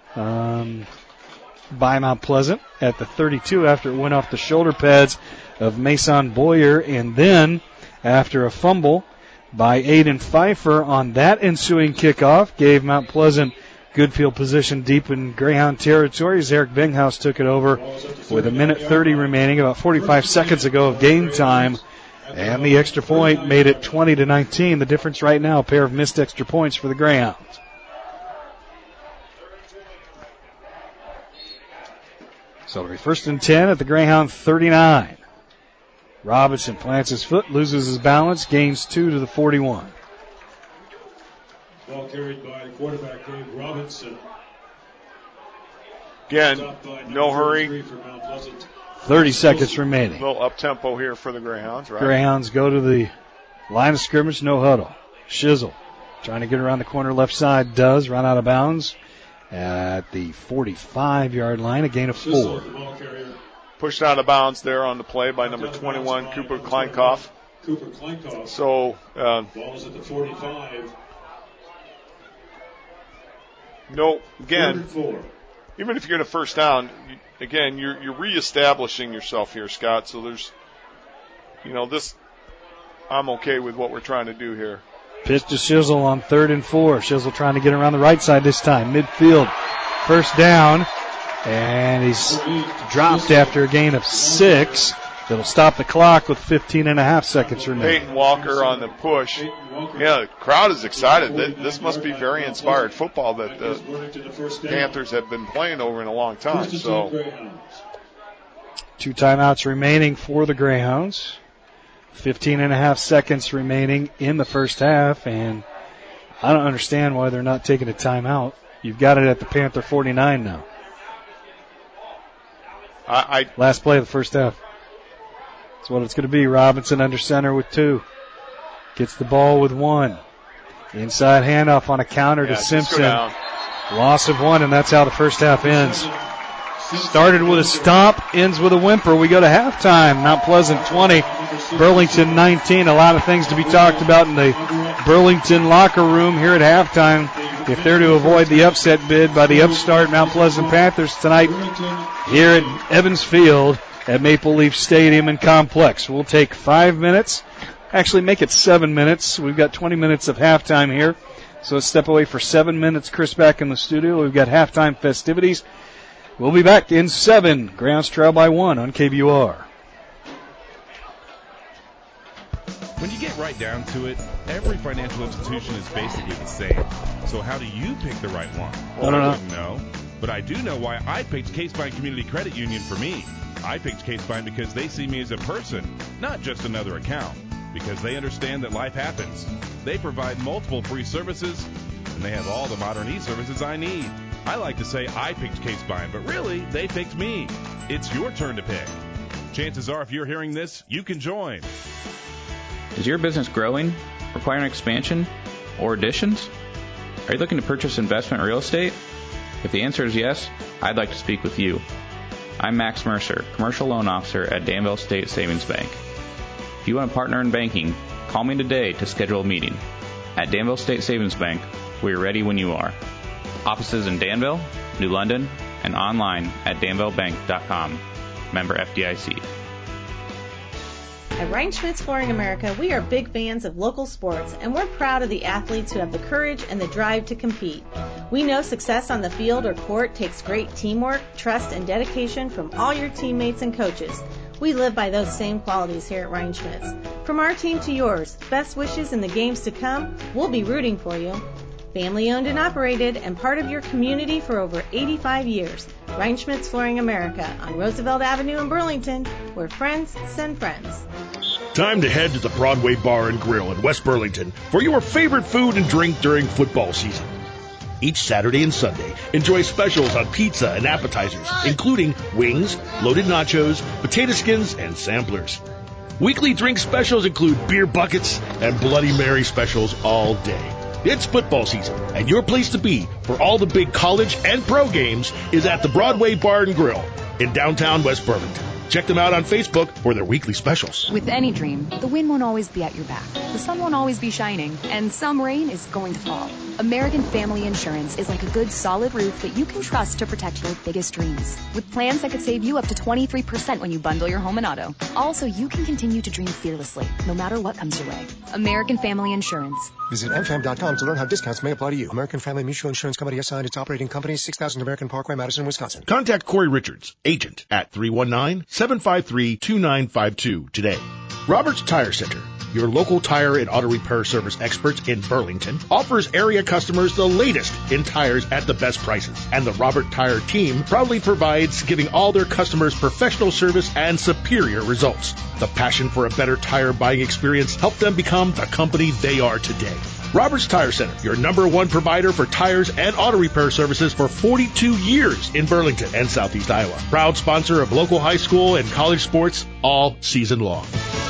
by Mount Pleasant at the 32 after it went off the shoulder pads of Mason Boyer. And then after a fumble by Aiden Pfeiffer on that ensuing kickoff, gave Mount Pleasant good field position deep in Greyhound territory as Eric Binghaus took it over with 1:30 remaining, about 45 seconds ago of game time. And the extra point made it 20-19. The difference right now, a pair of missed extra points for the Greyhounds. So it'll be 1st and 10 at the Greyhound 39. Robinson plants his foot, loses his balance, gains 2 to the 41. Ball carried by quarterback Dave Robinson. Again, no hurry. 30 seconds remaining. A little up-tempo here for the Greyhounds, right? Greyhounds go to the line of scrimmage, no huddle. Shizzle trying to get around the corner left side, does run out of bounds at the 45-yard line, a gain of 4. Pushed out of bounds there on the play by number 21, Cooper Kleinkoff. So, ball's at the 45. No, again, even if you're in a first down, again, you're reestablishing yourself here, Scott. So there's, this, I'm okay with what we're trying to do here. Pitch to Shizzle on 3rd and 4. Shizzle trying to get around the right side this time. Midfield, first down, and he's dropped after a gain of 6. It'll stop the clock with 15.5 seconds remaining. Peyton Walker on the push. Yeah, the crowd is excited. This must be very inspired football that the Panthers have been playing over in a long time. So, 2 timeouts remaining for the Greyhounds. 15.5 seconds remaining in the first half, and I don't understand why they're not taking a timeout. You've got it at the Panther 49 now. Last play of the first half. That's what it's going to be. Robinson under center with 2. Gets the ball with 1. Inside handoff on a counter to Simpson. Loss of 1, and that's how the first half ends. Started with a stomp, ends with a whimper. We go to halftime. Mount Pleasant 20, Burlington 19. A lot of things to be talked about in the Burlington locker room here at halftime if they're to avoid the upset bid by the upstart Mount Pleasant Panthers tonight here at Evans Field at Maple Leaf Stadium and Complex. We'll take 5 minutes. Actually, make it 7 minutes. We've got 20 minutes of halftime here. So let's step away for 7 minutes. Chris back in the studio. We've got halftime festivities. We'll be back in 7. Greyhounds trail by 1 on KBUR. When you get right down to it, every financial institution is basically the same. So how do you pick the right one? Well, I wouldn't know. But I do know why I picked Case Bind Community Credit Union for me. I picked Case Bind because they see me as a person, not just another account. Because they understand that life happens. They provide multiple free services, and they have all the modern e-services I need. I like to say I picked Case Bind, but really, they picked me. It's your turn to pick. Chances are, if you're hearing this, you can join. Is your business growing? Requiring expansion or additions? Are you looking to purchase investment real estate? If the answer is yes, I'd like to speak with you. I'm Max Mercer, Commercial Loan Officer at Danville State Savings Bank. If you want to partner in banking, call me today to schedule a meeting. At Danville State Savings Bank, we are ready when you are. Offices in Danville, New London, and online at danvillebank.com. Member FDIC. At Reinschmidt's Flooring America, we are big fans of local sports, and we're proud of the athletes who have the courage and the drive to compete. We know success on the field or court takes great teamwork, trust, and dedication from all your teammates and coaches. We live by those same qualities here at Reinschmidt's. From our team to yours, best wishes in the games to come. We'll be rooting for you. Family owned and operated and part of your community for over 85 years. Reinschmidt's Flooring America on Roosevelt Avenue in Burlington, where friends send friends. Time to head to the Broadway Bar and Grill in West Burlington for your favorite food and drink during football season. Each Saturday and Sunday, enjoy specials on pizza and appetizers, including wings, loaded nachos, potato skins, and samplers. Weekly drink specials include beer buckets and Bloody Mary specials all day. It's football season, and your place to be for all the big college and pro games is at the Broadway Bar and Grill in downtown West Burlington. Check them out on Facebook for their weekly specials. With any dream, the wind won't always be at your back. The sun won't always be shining, and some rain is going to fall. American Family Insurance is like a good solid roof that you can trust to protect your biggest dreams. With plans that could save you up to 23% when you bundle your home and auto. Also, you can continue to dream fearlessly, no matter what comes your way. American Family Insurance. Visit mfam.com to learn how discounts may apply to you. American Family Mutual Insurance Company SI and its operating company, 6000 American Parkway, Madison, Wisconsin. Contact Corey Richards, agent, at 319-753-2952 today. Roberts Tire Center, your local tire and auto repair service experts in Burlington, offers area customers the latest in tires at the best prices. And the Robert Tire team proudly provides, giving all their customers professional service and superior results. The passion for a better tire buying experience helped them become the company they are today. Roberts Tire Center, your number one provider for tires and auto repair services for 42 years in Burlington and Southeast Iowa. Proud sponsor of local high school and college sports all season long.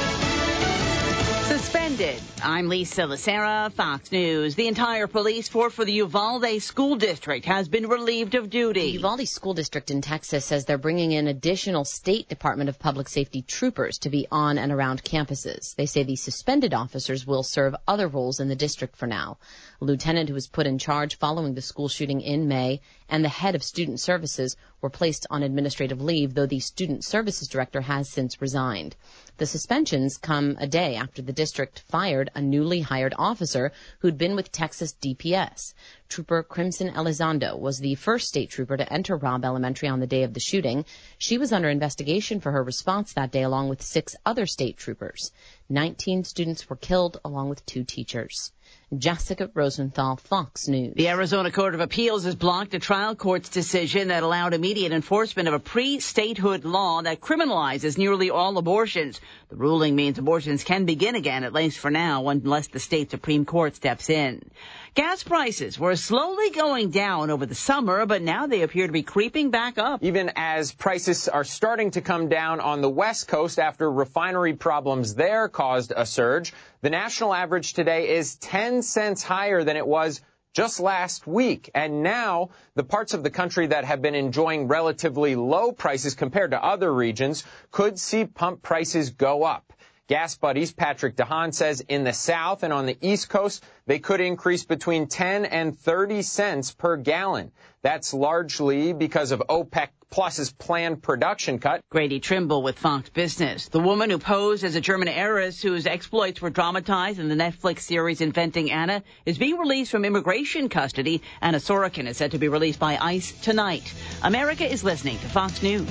Suspended. I'm Lisa Lacera, Fox News. The entire police force for the Uvalde School District has been relieved of duty. The Uvalde School District in Texas says they're bringing in additional State Department of Public Safety troopers to be on and around campuses. They say the suspended officers will serve other roles in the district for now. A lieutenant who was put in charge following the school shooting in May and the head of student services were placed on administrative leave, though the student services director has since resigned. The suspensions come a day after the district fired a newly hired officer who'd been with Texas DPS. Trooper Crimson Elizondo was the first state trooper to enter Robb Elementary on the day of the shooting. She was under investigation for her response that day along with 6 other state troopers. 19 students were killed along with 2 teachers. Jessica Rosenthal, Fox News. The Arizona Court of Appeals has blocked a trial court's decision that allowed immediate enforcement of a pre-statehood law that criminalizes nearly all abortions. The ruling means abortions can begin again, at least for now, unless the state Supreme Court steps in. Gas prices were slowly going down over the summer, but now they appear to be creeping back up. Even as prices are starting to come down on the West Coast after refinery problems there caused a surge, the national average today is 10 cents higher than it was just last week. And now the parts of the country that have been enjoying relatively low prices compared to other regions could see pump prices go up. Gas Buddies' Patrick DeHaan says in the South and on the East Coast, they could increase between 10 and 30 cents per gallon. That's largely because of OPEC Plus's planned production cut. Grady Trimble with Fox Business. The woman who posed as a German heiress whose exploits were dramatized in the Netflix series Inventing Anna is being released from immigration custody. Anna Sorokin is said to be released by ICE tonight. America is listening to Fox News.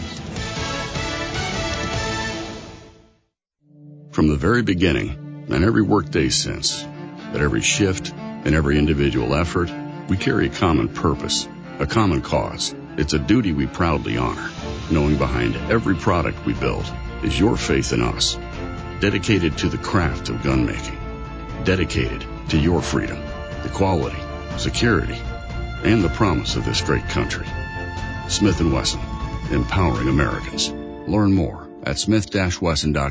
From the very beginning, and every workday since, at every shift and every individual effort, we carry a common purpose, a common cause. It's a duty we proudly honor, knowing behind every product we build is your faith in us, dedicated to the craft of gun making, dedicated to your freedom, the quality, security, and the promise of this great country. Smith & Wesson, empowering Americans. Learn more at smith-wesson.com.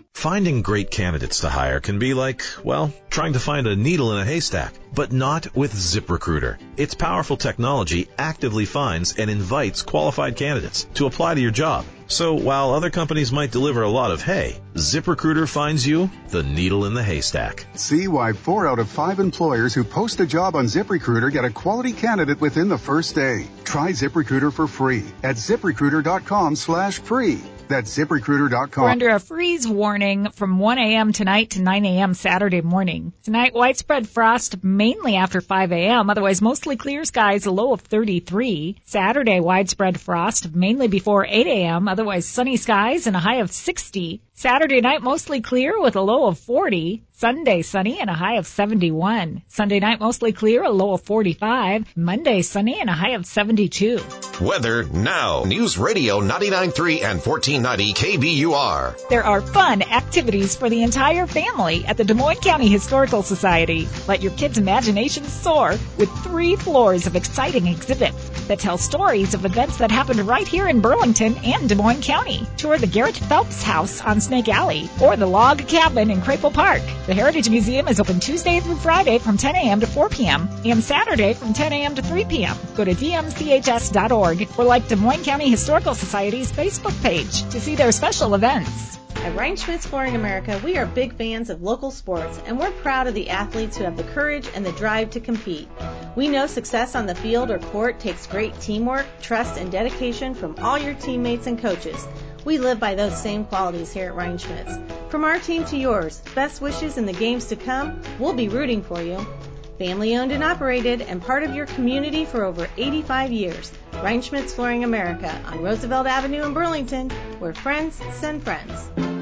Finding great candidates to hire can be like, well, trying to find a needle in a haystack, but not with ZipRecruiter. Its powerful technology actively finds and invites qualified candidates to apply to your job. So while other companies might deliver a lot of hay, ZipRecruiter finds you the needle in the haystack. See why 4 out of 5 employers who post a job on ZipRecruiter get a quality candidate within the first day. Try ZipRecruiter for free at ZipRecruiter.com/free. That's ZipRecruiter.com. We're under a freeze warning from 1 a.m. tonight to 9 a.m. Saturday morning. Tonight, widespread frost mainly after 5 a.m. Otherwise, mostly clear skies, a low of 33. Saturday, widespread frost mainly before 8 a.m. Otherwise, sunny skies and a high of 60. Saturday night, mostly clear with a low of 40. Sunday, sunny and a high of 71. Sunday night, mostly clear, a low of 45. Monday, sunny and a high of 72. Weather now. News Radio 99.3 and 1490 KBUR. There are fun activities for the entire family at the Des Moines County Historical Society. Let your kids' imaginations soar with 3 floors of exciting exhibits that tell stories of events that happened right here in Burlington and Des Moines County. Tour the Garrett Phelps House on Snake Alley or the Log Cabin in Crapple Park. The Heritage Museum is open Tuesday through Friday from 10 a.m. to 4 p.m. and Saturday from 10 a.m. to 3 p.m. Go to dmchs.org or like Des Moines County Historical Society's Facebook page to see their special events. At Reinschmidt's Flooring America, we are big fans of local sports, and we're proud of the athletes who have the courage and the drive to compete. We know success on the field or court takes great teamwork, trust, and dedication from all your teammates and coaches. We live by those same qualities here at Reinschmidt's. From our team to yours, best wishes in the games to come. We'll be rooting for you. Family owned and operated and part of your community for over 85 years. Reinschmidt's Flooring America on Roosevelt Avenue in Burlington, where friends send friends.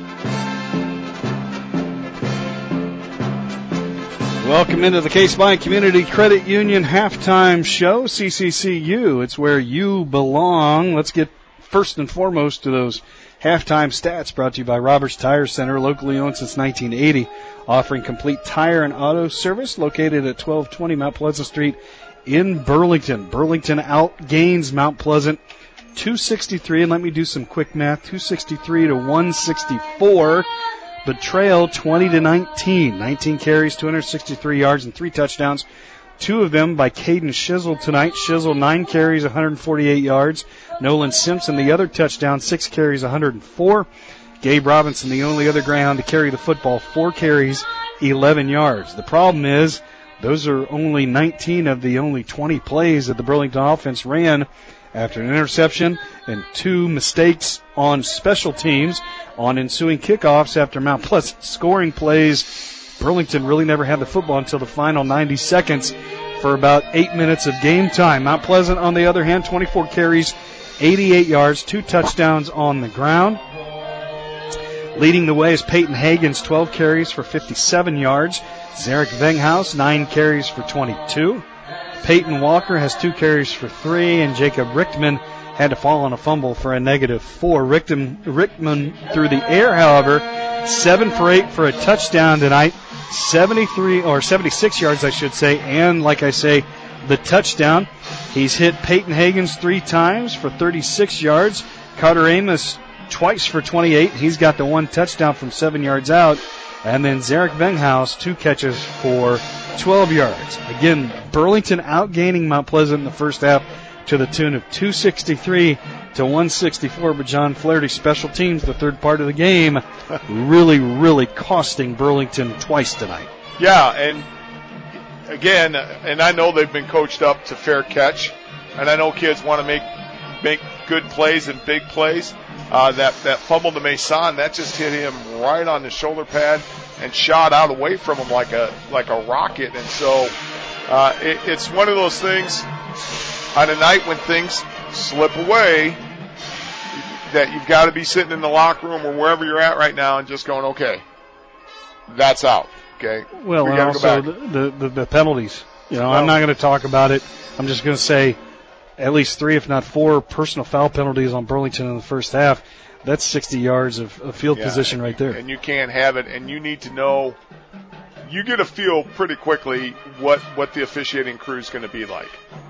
Welcome into the Case Bank Community Credit Union halftime show, CCCU. It's where you belong. Let's get first and foremost to those halftime stats brought to you by Roberts Tire Center, locally owned since 1980, offering complete tire and auto service, located at 1220 Mount Pleasant Street in Burlington. Burlington outgains Mount Pleasant 263, and let me do some quick math, 263 to 164. Betrayal 20-19, 19 carries, 263 yards, and 3 touchdowns. 2 of them by Caden Shizzle tonight. Shizzle 9 carries, 148 yards. Nolan Simpson, the other touchdown, 6 carries, 104. Gabe Robinson, the only other Greyhound to carry the football, 4 carries, 11 yards. The problem is those are only 19 of the only 20 plays that the Burlington offense ran after an interception and 2 mistakes on special teams on ensuing kickoffs after Mount Pleasant scoring plays. Burlington really never had the football until the final 90 seconds for about 8 minutes of game time. Mount Pleasant, on the other hand, 24 carries, 88 yards, 2 touchdowns on the ground. Leading the way is Peyton Hagens, 12 carries for 57 yards. Zarek Venghaus, 9 carries for 22. Peyton Walker has 2 carries for 3, and Jacob Richtman had to fall on a fumble for a -4. Richtman through the air, however, 7 for 8 for a touchdown tonight, 76 yards, I should say, and like I say, the touchdown. He's hit Peyton Hagens 3 times for 36 yards. Carter Amos twice for 28. He's got the 1 touchdown from 7 yards out. And then Zarek Venghaus, 2 catches for 12 yards. Again, Burlington outgaining Mount Pleasant in the first half to the tune of 263 to 164. But John Flaherty, special teams, the third part of the game, really, really costing Burlington twice tonight. Yeah, and again, and I know they've been coached up to fair catch, and I know kids want to make good plays and big plays. That fumble to Mason, that just hit him right on the shoulder pad and shot out away from him like a rocket. And so it's one of those things on a night when things slip away that you've got to be sitting in the locker room or wherever you're at right now and just going, okay, that's out. Okay. Well, and also the penalties. I'm not going to talk about it. I'm just going to say at least 3, if not 4, personal foul penalties on Burlington in the first half. That's 60 yards of field position right there. And you can't have it, and you need to know. You get a feel pretty quickly what the officiating crew is going to be like.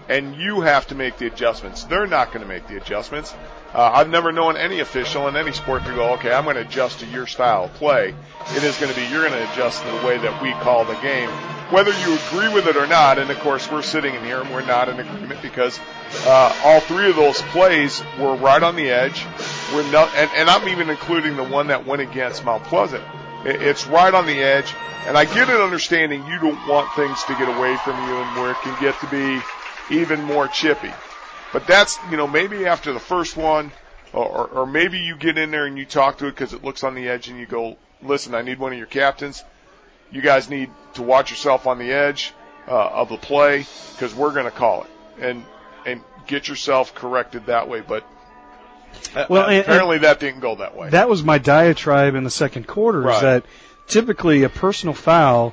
and you have to make the adjustments. They're not going to make the adjustments. I've never known any official in any sport to go, okay, I'm going to adjust to your style of play. It is going to be, you're going to adjust to the way that we call the game, whether you agree with it or not. And, of course, we're sitting in here and we're not in agreement because all three of those plays were right on the edge. And I'm even including the one that went against Mount Pleasant. It's right on the edge. And I get an understanding you don't want things to get away from you and where it can get to be even more chippy. But that's, maybe after the first one, or maybe you get in there and you talk to it because it looks on the edge and you go, listen, I need one of your captains. You guys need to watch yourself on the edge of the play because we're going to call it. And get yourself corrected that way. But apparently that didn't go that way. That was my diatribe in the second quarter, right. Is that typically a personal foul,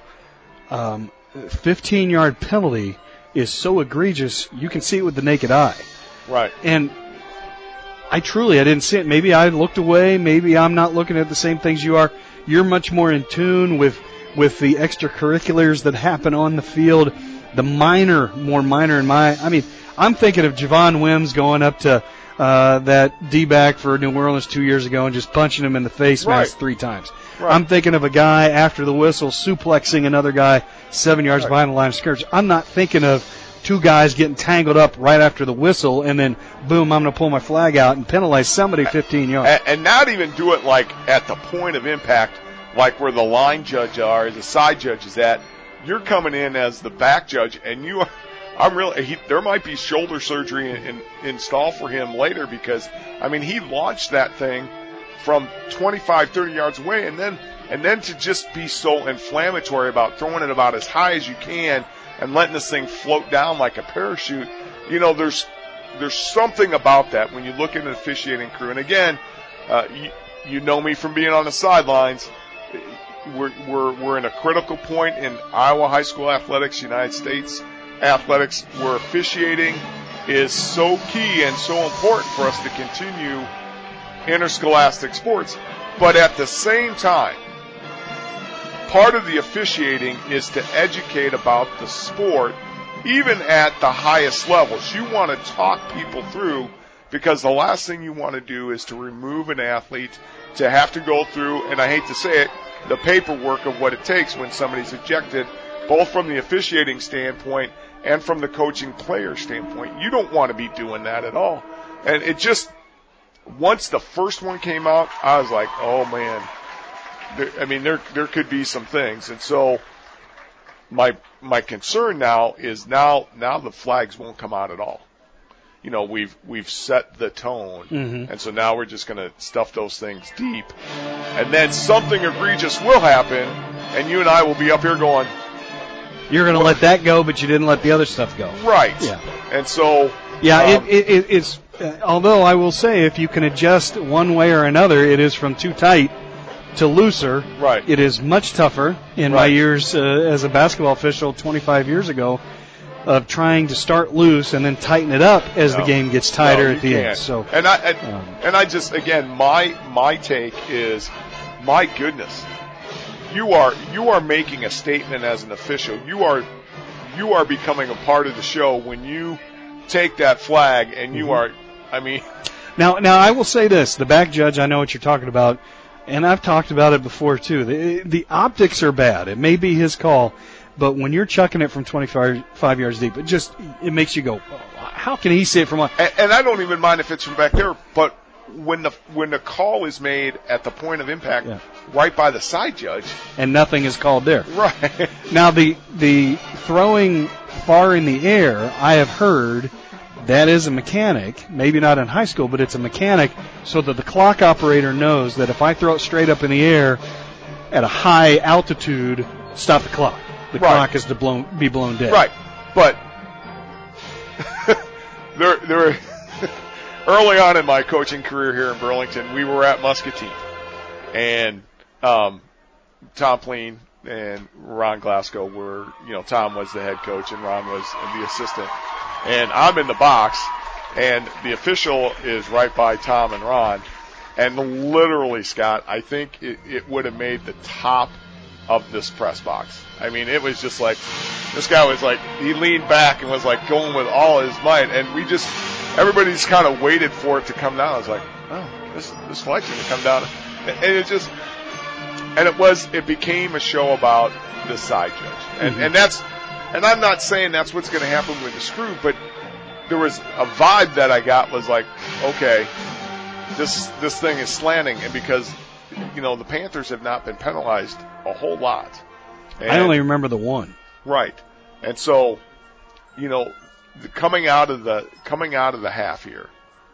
15-yard penalty, is so egregious, you can see it with the naked eye. Right. And I didn't see it. Maybe I looked away. Maybe I'm not looking at the same things you are. You're much more in tune with the extracurriculars that happen on the field, the more minor in I'm thinking of Javon Wims going up to that D-back for New Orleans 2 years ago and just punching him in the face mask 3 times. Right. I'm thinking of a guy after the whistle suplexing another guy 7 yards behind the line of scrimmage. I'm not thinking of 2 guys getting tangled up right after the whistle and then, boom, I'm going to pull my flag out and penalize somebody 15 yards. And not even do it like at the point of impact, like where the line judge are, the side judge is at. You're coming in as the back judge, and you are. There might be shoulder surgery installed for him later because, he launched that thing from 25, 30 yards away, and then to just be so inflammatory about throwing it about as high as you can and letting this thing float down like a parachute. There's something about that when you look at an officiating crew. And again, you know me from being on the sidelines. We're in a critical point in Iowa high school athletics, United States athletics, where officiating is so key and so important for us to continue interscholastic sports. But at the same time, part of the officiating is to educate about the sport, even at the highest levels. You want to talk people through, because the last thing you want to do is to remove an athlete to have to go through, and I hate to say it, the paperwork of what it takes when somebody's ejected, both from the officiating standpoint and from the coaching player standpoint. You don't want to be doing that at all. And it just, once the first one came out, I was like, oh man, there could be some things. And so my concern now is now the flags won't come out at all. We've set the tone, and so now we're just going to stuff those things deep, and then something egregious will happen, and you and I will be up here going, you're going to let that go, but you didn't let the other stuff go. Right. Yeah. And so, it's although I will say, if you can adjust one way or another, it is from too tight to looser. Right. It is much tougher in my years as a basketball official 25 years ago, of trying to start loose and then tighten it up as the game gets tighter at the end. So, and I just, again, my take is, my goodness, you are making a statement as an official. You are becoming a part of the show when you take that flag and you are. Now I will say this: the back judge, I know what you're talking about, and I've talked about it before too. The optics are bad. It may be his call. But when you're chucking it from 25 yards deep, it makes you go, how can he see it from one? And I don't even mind if it's from back there, but when the call is made at the point of impact, right by the side judge, and nothing is called there. Right. Now the throwing far in the air, I have heard that is a mechanic, maybe not in high school, but it's a mechanic so that the clock operator knows that if I throw it straight up in the air at a high altitude, stop the clock. The clock is to be blown dead. Right. But there early on in my coaching career here in Burlington, we were at Muscatine. And Tom Pleen and Ron Glasgow were, Tom was the head coach and Ron was the assistant. And I'm in the box, and the official is right by Tom and Ron. And literally, Scott, I think it would have made the top of this press box. It was just like, this guy was like, he leaned back and was like going with all his might, and everybody just kind of waited for it to come down. I was like, oh, this flight's going to come down. And it became a show about the side judge. And I'm not saying that's what's going to happen with the screw, but there was a vibe that I got was like, okay, this thing is slanting, and because, the Panthers have not been penalized a whole lot. And, I only remember the one. Right. And so, coming out of the half here,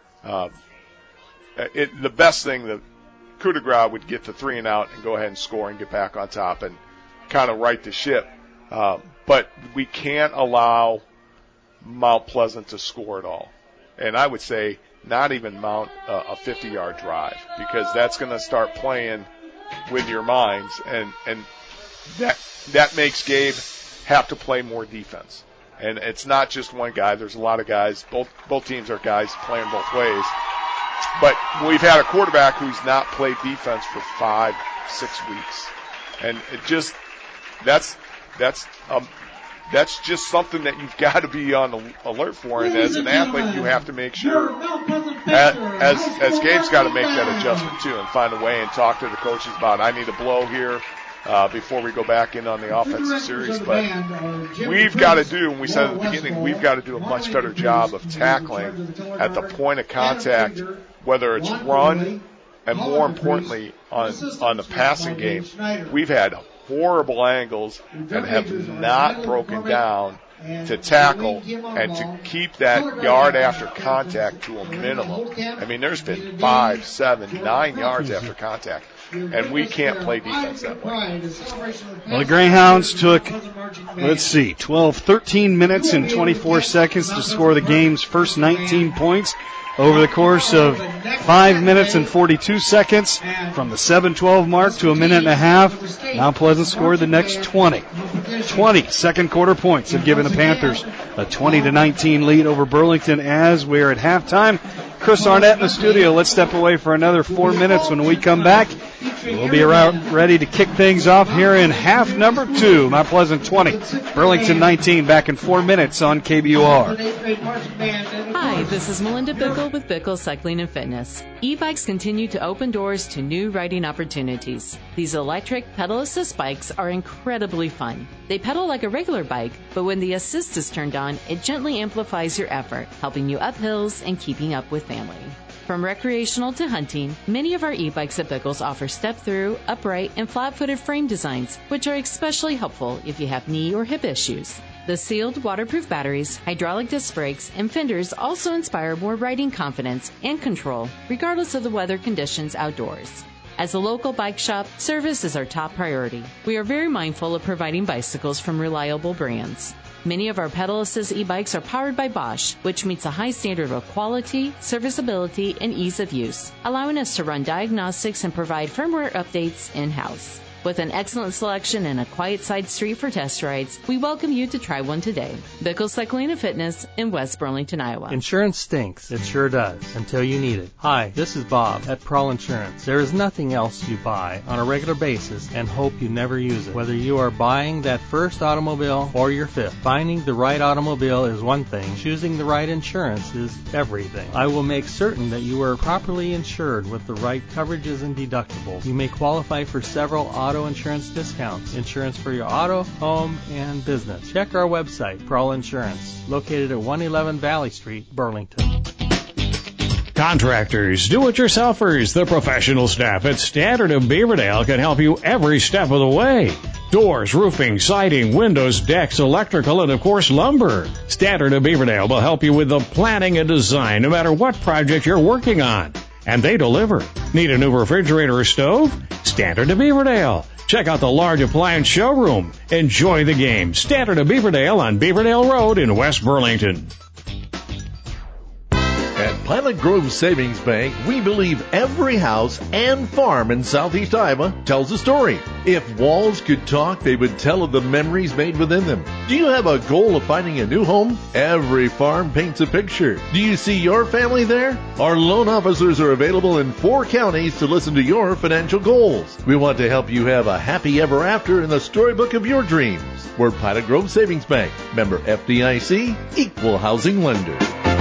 the best thing that Coup de Grace would get the 3 and out and go ahead and score and get back on top and kind of right the ship. But we can't allow Mount Pleasant to score at all. And I would say not even mount a 50-yard drive, because that's going to start playing with your minds, and that makes Gabe have to play more defense. And it's not just one guy. There's a lot of guys. Both teams are guys playing both ways. But we've had a quarterback who's not played defense for 5-6 weeks. And it just, that's just something that you've got to be on the alert for. And as an athlete, you have to make sure, as Gabe's got to make that adjustment too, and find a way and talk to the coaches about, I need a blow here before we go back in on the offensive series. But we've got to do, and we said at the beginning, we've got to do a much better job of tackling at the point of contact, whether it's run, and more importantly, on the passing game. We've had horrible angles and have not broken down to tackle and to keep that yard after contact to a minimum. I mean, there's been 5, 7, 9 yards after contact, and we can't play defense that way. Well, the Greyhounds took, 13 minutes and 24 seconds to score the game's first 19 points. Over the course of 5 minutes and 42 seconds, from the 7:12 mark to a minute and a half, Mount Pleasant scored the next 20. 20 second quarter points have given the Panthers a 20-19 lead over Burlington as we're at halftime. Chris Arnett in the studio. Let's step away for another 4 minutes. When we come back, we'll be ready to kick things off here in half number 2. Mount Pleasant 20, Burlington 19, back in 4 minutes on KBUR. Hi, this is Melinda Bickle with Bickle Cycling and Fitness. E-bikes continue to open doors to new riding opportunities. These electric pedal assist bikes are incredibly fun. They pedal like a regular bike, but when the assist is turned on, it gently amplifies your effort, helping you up hills and keeping up with family. From recreational to hunting, many of our e-bikes at Bickles offer step-through, upright, and flat-footed frame designs, which are especially helpful if you have knee or hip issues. The sealed waterproof batteries, hydraulic disc brakes, and fenders also inspire more riding confidence and control, regardless of the weather conditions outdoors. As a local bike shop, service is our top priority. We are very mindful of providing bicycles from reliable brands. Many of our pedal assist e-bikes are powered by Bosch, which meets a high standard of quality, serviceability, and ease of use, allowing us to run diagnostics and provide firmware updates in-house. With an excellent selection and a quiet side street for test rides, we welcome you to try one today. Bickle Cycling and Fitness in West Burlington, Iowa. Insurance stinks. It sure does, until you need it. Hi, this is Bob at Prowl Insurance. There is nothing else you buy on a regular basis and hope you never use it. Whether you are buying that first automobile or your fifth, finding the right automobile is one thing. Choosing the right insurance is everything. I will make certain that you are properly insured with the right coverages and deductibles. You may qualify for several auto insurance discounts. Insurance for your auto, home, and business. Check our website, Prowl Insurance, located at 111 Valley Street, Burlington. Contractors, do-it-yourselfers, the professional staff at Standard of Beaverdale can help you every step of the way. Doors, roofing, siding, windows, decks, electrical, and of course lumber. Standard of Beaverdale will help you with the planning and design no matter what project you're working on. And they deliver. Need a new refrigerator or stove? Standard of Beaverdale. Check out the large appliance showroom. Enjoy the game. Standard of Beaverdale on Beaverdale Road in West Burlington. At Pilot Grove Savings Bank, we believe every house and farm in southeast Iowa tells a story. If walls could talk, they would tell of the memories made within them. Do you have a goal of finding a new home? Every farm paints a picture. Do you see your family there? Our loan officers are available in 4 counties to listen to your financial goals. We want to help you have a happy ever after in the storybook of your dreams. We're Pilot Grove Savings Bank, member FDIC, equal housing lender.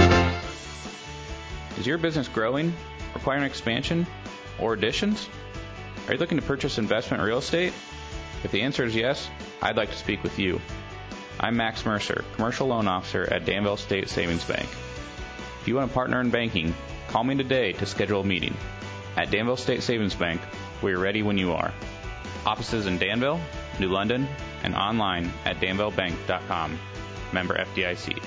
Is your business growing, requiring expansion, or additions? Are you looking to purchase investment real estate? If the answer is yes, I'd like to speak with you. I'm Max Mercer, Commercial Loan Officer at Danville State Savings Bank. If you want to partner in banking, call me today to schedule a meeting. At Danville State Savings Bank, we're ready when you are. Offices in Danville, New London, and online at danvillebank.com. Member FDIC.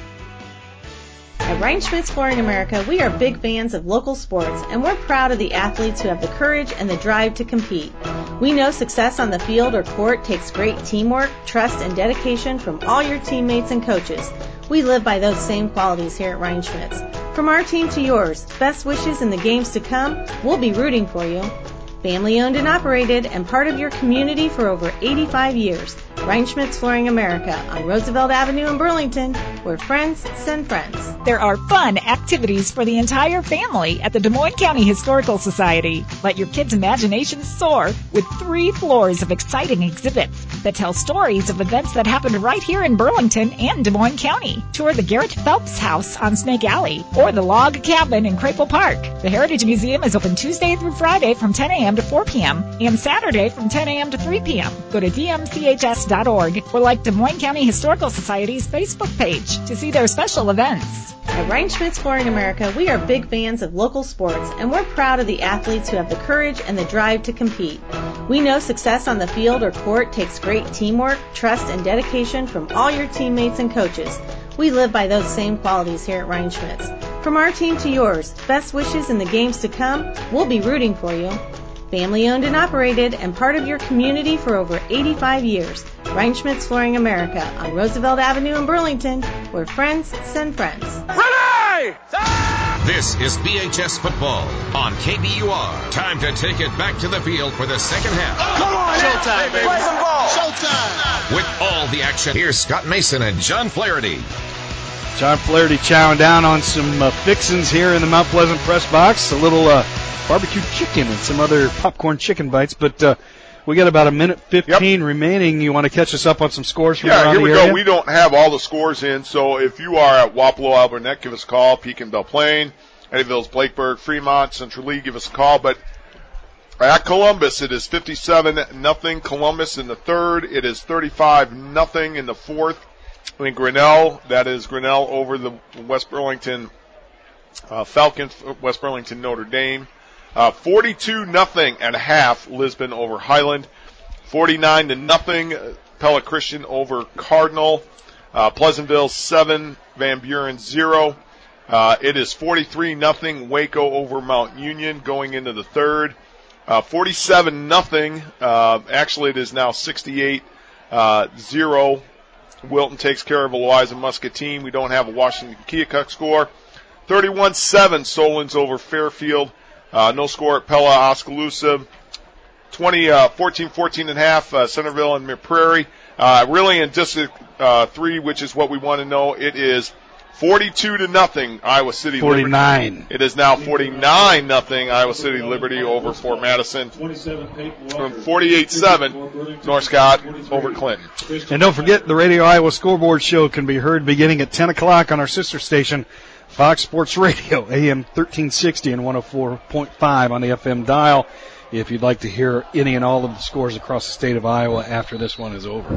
At Reinschmidt's Flooring America, we are big fans of local sports, and we're proud of the athletes who have the courage and the drive to compete. We know success on the field or court takes great teamwork, trust, and dedication from all your teammates and coaches. We live by those same qualities here at Reinschmidt's. From our team to yours, best wishes in the games to come. We'll be rooting for you. Family owned and operated and part of your community for over 85 years. Reinschmidt's Flooring America on Roosevelt Avenue in Burlington, where friends send friends. There are fun activities for the entire family at the Des Moines County Historical Society. Let your kids' imaginations soar with 3 floors of exciting exhibits that tell stories of events that happened right here in Burlington and Des Moines County. Tour the Garrett Phelps House on Snake Alley or the Log Cabin in Crapel Park. The Heritage Museum is open Tuesday through Friday from 10 a.m. to 4 p.m. and Saturday from 10 a.m. to 3 p.m. Go to dmchs.org or like Des Moines County Historical Society's Facebook page to see their special events. At Reinschmidt's Flooring America, we are big fans of local sports, and we're proud of the athletes who have the courage and the drive to compete. We know success on the field or court takes great teamwork, trust, and dedication from all your teammates and coaches. We live by those same qualities here at Reinschmidt's. From our team to yours, best wishes in the games to come. We'll be rooting for you. Family owned and operated and part of your community for over 85 years. Reinschmidt's Flooring America on Roosevelt Avenue in Burlington, where friends send friends. Ready! This is BHS football on KBUR. Time to take it back to the field for the second half. Come on, showtime, baby. Play some ball. Showtime. With all the action, here's Scott Mason and John Flaherty. John Flaherty chowing down on some fixins here in the Mount Pleasant press box. A little barbecue chicken and some other popcorn chicken bites, but we got about a minute 15 remaining. You want to catch us up on some scores from around the area? Yeah, here we go. We don't have all the scores in, so if you are at Wapello, Albernet, give us a call. Pekin, Belle Plaine, Eddyville's Blakeburg, Fremont, Central Lee, give us a call. But at Columbus, it is 57-0 Columbus in the third. It is 35-0 in the fourth. In Grinnell, that is Grinnell over the West Burlington Falcons, West Burlington Notre Dame. 42-0 at half, Lisbon over Highland. 49-0, Pella Christian over Cardinal. Pleasantville 7, Van Buren 0. It is 43-0, Waco over Mount Union going into the third. 47-0, actually it is now 68-0. Wilton takes care of Eloisa Muscatine. We don't have a Washington Keokuk score. 31-7, Solon's over Fairfield. No score at Pella, Oskaloosa. 14-14.5, Centerville and Mid Prairie. Really in District 3, which is what we want to know, it is 42-0 Iowa City 49. Liberty. It is now 49-0 Iowa City Liberty over Fort Madison. 48-7 North Scott over Clinton. And don't forget, the Radio Iowa Scoreboard Show can be heard beginning at 10 o'clock on our sister station, Fox Sports Radio, AM 1360 and 104.5 on the FM dial, if you'd like to hear any and all of the scores across the state of Iowa after this one is over.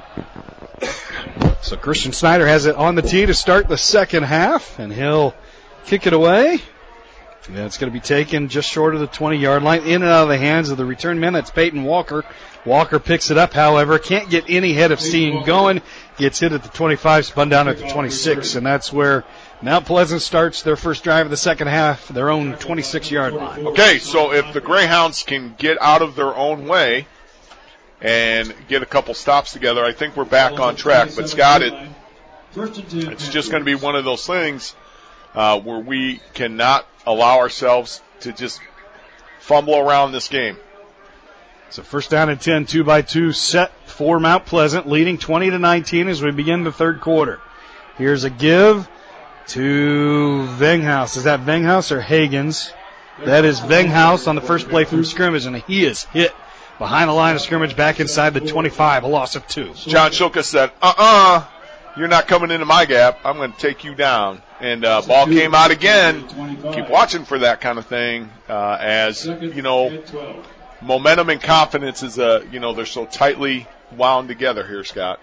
So Christian Snyder has it on the tee to start the second half, and he'll kick it away. And it's going to be taken just short of the 20-yard line, in and out of the hands of the return man. That's Peyton Walker. Walker picks it up, however, can't get any head of steam going. Gets hit at the 25, spun down at the 26, and that's where Mount Pleasant starts their first drive of the second half, their own 26-yard line. Okay, so if the Greyhounds can get out of their own way and get a couple stops together, I think we're back on track. But, Scott, it's just going to be one of those things. where we cannot allow ourselves to just fumble around this game. So first down and 10, 2-by-2 set for Mount Pleasant, leading 20-19 as we begin the third quarter. Here's a give to Venghaus. Is that Venghaus or Hagens? That is Venghaus on the first play from scrimmage, and he is hit behind the line of scrimmage back inside the 25, a loss of 2. John Shulka said, you're not coming into my gap. I'm going to take you down. And ball came out again. Keep watching for that kind of thing as, momentum and confidence is, they're so tightly wound together here, Scott.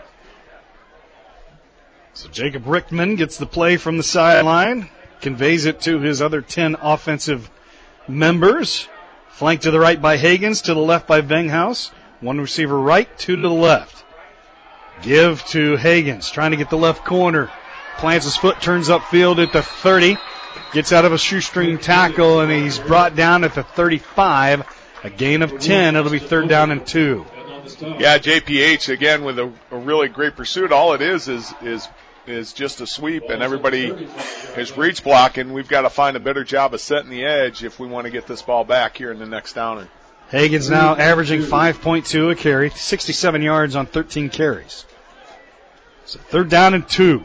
So Jacob Rickman gets the play from the sideline, conveys it to his other 10 offensive members. Flanked to the right by Hagens, to the left by Venghaus. One receiver right, 2 to the left. Give to Hagens, trying to get the left corner. Plants his foot, turns upfield at the 30. Gets out of a shoestring tackle, and he's brought down at the 35. A gain of 10. It'll be third down and 2. Yeah, JPH, again, with a really great pursuit. All it is just a sweep, and everybody is reach blocking. We've got to find a better job of setting the edge if we want to get this ball back here in the next downer. Hagens now averaging 5.2 a carry, 67 yards on 13 carries. So third down and 2.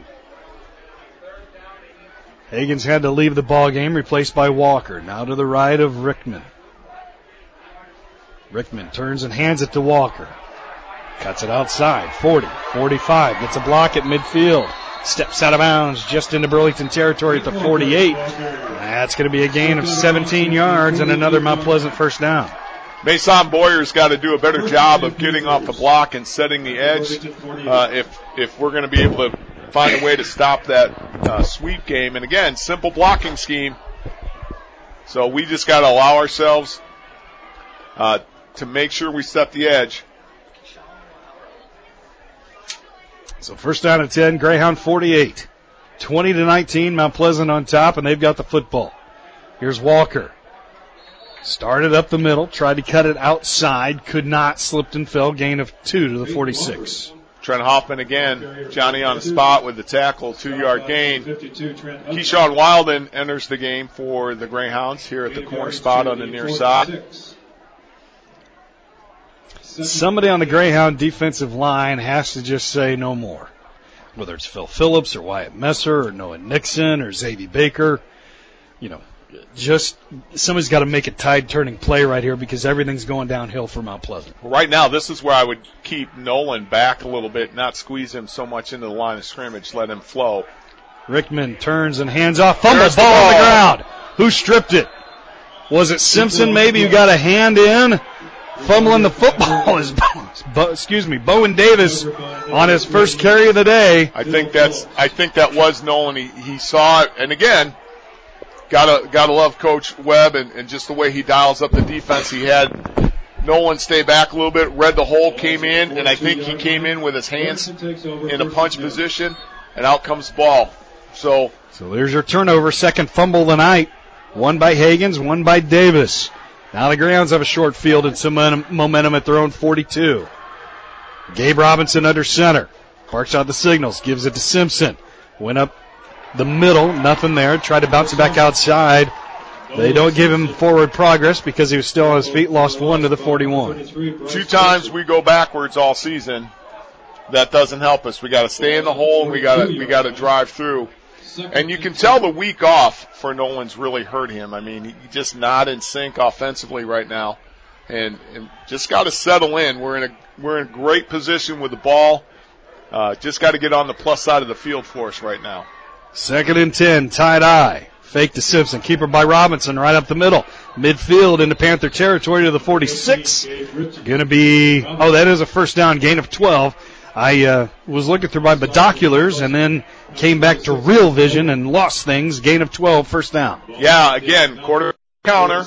Hagens had to leave the ball game, replaced by Walker. Now to the right of Rickman. Rickman turns and hands it to Walker. Cuts it outside, 40, 45, gets a block at midfield. Steps out of bounds just into Burlington territory at the 48. That's going to be a gain of 17 yards and another Mount Pleasant first down. Mason Boyer's got to do a better job of getting off the block and setting the edge if we're going to be able to find a way to stop that sweep game. And again, simple blocking scheme. So we just got to allow ourselves to make sure we set the edge. So first down and 10, Greyhound 48. 20-19, Mount Pleasant on top, and they've got the football. Here's Walker. Started up the middle, tried to cut it outside, could not, slipped and fell, gain of 2 to the 46. Trent Hoffman again, Johnny on the spot with the tackle, 2-yard gain. Keyshawn Wilden enters the game for the Greyhounds here at the corner spot on the near side. Somebody on the Greyhound defensive line has to just say no more. Whether it's Phil Phillips or Wyatt Messer or Noah Nixon or Xavier Baker, just somebody's got to make a tide-turning play right here because everything's going downhill for Mount Pleasant. Right now, this is where I would keep Nolan back a little bit, not squeeze him so much into the line of scrimmage, let him flow. Rickman turns and hands off, fumble, ball on the ground. Who stripped it? Was it Simpson maybe who got a hand in? Fumbling the football is, Bowen Davis on his first carry of the day. I think that was Nolan. He saw it, and again, gotta love Coach Webb and just the way he dials up the defense. He had Nolan stay back a little bit, read the hole, came in, and I think he came in with his hands in a punch position, and out comes the ball. So there's your turnover, second fumble of the night. One by Hagens, one by Davis. Now the Greyhounds have a short field and some momentum at their own 42. Gabe Robinson under center. Barks out the signals, gives it to Simpson. Went up the middle, nothing there. Tried to bounce it back outside. They don't give him forward progress because he was still on his feet. Lost 1 to the 41. 2 times we go backwards all season. That doesn't help us. We got to stay in the hole and we got to drive through. And you can tell the week off for Nolan's really hurt him. I mean, he's just not in sync offensively right now, and just got to settle in. We're in a great position with the ball. Just got to get on the plus side of the field for us right now. Second and 10, tied eye. Fake to Simpson. Keeper by Robinson right up the middle. Midfield into Panther territory to the 46. Going to be, that is a first down, gain of 12. I was looking through my binoculars and then came back to real vision and lost things. Gain of 12, first down. Yeah, again, quarter counter.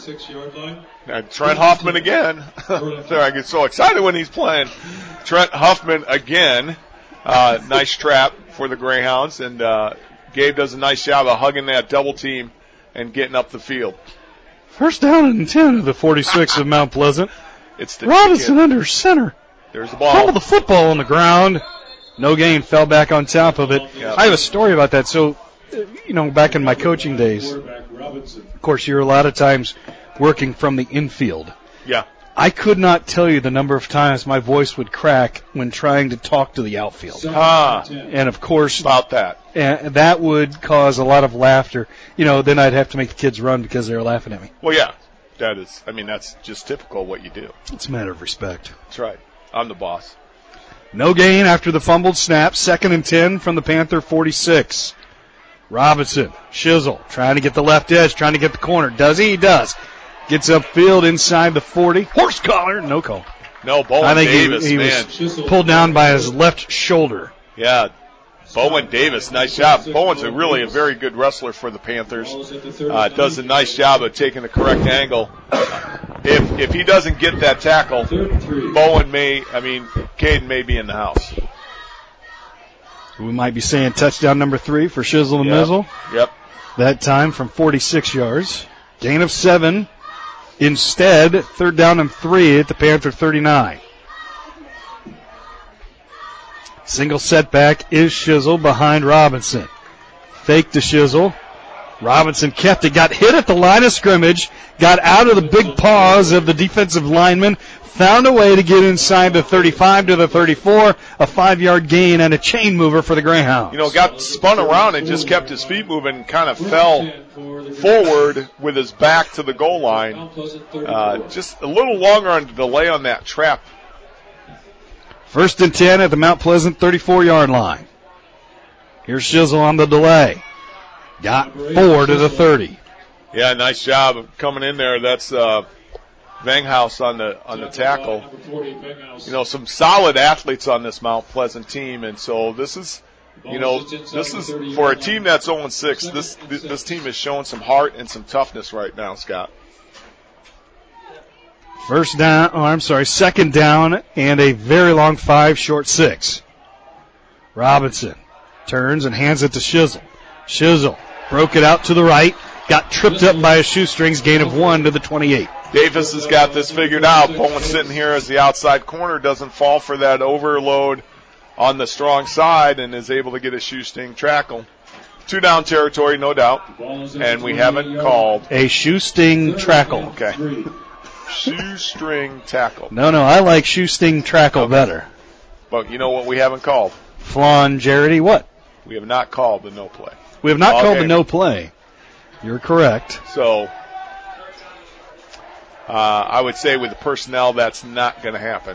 Trent Hoffman again. I get so excited when he's playing. Trent Hoffman again. Nice trap for the Greyhounds, and Gabe does a nice job of hugging that double team and getting up the field. First down and 10 of the 46 of Mount Pleasant. It's the Robinson under center. There's the ball. Fumbled the football on the ground. No gain, fell back on top of it. Yep. I have a story about that. So back in my coaching days, of course, you're a lot of times working from the infield. Yeah. I could not tell you the number of times my voice would crack when trying to talk to the outfield. And, of course, about that. And that would cause a lot of laughter. Then I'd have to make the kids run because they were laughing at me. Well, yeah. That's just typical what you do. It's a matter of respect. That's right. I'm the boss. No gain after the fumbled snap. 2nd and 10 from the Panther 46. Robinson, Shizzle, trying to get the left edge, trying to get the corner. Does he? He does. Gets upfield inside the 40. Horse collar. No call. No, Bowen I think Davis, he was pulled down by his left shoulder. Yeah, Bowen Davis, nice job. Bowen's really a very good wrestler for the Panthers. Does a nice job of taking the correct angle. If he doesn't get that tackle, Caden may be in the house. We might be saying touchdown number 3 for Shizzle and Mizzle. Yep. That time from 46 yards. Gain of 7. Instead, 3rd down and 3 at the Panther 39. Single setback is Shizzle behind Robinson. Fake to Shizzle. Robinson kept it, got hit at the line of scrimmage, got out of the big paws of the defensive lineman, found a way to get inside the 35 to the 34, a 5-yard gain and a chain mover for the Greyhounds. Got spun around and just kept his feet moving and kind of fell forward with his back to the goal line. Just a little longer on the delay on that trap. 1st and 10 at the Mount Pleasant 34-yard line. Here's Shizzle on the delay. Got 4 to the 30. Yeah, nice job of coming in there. That's Vanghouse on the tackle. Some solid athletes on this Mount Pleasant team, and so this is for a team that's 0-6. This team is showing some heart and some toughness right now, Scott. 2nd down and a very long 5, short 6. Robinson turns and hands it to Shizzle. Shizzle broke it out to the right, got tripped up by his shoestrings, gain of 1 to the 28. Davis has got this figured out. Bowen sitting here as the outside corner, doesn't fall for that overload on the strong side and is able to get a shoestring tackle. 2-down territory, no doubt, and we haven't called a shoestring tackle. Okay. Shoestring tackle. No, I like shoestring tackle better. But you know what we haven't called? Flaungerity, what? We have not called the no play. We have not called the no play. You're correct. So, I would say with the personnel, that's not going to happen.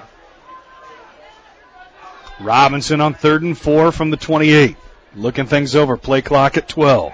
Robinson on 3rd and 4 from the 28. Looking things over. Play clock at 12.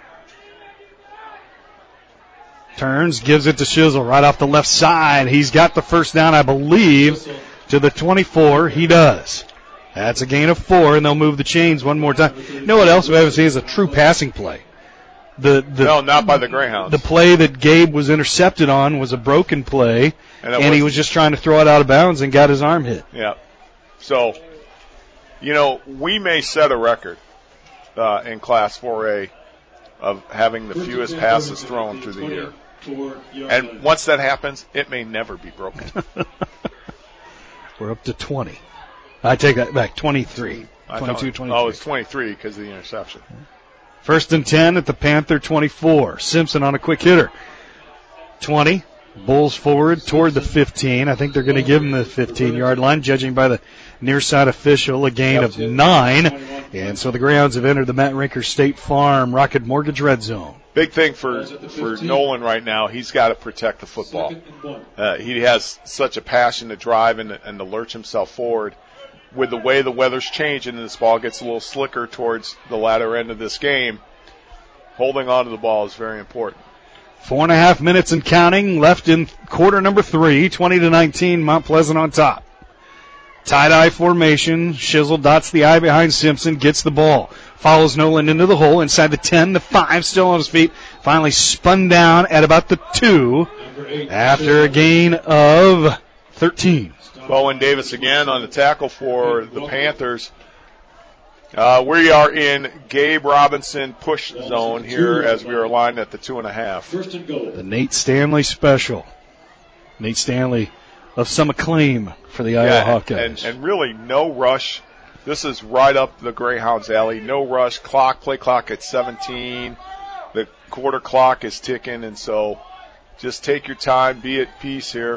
Turns, gives it to Shizzle right off the left side. He's got the 1st down, I believe, to the 24. He does. That's a gain of 4, and they'll move the chains one more time. You know what else we haven't seen is a true passing play. No, not by the Greyhounds. The play that Gabe was intercepted on was a broken play, and he was just trying to throw it out of bounds and got his arm hit. Yeah. So, we may set a record in Class 4A of having the fewest passes thrown through the year. And once that happens, it may never be broken. We're up to 20. I take that back, 23. 22, 23. Oh, it's 23 because of the interception. 1st and 10 at the Panther 24. Simpson on a quick hitter. 20. Bulls forward toward the 15. I think they're going to give him the 15-yard line, judging by the near side official, a gain of 9. And so the Greyhounds have entered the Matt Rinker State Farm Rocket Mortgage Red Zone. Big thing for Nolan right now, he's got to protect the football. He has such a passion to drive and to lurch himself forward. With the way the weather's changing and this ball gets a little slicker towards the latter end of this game, holding on to the ball is very important. 4.5 minutes and counting left in quarter number 3, 20-19, Mount Pleasant on top. Tie-dye formation. Shizzle dots the I behind Simpson, gets the ball. Follows Nolan into the hole, inside the 10, the 5, still on his feet. Finally spun down at about the 2 after a gain of 13. Bowen Davis again on the tackle for the Panthers. We are in Gabe Robinson push zone here as we are lined at the 2.5. The Nate Stanley special. Nate Stanley of some acclaim for the Iowa Hawkeyes. And really no rush This is right up the Greyhounds' alley. No rush. Play clock at 17. The quarter clock is ticking, and so just take your time. Be at peace here.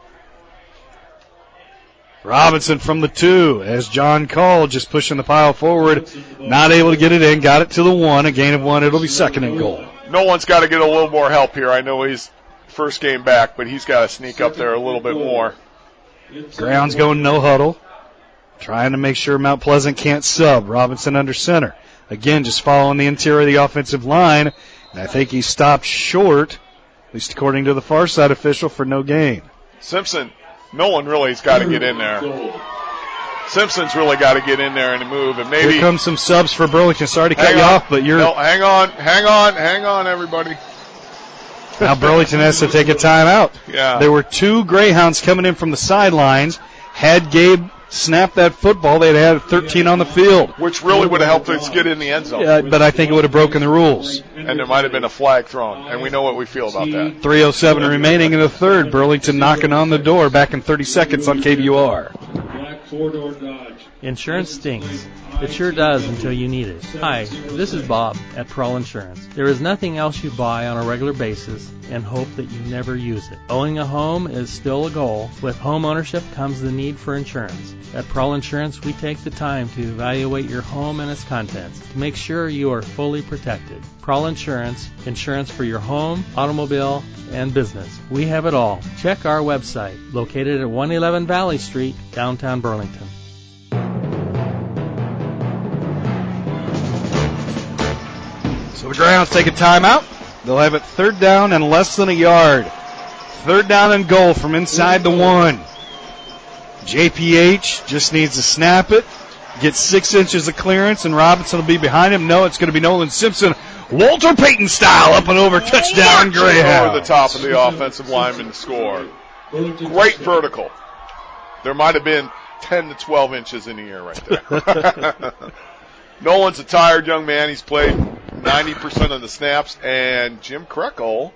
Robinson from the 2 as John Call just pushing the pile forward. Not able to get it in. Got it to the 1. A gain of 1. It'll be 2nd and goal. No one's got to get a little more help here. I know he's first game back, but he's got to sneak up there a little bit more. Greyhounds going no huddle. Trying to make sure Mount Pleasant can't sub. Robinson under center. Again, just following the interior of the offensive line. And I think he stopped short, at least according to the far side official, for no gain. Simpson, Nolan really has got to get in there. Simpson's really got to get in there and move. And maybe here comes some subs for Burlington. Sorry to cut you off, but you're... No, hang on, everybody. Now Burlington has to take a timeout. Yeah. There were 2 Greyhounds coming in from the sidelines. Had Gabe snapped that football, they'd had 13 on the field. Which really would have helped us get in the end zone. Yeah, but I think it would have broken the rules. And there might have been a flag thrown, and we know what we feel about that. 3:07 remaining in the third. Burlington knocking on the door, back in 30 seconds on KBUR. Insurance stinks. It sure does until you need it. Hi, this is Bob at Prowl Insurance. There is nothing else you buy on a regular basis and hope that you never use it. Owning a home is still a goal. With home ownership comes the need for insurance. At Prowl Insurance, we take the time to evaluate your home and its contents to make sure you are fully protected. Prowl Insurance, insurance for your home, automobile, and business. We have it all. Check our website, located at 111 Valley Street, downtown Burlington. So the Greyhounds take a timeout. They'll have it 3rd down and less than a yard. 3rd down and goal from inside the 1. JPH just needs to snap it, get 6 inches of clearance, and Robinson will be behind him. No, it's going to be Nolan Simpson, Walter Payton style, up and over, touchdown Greyhounds. Over the top of the offensive lineman to score. Great vertical. There might have been 10 to 12 inches in the air right there. Nolan's a tired young man. He's played 90% of the snaps. And Jim Krekel,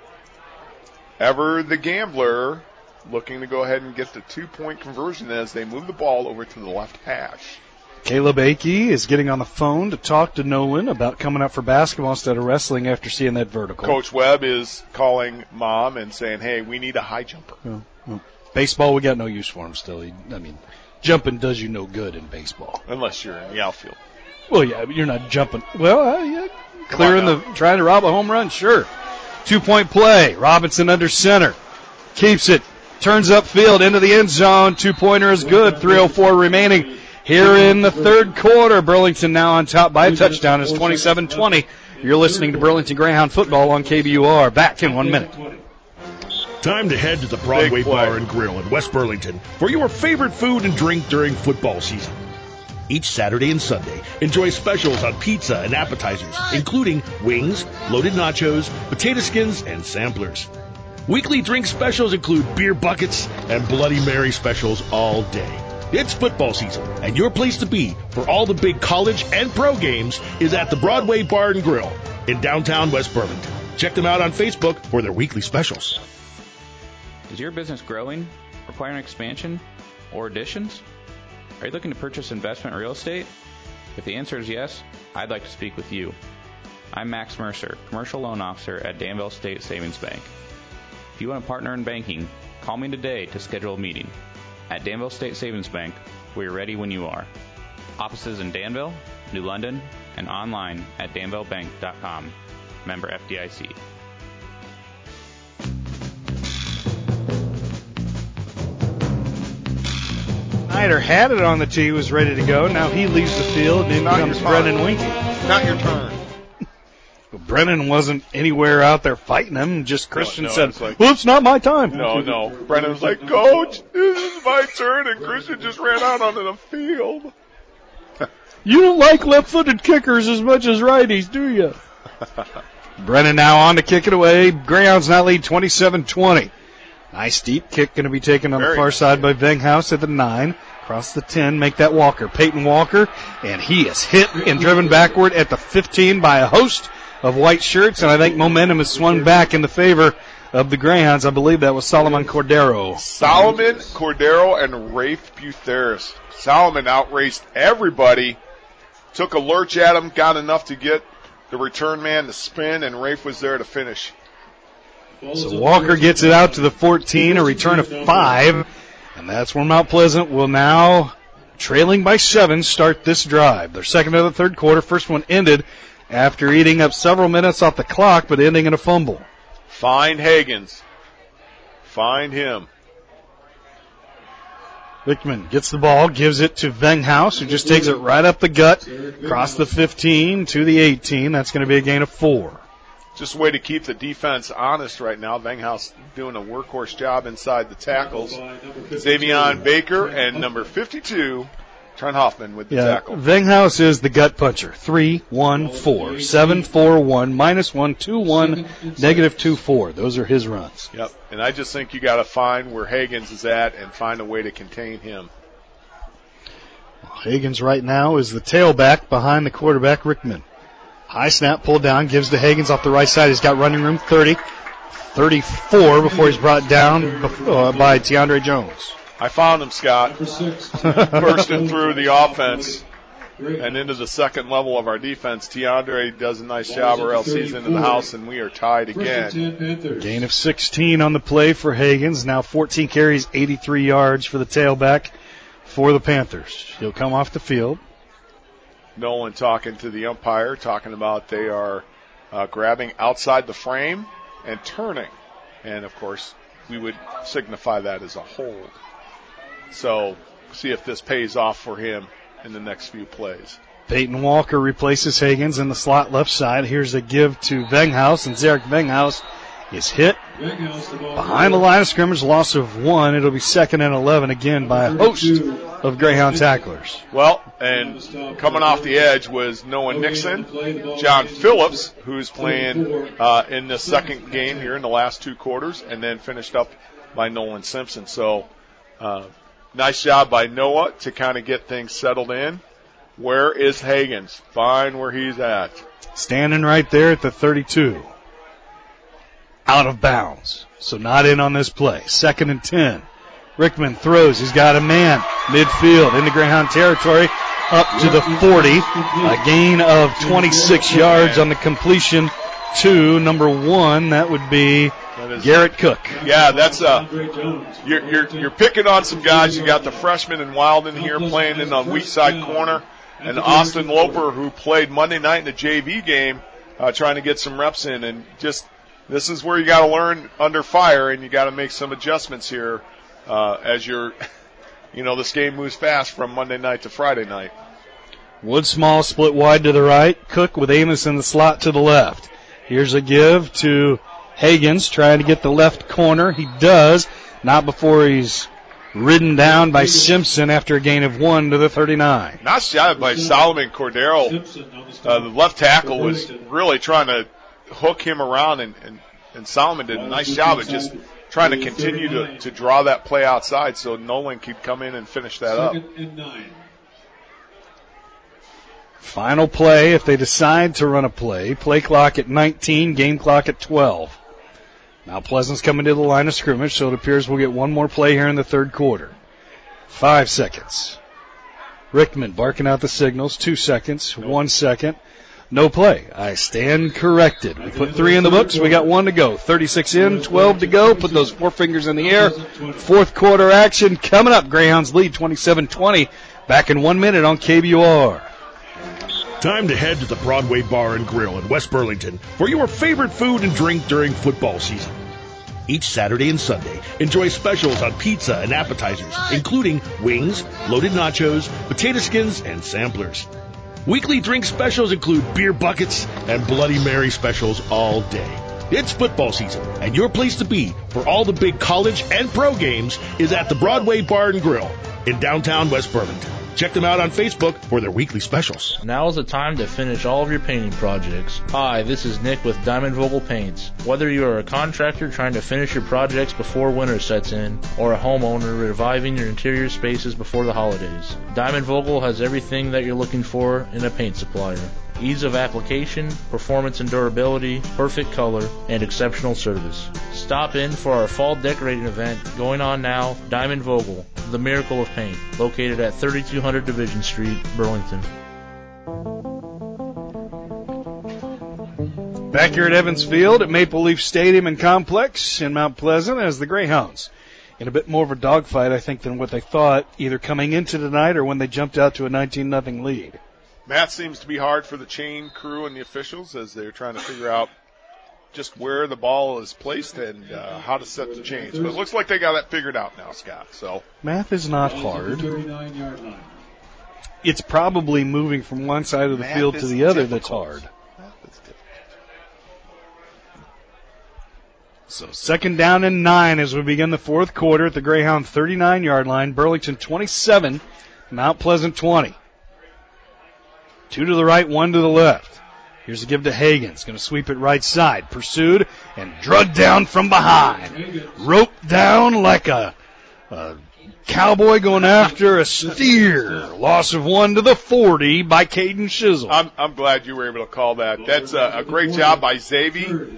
ever the gambler, looking to go ahead and get the 2-point conversion as they move the ball over to the left hash. Caleb Akey is getting on the phone to talk to Nolan about coming up for basketball instead of wrestling after seeing that vertical. Coach Webb is calling Mom and saying, hey, we need a high jumper. Well, baseball, we got no use for him still. Jumping does you no good in baseball. Unless you're in the outfield. Well, yeah, you're not jumping. Well, trying to rob a home run, sure. 2-point play. Robinson under center. Keeps it. Turns upfield into the end zone. 2-pointer is good. 3:04 remaining here in the third quarter. Burlington now on top by a touchdown. It's 27-20. You're listening to Burlington Greyhound football on KBUR. Back in 1 minute. Time to head to the Broadway Bar and Grill in West Burlington for your favorite food and drink during football season. Each Saturday and Sunday, enjoy specials on pizza and appetizers, including wings, loaded nachos, potato skins, and samplers. Weekly drink specials include beer buckets and Bloody Mary specials all day. It's football season, and your place to be for all the big college and pro games is at the Broadway Bar and Grill in downtown West Burlington. Check them out on Facebook for their weekly specials. Is your business growing, requiring expansion, or additions? Are you looking to purchase investment real estate? If the answer is yes, I'd like to speak with you. I'm Max Mercer, Commercial Loan Officer at Danville State Savings Bank. If you want to partner in banking, call me today to schedule a meeting. At Danville State Savings Bank, we're ready when you are. Offices in Danville, New London, and online at danvillebank.com. Member FDIC. Snyder had it on the tee, was ready to go. Now he leaves the field, and in comes Brennan Winky. Not your turn. Well, Brennan wasn't anywhere out there fighting him. Just Christian said, like, well, it's not my time. No. Brennan was like, Coach, this is my turn, and Christian just ran out onto the field. You don't like left-footed kickers as much as righties, do you? Brennan now on to kick it away. Greyhounds now lead 27-20. Nice deep kick going to be taken on the far side by Venghaus at the 9. Across the 10, make that Walker. Peyton Walker, and he is hit and driven backward at the 15 by a host of white shirts, and I think momentum has swung back in the favor of the Greyhounds. I believe that was Solomon Cordero. Solomon Cordero and Rafe Butheris. Solomon outraced everybody, took a lurch at him, got enough to get the return man to spin, and Rafe was there to finish. So Walker gets it out to the 14, a return of 5, and that's where Mount Pleasant will now, trailing by 7, start this drive. Their second of the third quarter. First one ended after eating up several minutes off the clock, but ending in a fumble. Find Hagens. Find him. Wickman gets the ball, gives it to Venghaus, who just takes it right up the gut, across the 15 to the 18. That's going to be a gain of 4. Just a way to keep the defense honest right now. Venghaus doing a workhorse job inside the tackles. Xavion Baker and number 52, Trent Hoffman with the tackle. Venghaus is the gut puncher. 3, 1, 4, 7, 4, 1, -1, 2, 1, -2, 4. Those are his runs. Yep. And I just think you got to find where Hagens is at and find a way to contain him. Hagens right now is the tailback behind the quarterback, Rickman. High snap, pulled down, gives to Hagens off the right side. He's got running room 30, 34 before he's brought down by Tiandre Jones. I found him, Scott. Bursting through the offense and into the second level of our defense. Tiandre does a nice job, or else he's into the house, and we are tied again. Gain of 16 on the play for Hagens. Now 14 carries, 83 yards for the tailback for the Panthers. He'll come off the field. Nolan talking to the umpire, talking about they are grabbing outside the frame and turning. And, of course, we would signify that as a hold. So, see if this pays off for him in the next few plays. Peyton Walker replaces Hagens in the slot left side. Here's a give to Venghaus, and Zarek Venghaus is hit behind the line of scrimmage, loss of 1. It'll be 2nd and 11 again by a host of Greyhound tacklers. Well, and coming off the edge was Noah Nixon, John Phillips, who's playing in the second game here in the last 2 quarters, and then finished up by Nolan Simpson. So nice job by Noah to kind of get things settled in. Where is Hagens? Find where he's at. Standing right there at the 32. Out of bounds. So not in on this play. 2nd and 10. Rickman throws. He's got a man. Midfield into Greyhound territory. Up to the 40. A gain of 26 yards on the completion to number 1. That would be Garrett Cook. Yeah, that's you're picking on some guys. You got the freshman and Wilden here playing in on weak side corner, and Austin Loper, who played Monday night in the JV game, trying to get some reps in. And just this is where you got to learn under fire, and you got to make some adjustments here as you're, this game moves fast from Monday night to Friday night. Wood Small split wide to the right. Cook with Amos in the slot to the left. Here's a give to Hagens, trying to get the left corner. He does. Not before he's ridden down by Simpson after a gain of 1 to the 39. Nice job by Solomon Cordero. The left tackle was really trying to hook him around, and Solomon did a nice job of just trying to continue to draw that play outside so Nolan could come in and finish that up. Final play, if they decide to run a play. Play clock at 19, game clock at 12. Now Pleasant's coming to the line of scrimmage, so it appears we'll get one more play here in the third quarter. 5 seconds. Rickman barking out the signals. 2 seconds. 1 second. No play. I stand corrected. We put 3 in the books. We got 1 to go. 36 in, 12 to go. Put those 4 fingers in the air. Fourth quarter action coming up. Greyhounds lead 27-20. Back in 1 minute on KBUR. Time to head to the Broadway Bar and Grill in West Burlington for your favorite food and drink during football season. Each Saturday and Sunday, enjoy specials on pizza and appetizers, including wings, loaded nachos, potato skins, and samplers. Weekly drink specials include beer buckets and Bloody Mary specials all day. It's football season, and your place to be for all the big college and pro games is at the Broadway Bar and Grill in downtown West Burlington. Check them out on Facebook for their weekly specials. Now is the time to finish all of your painting projects. Hi, this is Nick with Diamond Vogel Paints. Whether you are a contractor trying to finish your projects before winter sets in, or a homeowner reviving your interior spaces before the holidays, Diamond Vogel has everything that you're looking for in a paint supplier. Ease of application, performance and durability, perfect color, and exceptional service. Stop in for our fall decorating event going on now. Diamond Vogel, the miracle of paint, located at 3200 Division Street, Burlington. Back here at Evans Field at Maple Leaf Stadium and Complex in Mount Pleasant as the Greyhounds in a bit more of a dogfight, I think, than what they thought, either coming into tonight or when they jumped out to a 19-0 lead. Math seems to be hard for the chain crew and the officials as they're trying to figure out just where the ball is placed and how to set the chains. But it looks like they got that figured out now, Scott. So math is not hard. It's probably moving from one side of the field to the other that's hard. So 2nd down and 9 as we begin the fourth quarter at the Greyhound 39-yard line. Burlington 27, Mount Pleasant 20. 2 to the right, 1 to the left. Here's a give to Hagan. He's going to sweep it right side. Pursued and drugged down from behind. Roped down like a cowboy going after a steer. Loss of 1 to the 40 by Caden Shizzle. I'm glad you were able to call that. That's a great job by Xavier.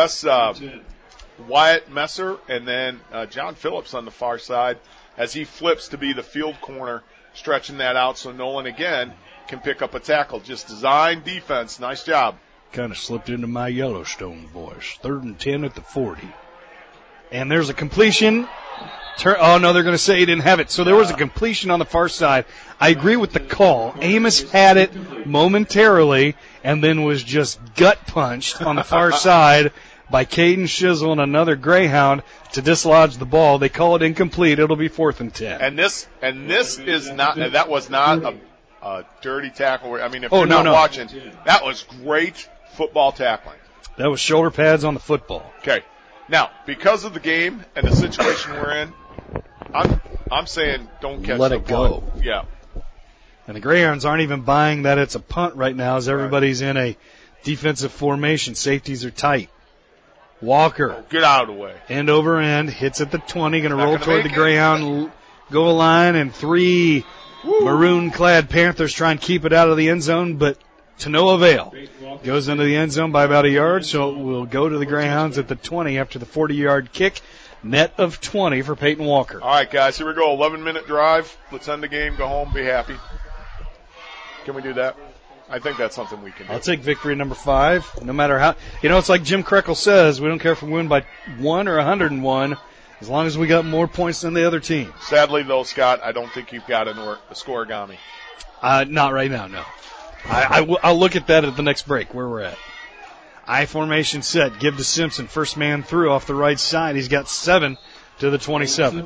Wyatt Messer, and then John Phillips on the far side as he flips to be the field corner, stretching that out so Nolan again can pick up a tackle. Just design defense. Nice job. Kind of slipped into my Yellowstone voice. 3rd and 10 at the 40. And there's a completion. Oh, no, they're going to say he didn't have it. So there was a completion on the far side. I agree with the call. Amos had it momentarily and then was just gut punched on the far side by Caden Shizzle and another Greyhound to dislodge the ball. They call it incomplete. It'll be 4th and 10. And this is not, that was not a dirty tackle. I mean, if you're not watching, that was great football tackling. That was shoulder pads on the football. Okay. Now, because of the game and the situation we're in, I'm saying don't catch Let it go. Yeah. And the Greyhounds aren't even buying that it's a punt right now as everybody's in a defensive formation. Safeties are tight. Walker. Get out of the way. End over end. Hits at the 20. Going to roll toward the Greyhound goal line. And 3 maroon-clad Panthers try and keep it out of the end zone, but to no avail. Goes into the end zone by about a yard, so it will go to the Greyhounds at the 20 after the 40-yard kick. Net of 20 for Peyton Walker. All right, guys, here we go. 11-minute drive. Let's end the game, go home, be happy. Can we do that? I think that's something we can do. I'll take victory number 5, no matter how. It's like Jim Krekel says, we don't care if we win by 1 or 101, as long as we got more points than the other team. Sadly, though, Scott, I don't think you've got a scoregami. Not right now, no. I'll look at that at the next break, where we're at. I formation set. Give to Simpson. First man through off the right side. He's got 7 to the 27.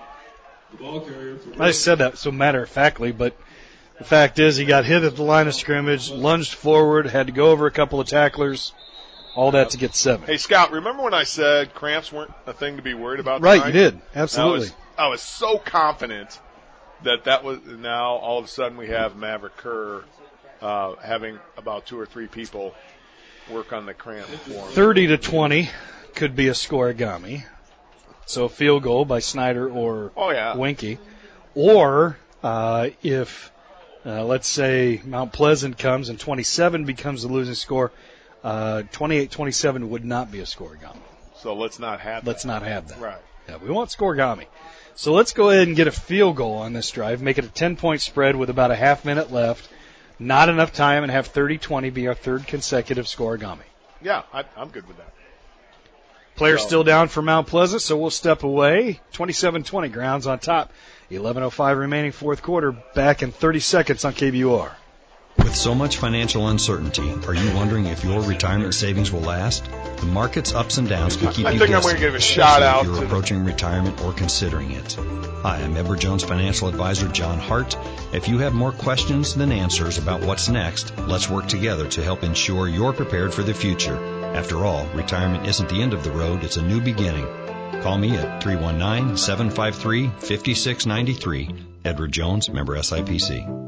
I said that so matter-of-factly, but the fact is he got hit at the line of scrimmage, lunged forward, had to go over a couple of tacklers, all that to get 7. Hey, Scott, remember when I said cramps weren't a thing to be worried about tonight? Right, you did. Absolutely. I was so confident that was, now all of a sudden we have Maverick Kerr having about 2 or 3 people work on the cramp for him. 30 to 20 could be a scoregami. So a field goal by Snyder or Winkie. Or if, let's say, Mount Pleasant comes and 27 becomes the losing score, 28-27 would not be a scoregami. So let's not have that. Let's not have that. Right. Yeah, we want scoregami. So let's go ahead and get a field goal on this drive, make it a 10-point spread with about a half minute left. Not enough time, and have 30-20 be our 3rd consecutive scoregami. Yeah, I'm good with that. Players still down for Mount Pleasant, so we'll step away. 27-20, Grounds on top. 11:05 remaining fourth quarter. Back in 30 seconds on KBUR. With so much financial uncertainty, are you wondering if your retirement savings will last? The market's ups and downs can keep you guessing. I think I'm going to give a shout out if you're approaching retirement or considering it. Hi, I'm Edward Jones financial advisor John Hart. If you have more questions than answers about what's next, let's work together to help ensure you're prepared for the future. After all, retirement isn't the end of the road, it's a new beginning. Call me at 319-753-5693. Edward Jones, member SIPC.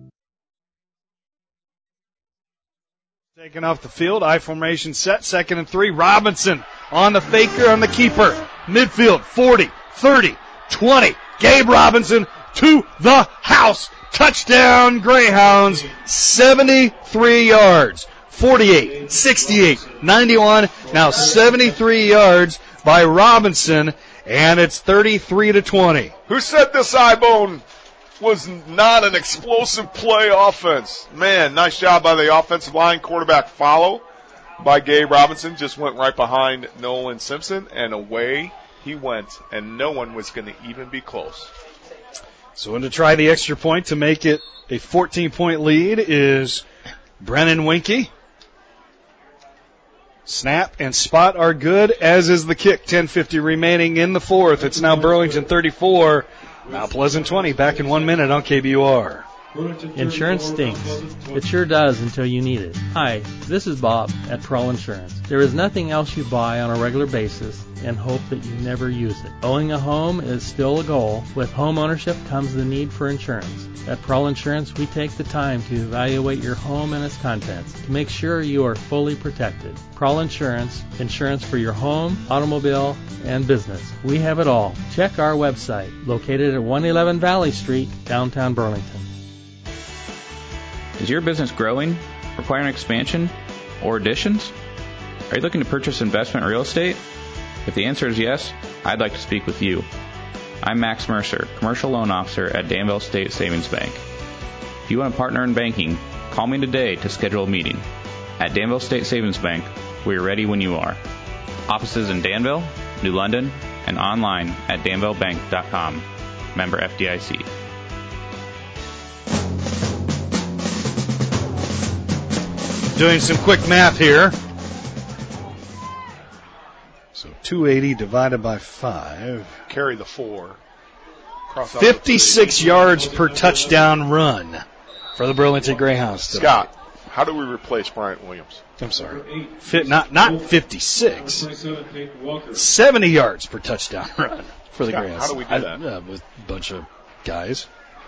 Taken off the field, I formation set, 2nd and 3. Robinson on the faker on the keeper. Midfield, 40, 30, 20. Gabe Robinson to the house. Touchdown, Greyhounds, 73 yards. 48, 68, 91, now 73 yards by Robinson, and it's 33-20. Who said this iBone was not an explosive play offense? Man, nice job by the offensive line. Quarterback follow by Gabe Robinson just went right behind Nolan Simpson, and away he went, and no one was going to even be close. So in to try the extra point to make it a 14-point lead is Brennan Winkie. Snap and spot are good, as is the kick. 10:50 remaining in the fourth. It's now Burlington 34, Mount Pleasant 20. Back in 1 minute on KBUR. Insurance stinks. It sure does until you need it. Hi, this is Bob at Prowl Insurance. There is nothing else you buy on a regular basis and hope that you never use it. Owning a home is still a goal. With home ownership comes the need for insurance. At Prowl Insurance, we take the time to evaluate your home and its contents to make sure you are fully protected. Prowl Insurance, insurance for your home, automobile, and business. We have it all. Check our website, located at 111 Valley Street, downtown Burlington. Is your business growing, requiring expansion, or additions? Are you looking to purchase investment real estate? If the answer is yes, I'd like to speak with you. I'm Max Mercer, Commercial Loan Officer at Danville State Savings Bank. If you want to partner in banking, call me today to schedule a meeting. At Danville State Savings Bank, we're ready when you are. Offices in Danville, New London, and online at danvillebank.com. Member FDIC. Doing some quick math here. So 280 divided by 5. Carry the 4. 56 yards per touchdown run for the Burlington Greyhounds today. Scott, how do we replace Bryant Williams? I'm sorry. Not 56. 70 yards per touchdown run for the Greyhounds. How do we do that? With a bunch of guys.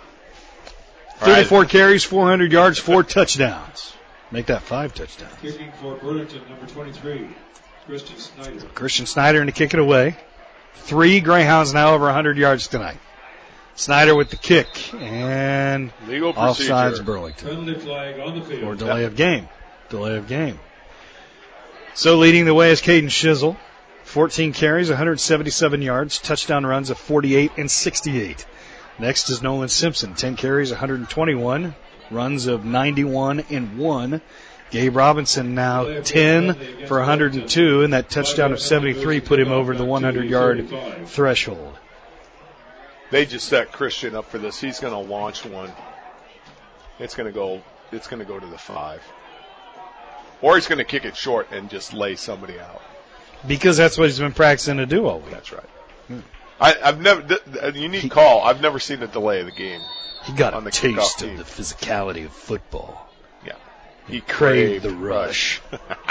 34 carries, 400 yards, 4 touchdowns. Make that 5 touchdowns. Kicking for Burlington, number 23, Christian Snyder. So Christian Snyder to kick it away. 3 Greyhounds now over 100 yards tonight. Snyder with the kick, and legal offsides Burlington. Penalty flag on the field. Or delay of game. Delay of game. So leading the way is Caden Shizzle. 14 carries, 177 yards, touchdown runs of 48 and 68. Next is Nolan Simpson. 10 carries, 121, runs of 91 and 1. Gabe Robinson now 10 for 102, and that touchdown of 73 put him over the 100-yard threshold. They just set Christian up for this. He's going to launch one. It's going to go to the 5. Or he's going to kick it short and just lay somebody out. Because that's what he's been practicing to do all week. That's right. I've never, a unique call. I've never seen a delay of the game. He got a taste of the physicality of football. Yeah. He craved the rush.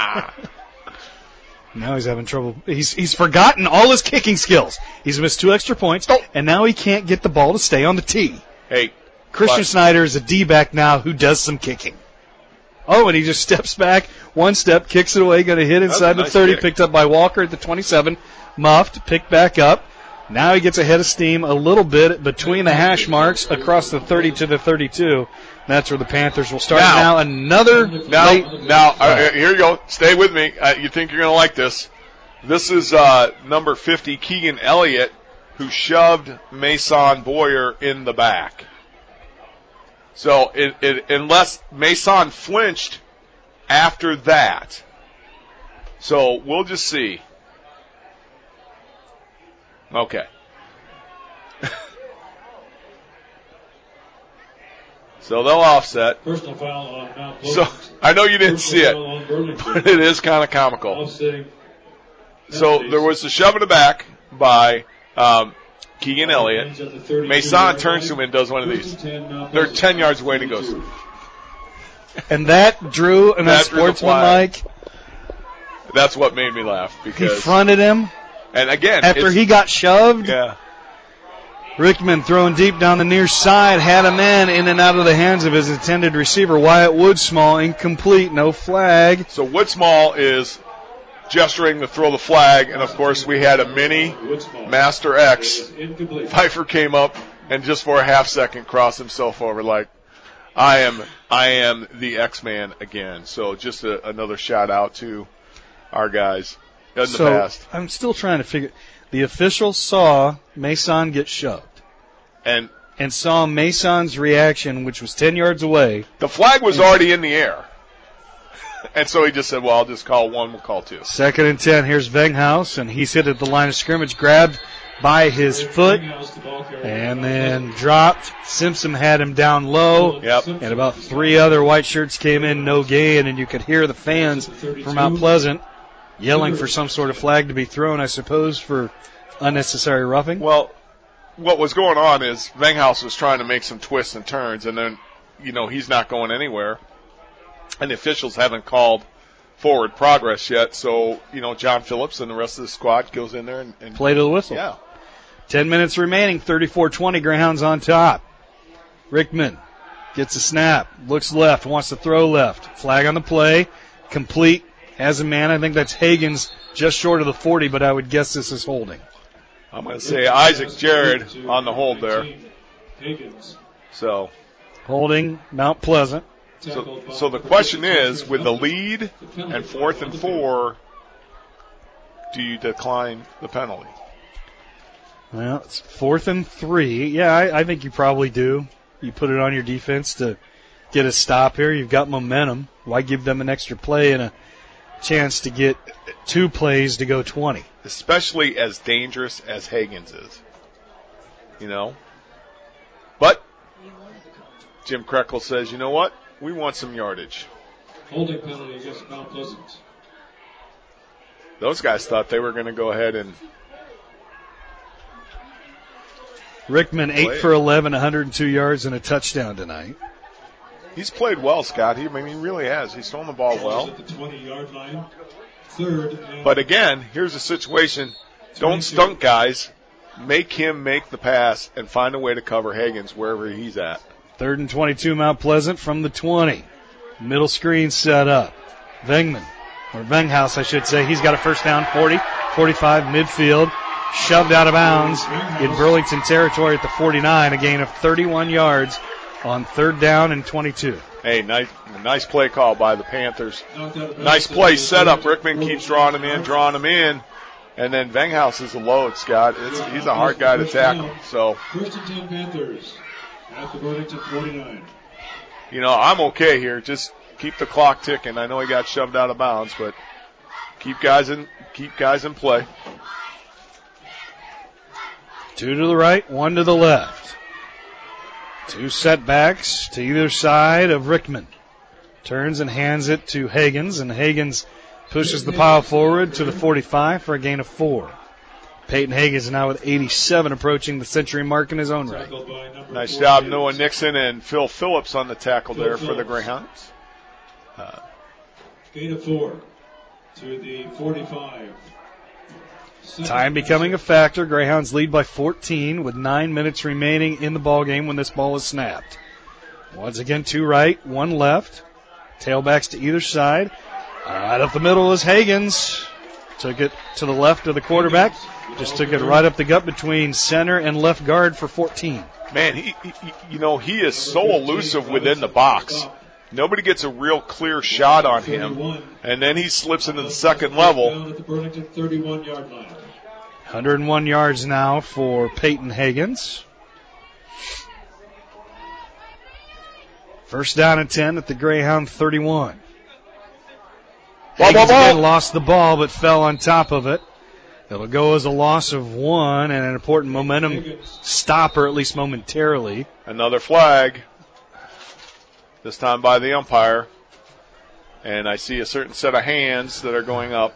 Now he's having trouble. He's forgotten all his kicking skills. He's missed 2 extra points, and now he can't get the ball to stay on the tee. Hey, Christian Snyder is a D-back now who does some kicking. Oh, and he just steps back, 1 step, kicks it away, going to hit inside the 30, kick. Picked up by Walker at the 27, muffed, picked back up. Now he gets ahead of steam a little bit between the hash marks across the 30 to the 32. That's where the Panthers will start. Now here you go. Stay with me. You think you're going to like this. This is number 50, Keegan Elliott, who shoved Mason Boyer in the back. So unless Mason flinched after that. So we'll just see. Okay. So they'll offset. Personal foul on Mount So I know you didn't see it, but it is kind of comical. So there was a shove in the back by Keegan Elliott. Mason turns to him and does one of these. They're 10 yards away and he goes. And that drew an unsportsmanlike. That's what made me laugh because he fronted him. And again, after he got shoved, yeah. Rickman throwing deep down the near side, had a man in and out of the hands of his intended receiver, Wyatt Woodsmall, incomplete, no flag. So Woodsmall is gesturing to throw the flag, and of course we had a mini Master X. Pfeiffer came up, and just for a half second cross himself over like, I am the X-Man again. So just another shout out to our guys in the past. I'm still trying to figure. The official saw Mason get shoved. And saw Mason's reaction, which was 10 yards away. The flag was already in the air. And so he just said, well, I'll just call one, we'll call two. 2nd and 10. Here's Venghaus, and he's hit at the line of scrimmage, grabbed by his foot, and then dropped. Simpson had him down low. Yep. And about 3 other white shirts came in, no gain, and you could hear the fans from Mount Pleasant yelling for some sort of flag to be thrown, I suppose, for unnecessary roughing. Well, what was going on is Venghaus was trying to make some twists and turns, and then, he's not going anywhere. And the officials haven't called forward progress yet, so, John Phillips and the rest of the squad goes in there and play to the whistle. Yeah. 10 minutes remaining, 34-20, Greyhounds on top. Rickman gets a snap, looks left, wants to throw left. Flag on the play, complete, has a man. I think that's Hagens, just short of the 40, but I would guess this is holding. I'm going to say Isaac Jared on the hold there. So holding Mount Pleasant. So the question is, with the lead and 4th and 4, do you decline the penalty? Well, it's 4th and 3. Yeah, I think you probably do. You put it on your defense to get a stop here. You've got momentum. Why give them an extra play and a chance to get 2 plays to go 20? Especially as dangerous as Hagens is. But Jim Krekel says, you know what? We want some yardage. Holding penalty against Mount Pleasant. Those guys thought they were going to go ahead and... Rickman, 8 for 11, 102 yards and a touchdown tonight. He's played well, Scott. He really has. He's thrown the ball well. At the 20-yard line. 3rd. But again, here's a situation. Don't stunt guys. Make him make the pass and find a way to cover Hagens wherever he's at. 3rd and 22, Mount Pleasant from the 20. Middle screen set up. Venghaus, I should say. He's got a first down, 40, 45, midfield. Shoved out of bounds in Burlington territory at the 49, a gain of 31 yards on 3rd down and 22. Hey, nice play call by the Panthers. Nice play set up. Rickman keeps drawing him in. And then Venghaus is a load, Scott. He's a hard guy to tackle. So 1st and 10 Panthers at the Burlington 49. I'm okay here. Just keep the clock ticking. I know he got shoved out of bounds, but keep guys in play. 2 to the right, 1 to the left. 2 setbacks to either side of Rickman. Turns and hands it to Hagens, and Hagens pushes the pile forward to the 45 for a gain of 4. Peyton Hagens now with 87, approaching the century mark in his own right. Nice job, Noah Nixon and Phil Phillips on the tackle there for the Greyhounds. Gain of 4 to the 45. Time becoming a factor. Greyhounds lead by 14 with 9 minutes remaining in the ballgame when this ball is snapped. Once again, 2 right, 1 left. Tailbacks to either side. Right up the middle is Hagens. Took it to the left of the quarterback. Just took it right up the gut between center and left guard for 14. Man, he is so elusive within the box. Nobody gets a real clear shot on him. And then he slips into the second level. 101 yards now for Peyton Hagens. First down and 10 at the Greyhound 31. Hagens again lost the ball but fell on top of it. It'll go as a loss of 1 and an important momentum stopper, at least momentarily. Another flag. This time by the umpire. And I see a certain set of hands that are going up.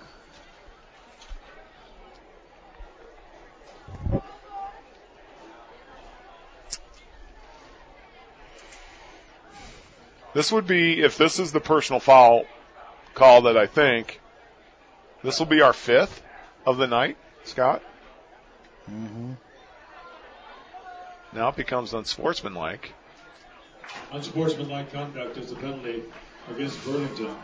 This would be, if this is the personal foul call that I think, this will be our 5th of the night, Scott. Mm-hmm. Now it becomes unsportsmanlike. Unsportsmanlike conduct is the penalty against Burlington.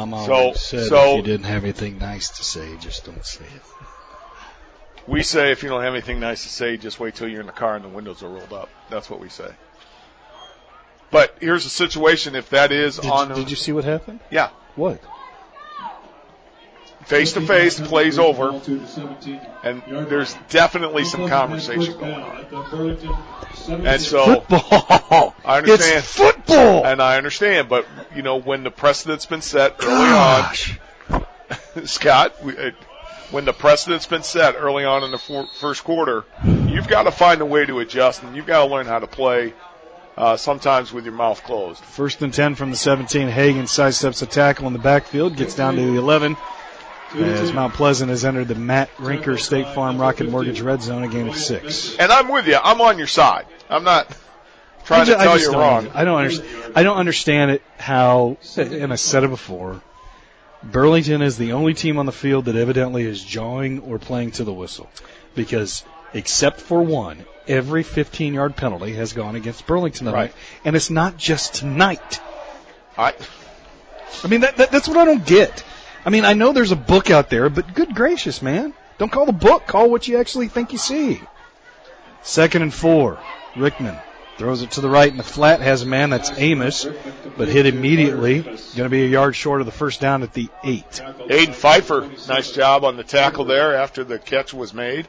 Mama always said if you didn't have anything nice to say, just don't say it. We say if you don't have anything nice to say, just wait till you're in the car and the windows are rolled up. That's what we say. But here's the situation. If that is Did you see what happened? Yeah. What? Face-to-face, plays over, and there's definitely some conversation going on. And so, football. I understand. It's football! And I understand, but, when the precedent's been set early on, Scott, when the precedent's been set early on in the first quarter, you've got to find a way to adjust, and you've got to learn how to play sometimes with your mouth closed. 1st and 10 from the 17. Hagen sidesteps a tackle in the backfield, gets down to the 11. As Mount Pleasant has entered the Matt Rinker State Farm Rocket Mortgage Red Zone, a gain of 6. And I'm with you. I'm on your side. I'm not trying to tell you wrong. I don't understand it how, and I said it before, Burlington is the only team on the field that evidently is jawing or playing to the whistle. Because except for one, every 15-yard penalty has gone against Burlington tonight. Right. And it's not just tonight. I mean, that's what I don't get. I mean, I know there's a book out there, but good gracious, man. Don't call the book. Call what you actually think you see. 2nd and 4. Rickman throws it to the right in the flat. Has a man. That's Amos, but hit immediately. Going to be a yard short of the first down at the 8. Aiden Pfeiffer, nice job on the tackle there after the catch was made.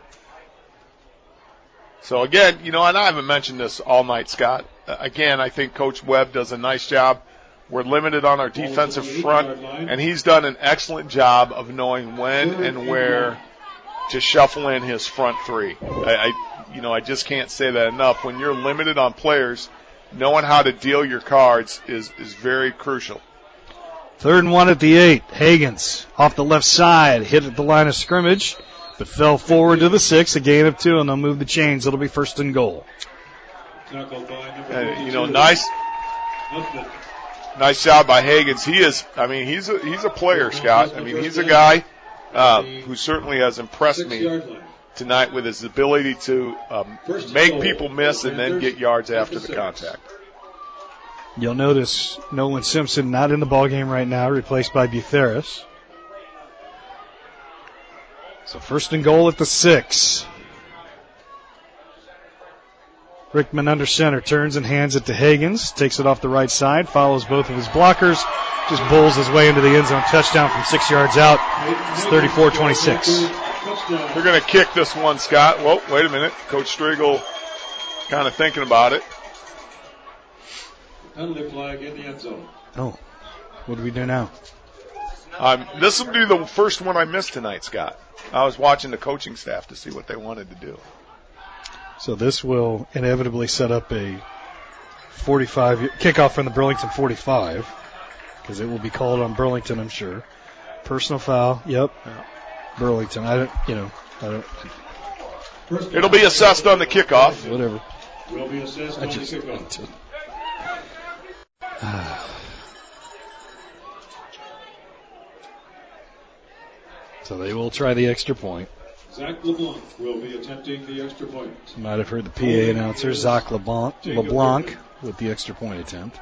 So, again, and I haven't mentioned this all night, Scott. Again, I think Coach Webb does a nice job. We're limited on our defensive front, and he's done an excellent job of knowing when and where to shuffle in his front three. I just can't say that enough. When you're limited on players, knowing how to deal your cards is very crucial. 3rd and 1 at the 8. Hagens off the left side, hit at the line of scrimmage, but fell forward to the 6, a gain of 2, and they'll move the chains. It'll be 1st and goal. Nice job by Hagens. He's a player, Scott. He's a guy who certainly has impressed me tonight with his ability to make people miss and then get yards after the contact. You'll notice Nolan Simpson not in the ballgame right now, replaced by Butheris. So 1st and goal at the 6. Rickman under center, turns and hands it to Hagens, takes it off the right side, follows both of his blockers, just bowls his way into the end zone, touchdown from 6 yards out. It's 34-26. They're going to kick this one, Scott. Whoa, wait a minute. Coach Striegel kind of thinking about it. Penalty flag in the end zone. Oh, what do we do now? This will be the first one I missed tonight, Scott. I was watching the coaching staff to see what they wanted to do. So this will inevitably set up a 45 kickoff from the Burlington 45, because it will be called on Burlington, I'm sure. Personal foul. Yep. Burlington. It'll be assessed on the kickoff. Whatever. Will be assessed on the kickoff. So they will try the extra point. Zach LeBlanc will be attempting the extra point. You might have heard the PA announcer, Zach LeBlanc, with the extra point attempt.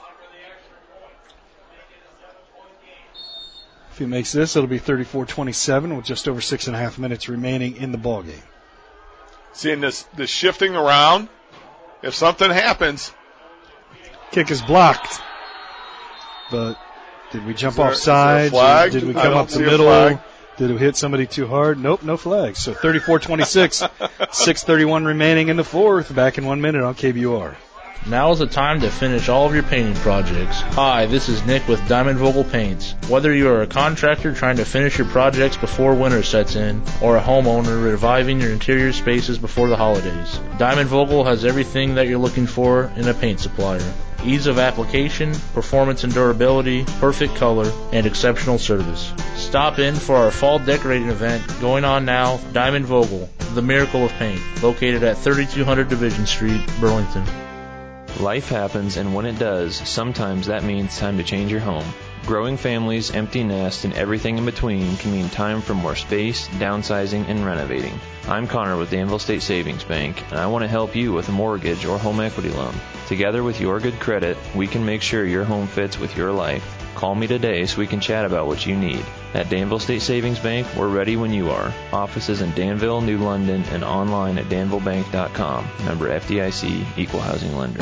If he makes this, it'll be 34-27 with just over 6.5 minutes remaining in the ballgame. Seeing this shifting around, if something happens. Kick is blocked. But did we jump off sides? Did we come up the middle? Did it hit somebody too hard? Nope, no flags. So 34-26, 6:31 remaining in the fourth. Back in 1 minute on KBUR. Now is the time to finish all of your painting projects. Hi, this is Nick with Diamond Vogel Paints. Whether you are a contractor trying to finish your projects before winter sets in, or a homeowner reviving your interior spaces before the holidays, Diamond Vogel has everything that you're looking for in a paint supplier. Ease of application, performance and durability, perfect color, and exceptional service. Stop in for our fall decorating event going on now. Diamond Vogel, the miracle of paint, located at 3200 Division Street, Burlington. Life happens, and when it does, sometimes that means time to change your home. Growing families, empty nest, and everything in between can mean time for more space, downsizing, and renovating. I'm Connor with Danville State Savings Bank, and I want to help you with a mortgage or home equity loan. Together with your good credit, we can make sure your home fits with your life. Call me today so we can chat about what you need. At Danville State Savings Bank, we're ready when you are. Offices in Danville, New London, and online at danvillebank.com. Member FDIC, Equal Housing Lender.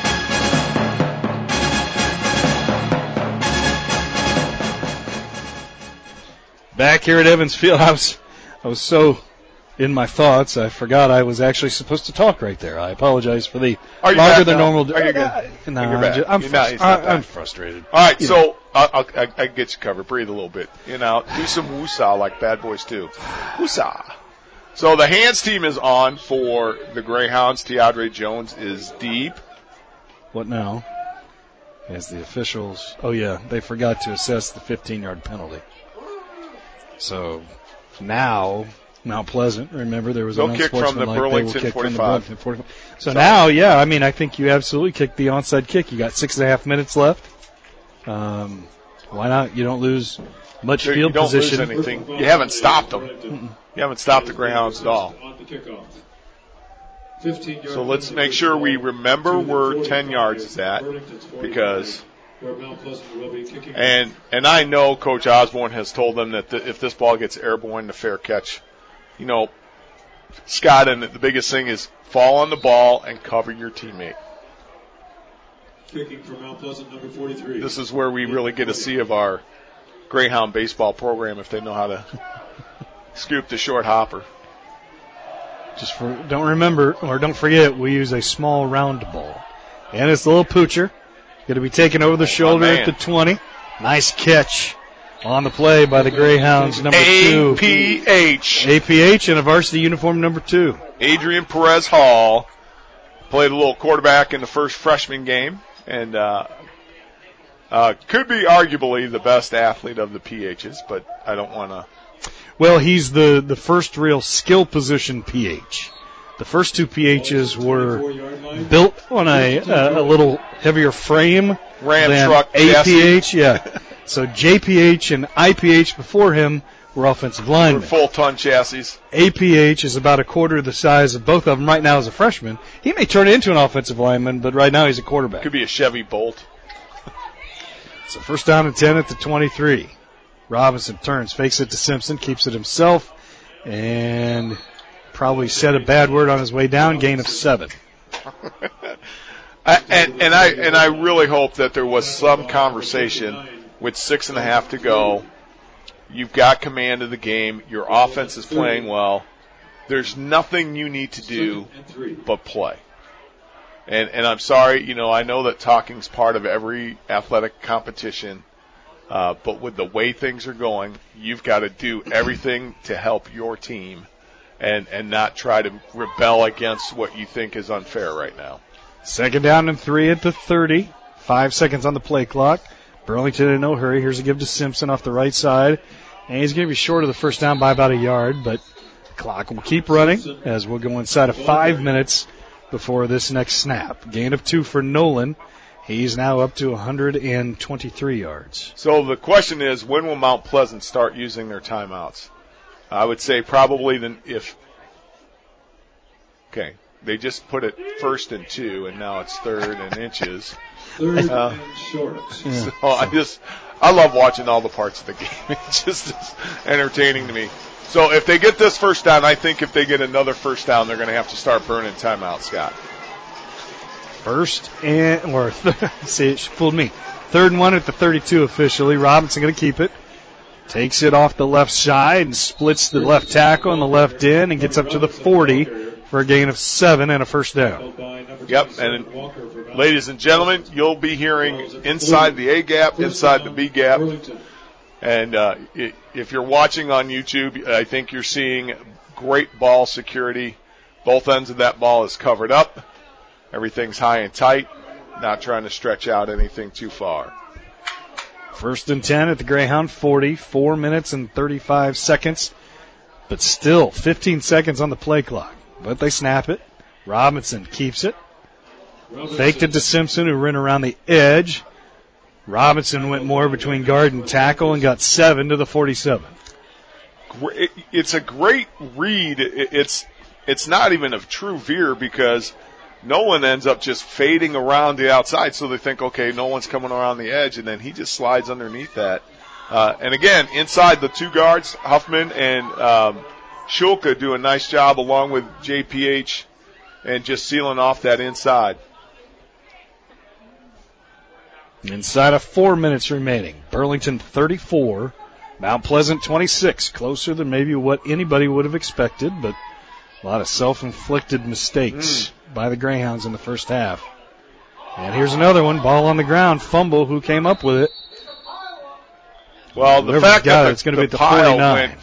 Back here at Evans Field, I was so in my thoughts, I forgot I was actually supposed to talk right there. I apologize for the longer than normal. Are you good? No, I'm frustrated. All right, so I get you covered. Breathe a little bit. Do some woosah like bad boys do. Woosah. So the hands team is on for the Greyhounds. Teadre Jones is deep. What now? As the officials, they forgot to assess the 15-yard penalty. So now Mount Pleasant, remember there was no kick from the Burlington 45. So now, I think you absolutely kicked the onside kick. You got 6.5 minutes left. Why not? You don't lose much field position. You don't lose anything. You haven't stopped them. Mm-mm. You haven't stopped the Greyhounds at all. So let's make sure we remember where 10 yards is at, because and I know Coach Osborne has told them that if this ball gets airborne, the fair catch. Scott, and the biggest thing is fall on the ball and cover your teammate. Kicking from Mount Pleasant, number 43. This is where we really get a see of our Greyhound baseball program, if they know how to scoop the short hopper. Don't forget, we use a small round ball. And it's a little poocher. Going to be taken over the shoulder at the 20. Nice catch on the play by the Greyhounds, number 2. APH in a varsity uniform, number 2. Adrian Perez Hall played a little quarterback in the first freshman game, and could be arguably the best athlete of the PHs, but I don't want to. Well, he's the first real skill position PH. The first 2 PHs were built on a little heavier frame than truck APH. Yeah. So JPH and IPH before him were offensive linemen. Full-ton chassis. APH is about a quarter the size of both of them right now as a freshman. He may turn into an offensive lineman, but right now he's a quarterback. Could be a Chevy Bolt. So first down and 10 at the 23. Robinson turns, fakes it to Simpson, keeps it himself, and probably said a bad word on his way down, gain of 7. And I really hope that there was some conversation with 6.5 to go. You've got command of the game. Your offense is playing well. There's nothing you need to do but play. And I'm sorry, I know that talking's part of every athletic competition, but with the way things are going, you've got to do everything to help your team and not try to rebel against what you think is unfair right now. Second down and 3 at the 30. 5 seconds on the play clock. Burlington in no hurry. Here's a give to Simpson off the right side. And he's going to be short of the first down by about a yard, but the clock will keep running as we'll go inside of 5 minutes before this next snap. Gain of 2 for Nolan. He's now up to 123 yards. So the question is, when will Mount Pleasant start using their timeouts? I would say probably they just put it 1st and 2, and now it's 3rd and inches. 3rd and short. So I love watching all the parts of the game. It's just entertaining to me. So if they get this first down, I think if they get another first down, they're going to have to start burning timeout, Scott. See, it fooled me. 3rd and 1 at the 32 officially. Robinson going to keep it. Takes it off the left side and splits the left tackle and the left end and gets up to the 40 for a gain of 7 and a first down. Yep, and ladies and gentlemen, you'll be hearing inside the A gap, inside the B gap. And if you're watching on YouTube, I think you're seeing great ball security. Both ends of that ball is covered up. Everything's high and tight, not trying to stretch out anything too far. 1st and 10 at the Greyhound 40, 4 minutes and 35 seconds, but still 15 seconds on the play clock. But they snap it. Robinson keeps it. Faked it to Simpson, who ran around the edge. Robinson went more between guard and tackle and got 7 to the 47. It's a great read. It's not even a true veer because Nolan ends up just fading around the outside, so they think, okay, no one's coming around the edge, and then he just slides underneath that. And again, inside the two guards, Huffman and Shulka do a nice job along with JPH and just sealing off that inside. Inside of 4 minutes remaining. Burlington 34, Mount Pleasant 26. Closer than maybe what anybody would have expected, but a lot of self-inflicted mistakes by the Greyhounds in the first half. And here's another one, ball on the ground, fumble, who came up with it? Well, the fact that the pile 49. went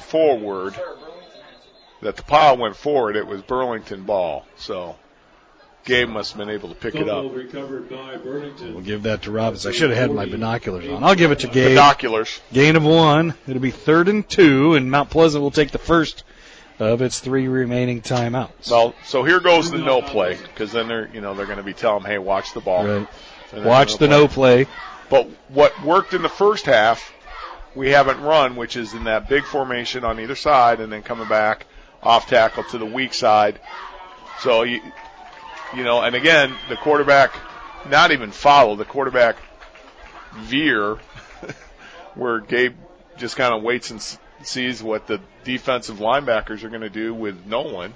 forward, it was Burlington ball. So Gabe must have been able to pick it up. Recovered by Burlington. We'll give that to Robbins. I should have had my binoculars on. I'll give it to Gabe. Binoculars. Gain of 1. It'll be 3rd and 2, and Mount Pleasant will take the first of its 3 remaining timeouts. Well, so here goes the no play, because then they're going to be telling them, hey, watch the ball. Right. Watch the no play. But what worked in the first half, we haven't run, which is in that big formation on either side, and then coming back off tackle to the weak side. So and again, the quarterback not even follow, the quarterback veer, where Gabe just kind of waits and sees what the defensive linebackers are going to do with Nolan.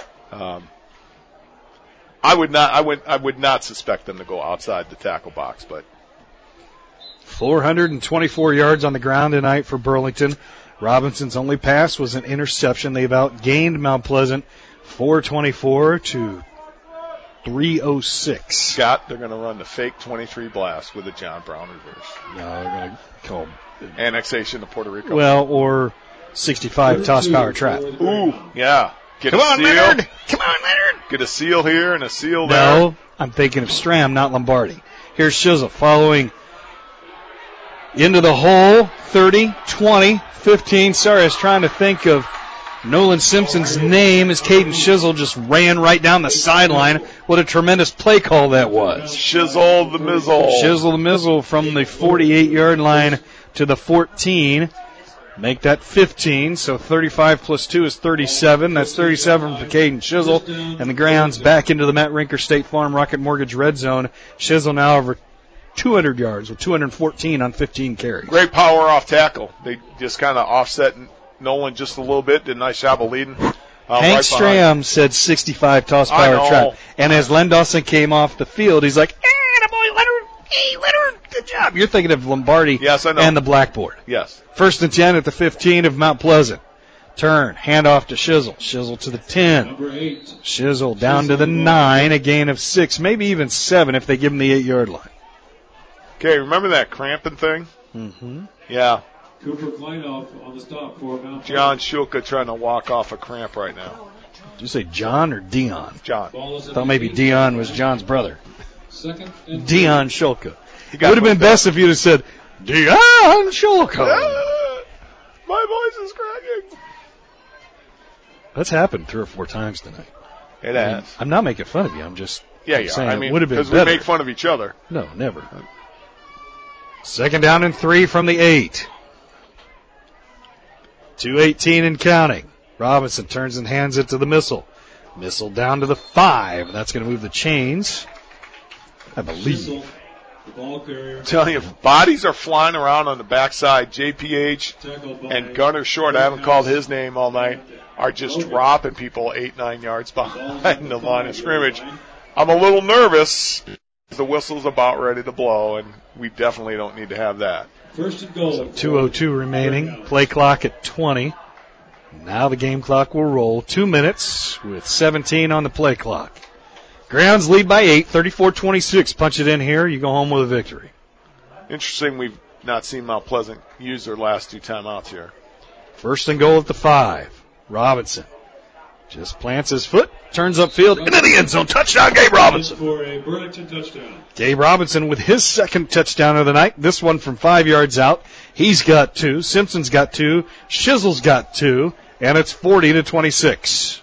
I would not suspect them to go outside the tackle box, but 424 yards on the ground tonight for Burlington. Robinson's only pass was an interception. They've outgained Mount Pleasant 424 to 306. Scott, they're going to run the fake 23 blast with a John Brown reverse. No, they're going to call annexation of Puerto Rico. Well, or 65 toss power trap. Ooh, yeah. Come on, Leonard. Get a seal here and a seal there. No, I'm thinking of Stram, not Lombardi. Here's Shizzle following into the hole. 30, 20, 15. Sorry, I was trying to think of Nolan Simpson's name as Caden Shizzle just ran right down the sideline. What a tremendous play call that was. Shizzle the Mizzle. Shizzle the Mizzle from the 48-yard line to the 14. Make that 15, so 35 plus 2 is 37. That's 37 for Caden Shizzle. And the Greyhounds back into the Matt Rinker State Farm Rocket Mortgage red zone. Shizzle now over 200 yards with 214 on 15 carries. Great power off tackle. They just kind of offset Nolan just a little bit. Did a nice job of leading. Hank right Stram said 65 toss power trap. And as Len Dawson came off the field, he's like, boy, Leonard. Hey, Leonard, good job. You're thinking of Lombardi and the blackboard. Yes. 1st and 10 at the 15 of Mount Pleasant. Turn, handoff to Shizzle. Shizzle to the 10. Number 8. Shizzle down to the 9, a gain of 6, maybe even 7 if they give him the 8-yard line. Okay, remember that cramping thing? Mm-hmm. Yeah. Cooper Kleinoff on the stop for Mount John Shulka trying to walk off a cramp right now. Did you say John or Dion? John. I thought maybe Dion was John's brother. Second and Dion Shulka. It would have been best if you'd have said, Dion Shulka. My voice is cracking. That's happened 3 or 4 times tonight. It has. I'm not making fun of you. I'm just saying I mean, it would have been because better. we make fun of each other. No, never. 2nd down and 3 from the 8. 2:18 and counting. Robinson turns and hands it to the Missile. Missile down to the 5. That's going to move the chains, I believe. I'm telling you, bodies are flying around on the backside. JPH and Gunner Short, I haven't called his name all night, are just dropping people 8-9 yards behind the line of scrimmage. I'm a little nervous. The whistle's about ready to blow, and we definitely don't need to have that. First and goal. 2:02 remaining. Play clock at 20. Now the game clock will roll. 2 minutes with 17 on the play clock. Greyhounds lead by 8, 34-26. Punch it in here. You go home with a victory. Interesting, we've not seen Mount Pleasant use their last 2 timeouts here. 1st and goal at the 5. Robinson just plants his foot, turns upfield, into the end zone. Touchdown, Gabe Robinson. For a Burlington touchdown. Gabe Robinson with his 2nd touchdown of the night. This one from 5 yards out. He's got 2. Simpson's got 2. Shizzle's got 2. And it's 40-26.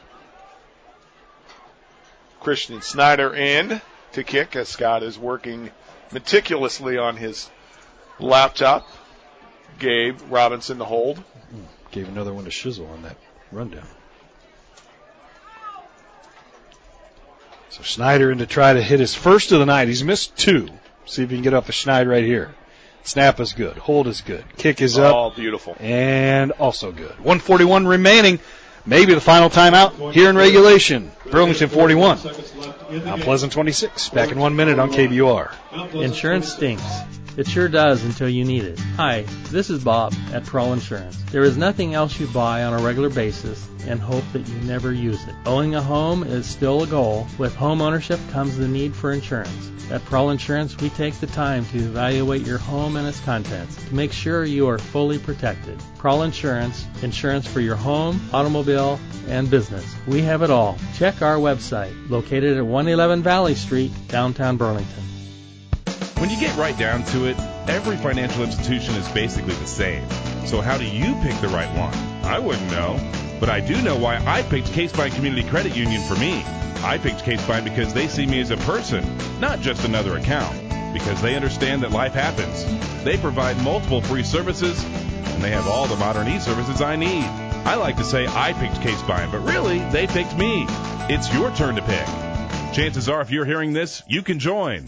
Christian Snyder in to kick as Scott is working meticulously on his laptop. Gabe Robinson to hold. Gave another one to Shizzle on that rundown. So Schneider in to try to hit his first of the night. He's missed 2. See if he can get off a Schneid right here. Snap is good. Hold is good. Kick is up. Oh, beautiful. And also good. 1:41 remaining. Maybe the final timeout here in regulation. Burlington 41. Mount Pleasant 26. Back in 1 minute on KBUR. Insurance stinks. It sure does until you need it. Hi, this is Bob at Prowl Insurance. There is nothing else you buy on a regular basis and hope that you never use it. Owning a home is still a goal. With home ownership comes the need for insurance. At Prowl Insurance, we take the time to evaluate your home and its contents to make sure you are fully protected. Prowl Insurance, insurance for your home, automobile, and business. We have it all. Check our website, located at 111 Valley Street, downtown Burlington. When you get right down to it, every financial institution is basically the same. So how do you pick the right one? I wouldn't know. But I do know why I picked Case Bind Community Credit Union for me. I picked Case Bind because they see me as a person, not just another account. Because they understand that life happens. They provide multiple free services, and they have all the modern e-services I need. I like to say I picked Case Bind, but really, they picked me. It's your turn to pick. Chances are, if you're hearing this, you can join.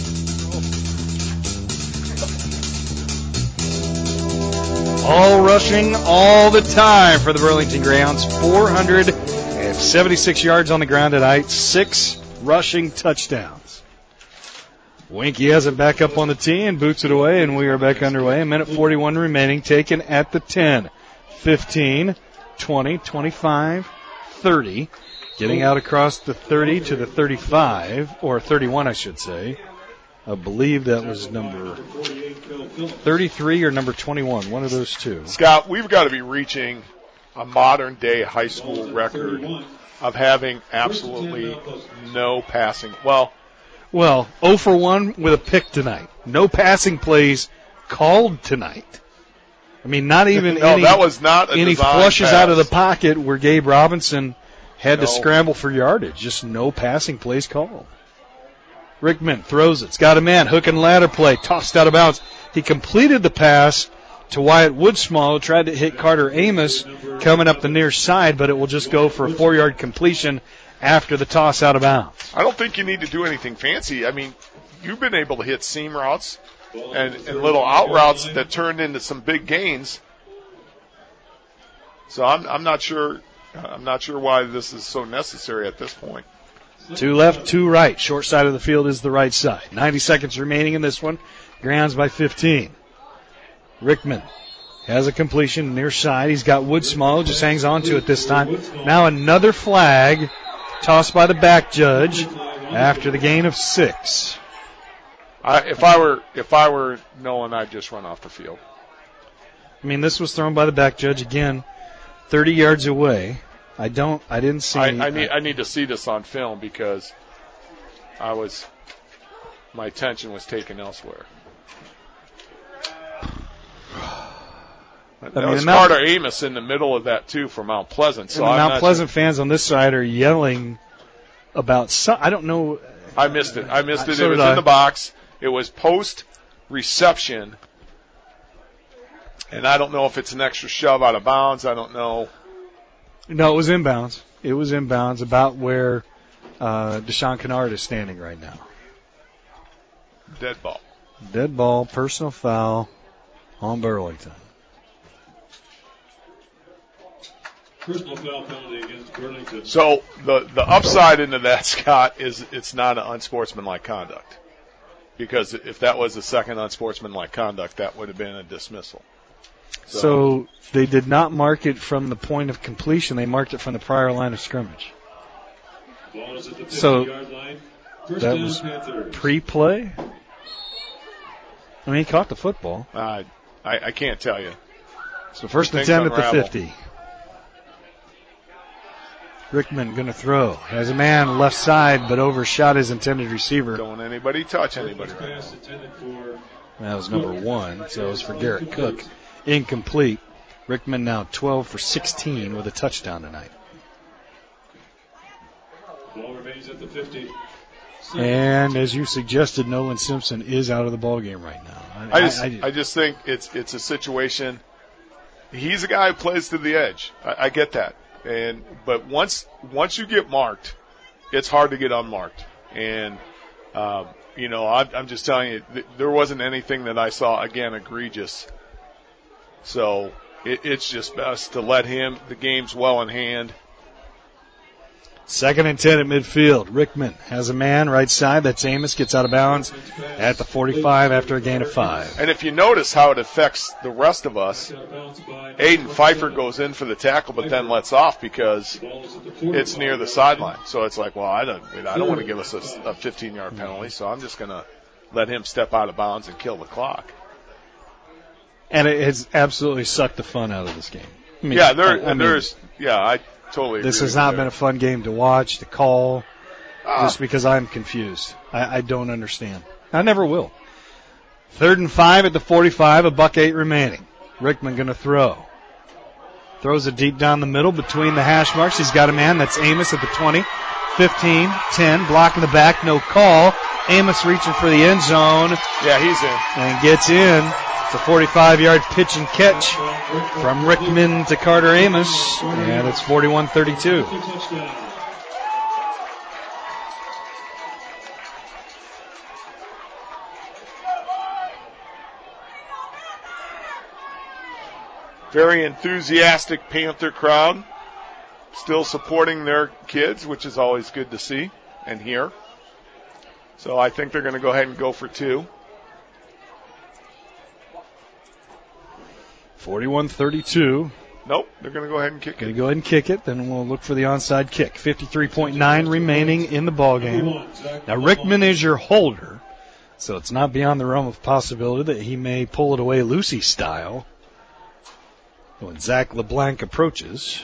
All rushing all the time for the Burlington Greyhounds. 476 yards on the ground tonight. 6 rushing touchdowns. Winky has it back up on the tee and boots it away, and we are back underway. A minute 41 remaining, taken at the 10. 15, 20, 25, 30. Getting out across the 30 to the 35, or 31, I should say. I believe that was number 33 or number 21, one of those two. Scott, we've got to be reaching a modern-day high school record of having absolutely no passing. Well, 0 for 1 with a pick tonight. No passing plays called tonight. I mean, not even that was not any flushes pass out of the pocket where Gabe Robinson had to scramble for yardage. Just no passing plays called. Rickman throws it. It's got a man. Hook and ladder play. Tossed out of bounds. He completed the pass to Wyatt Woodsmall. Tried to hit Carter Amos coming up the near side, but it will just go for a 4-yard completion after the toss out of bounds. I don't think you need to do anything fancy. I mean, you've been able to hit seam routes and little out routes that turned into some big gains. So I'm not sure. I'm not sure why this is so necessary at this point. 2 left, 2 right. Short side of the field is the right side. 90 seconds remaining in this one. Greyhounds by 15. Rickman has a completion near side. He's got Woodsmall, just hangs on to it this time. Now another flag tossed by the back judge after the gain of 6. If I were Nolan, I'd just run off the field. I mean, this was thrown by the back judge again, 30 yards away. I didn't see. I need to see this on film because my attention was taken elsewhere. That was Carter Amos in the middle of that too for Mount Pleasant. So Mount Pleasant fans on this side are yelling about I don't know. I missed it. It was in the box. It was post reception, and I don't know if it's an extra shove out of bounds. I don't know. No, it was inbounds. It was inbounds about where Deshaun Kennard is standing right now. Dead ball. Dead ball, personal foul on Burlington. Personal foul penalty against Burlington. So the upside into that, Scott, is it's not an unsportsmanlike conduct. Because if that was a second unsportsmanlike conduct, that would have been a dismissal. So they did not mark it from the point of completion. They marked it from the prior line of scrimmage. Ball is at the 50-yard line. That was pre-play? I mean, he caught the football. I can't tell you. So first and 10 at the 50. Rickman going to throw. Has a man left side, but overshot his intended receiver. Don't anybody touch anybody. That was number 1, so it was for Garrett Cook. Incomplete. Rickman now 12 for 16 with a touchdown tonight. Ball remains at the 50. And as you suggested, Nolan Simpson is out of the ballgame right now. I just think it's a situation. He's a guy who plays to the edge. I get that. But once you get marked, it's hard to get unmarked. And, I'm just telling you, there wasn't anything that I saw, again, egregious. So it's just best to let him, the game's well in hand. 2nd and 10 at midfield. Rickman has a man right side. That's Amos. Gets out of bounds at the 45 after a gain of 5. And if you notice how it affects the rest of us, Aiden Pfeiffer goes in for the tackle but then lets off because it's near the sideline. So it's like, well, I don't want to give us a 15-yard penalty, so I'm just going to let him step out of bounds and kill the clock. And it has absolutely sucked the fun out of this game. I totally agree. This has not been a fun game to watch, to call, just because I'm confused. I don't understand. I never will. 3rd and 5 at the 45, $1:08 remaining. Rickman going to throw. Throws it deep down the middle between the hash marks. He's got a man. That's Amos at the 20, 15, 10, blocking the back, no call. Amos reaching for the end zone. Yeah, he's in. And gets in. It's a 45-yard pitch and catch from Rickman to Carter Amos, and it's 41-32. Very enthusiastic Panther crowd, still supporting their kids, which is always good to see and hear. So I think they're going to go ahead and go for 2. 41-32. Nope, they're going to go ahead and kick it. Going to go ahead and kick it, then we'll look for the onside kick. 53.9 remaining in the ballgame. Now, Rickman is your holder, so it's not beyond the realm of possibility that he may pull it away Lucy style when Zach LeBlanc approaches.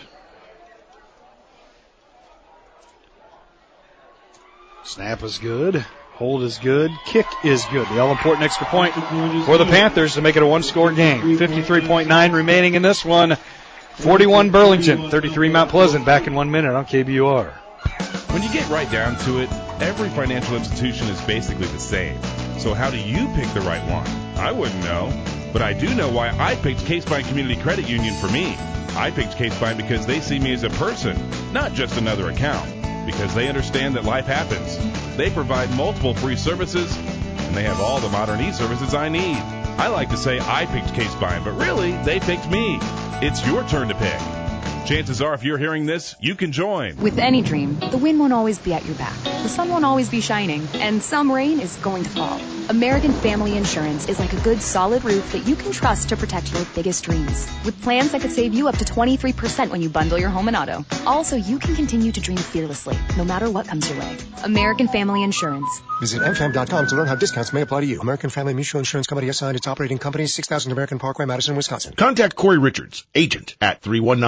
Snap is good. Hold is good. Kick is good. The all-important extra point for the Panthers to make it a one-score game. 53.9 remaining in this one. 41 Burlington, 33 Mount Pleasant. Back in 1 minute on KBUR. When you get right down to it, every financial institution is basically the same. So how do you pick the right one? I wouldn't know. But I do know why I picked Case Bind Community Credit Union for me. I picked Case Bind because they see me as a person, not just another account. Because they understand that life happens. They provide multiple free services, and they have all the modern e-services I need. I like to say I picked Case Bind, but really, they picked me. It's your turn to pick. Chances are, if you're hearing this, you can join. With any dream, the wind won't always be at your back. The sun won't always be shining, and some rain is going to fall. American Family Insurance is like a good, solid roof that you can trust to protect your biggest dreams. With plans that could save you up to 23% when you bundle your home and auto. Also, you can continue to dream fearlessly, no matter what comes your way. American Family Insurance. Visit mfam.com to learn how discounts may apply to you. American Family Mutual Insurance Company assigned its operating company, 6000 American Parkway, Madison, Wisconsin. Contact Corey Richards, agent, at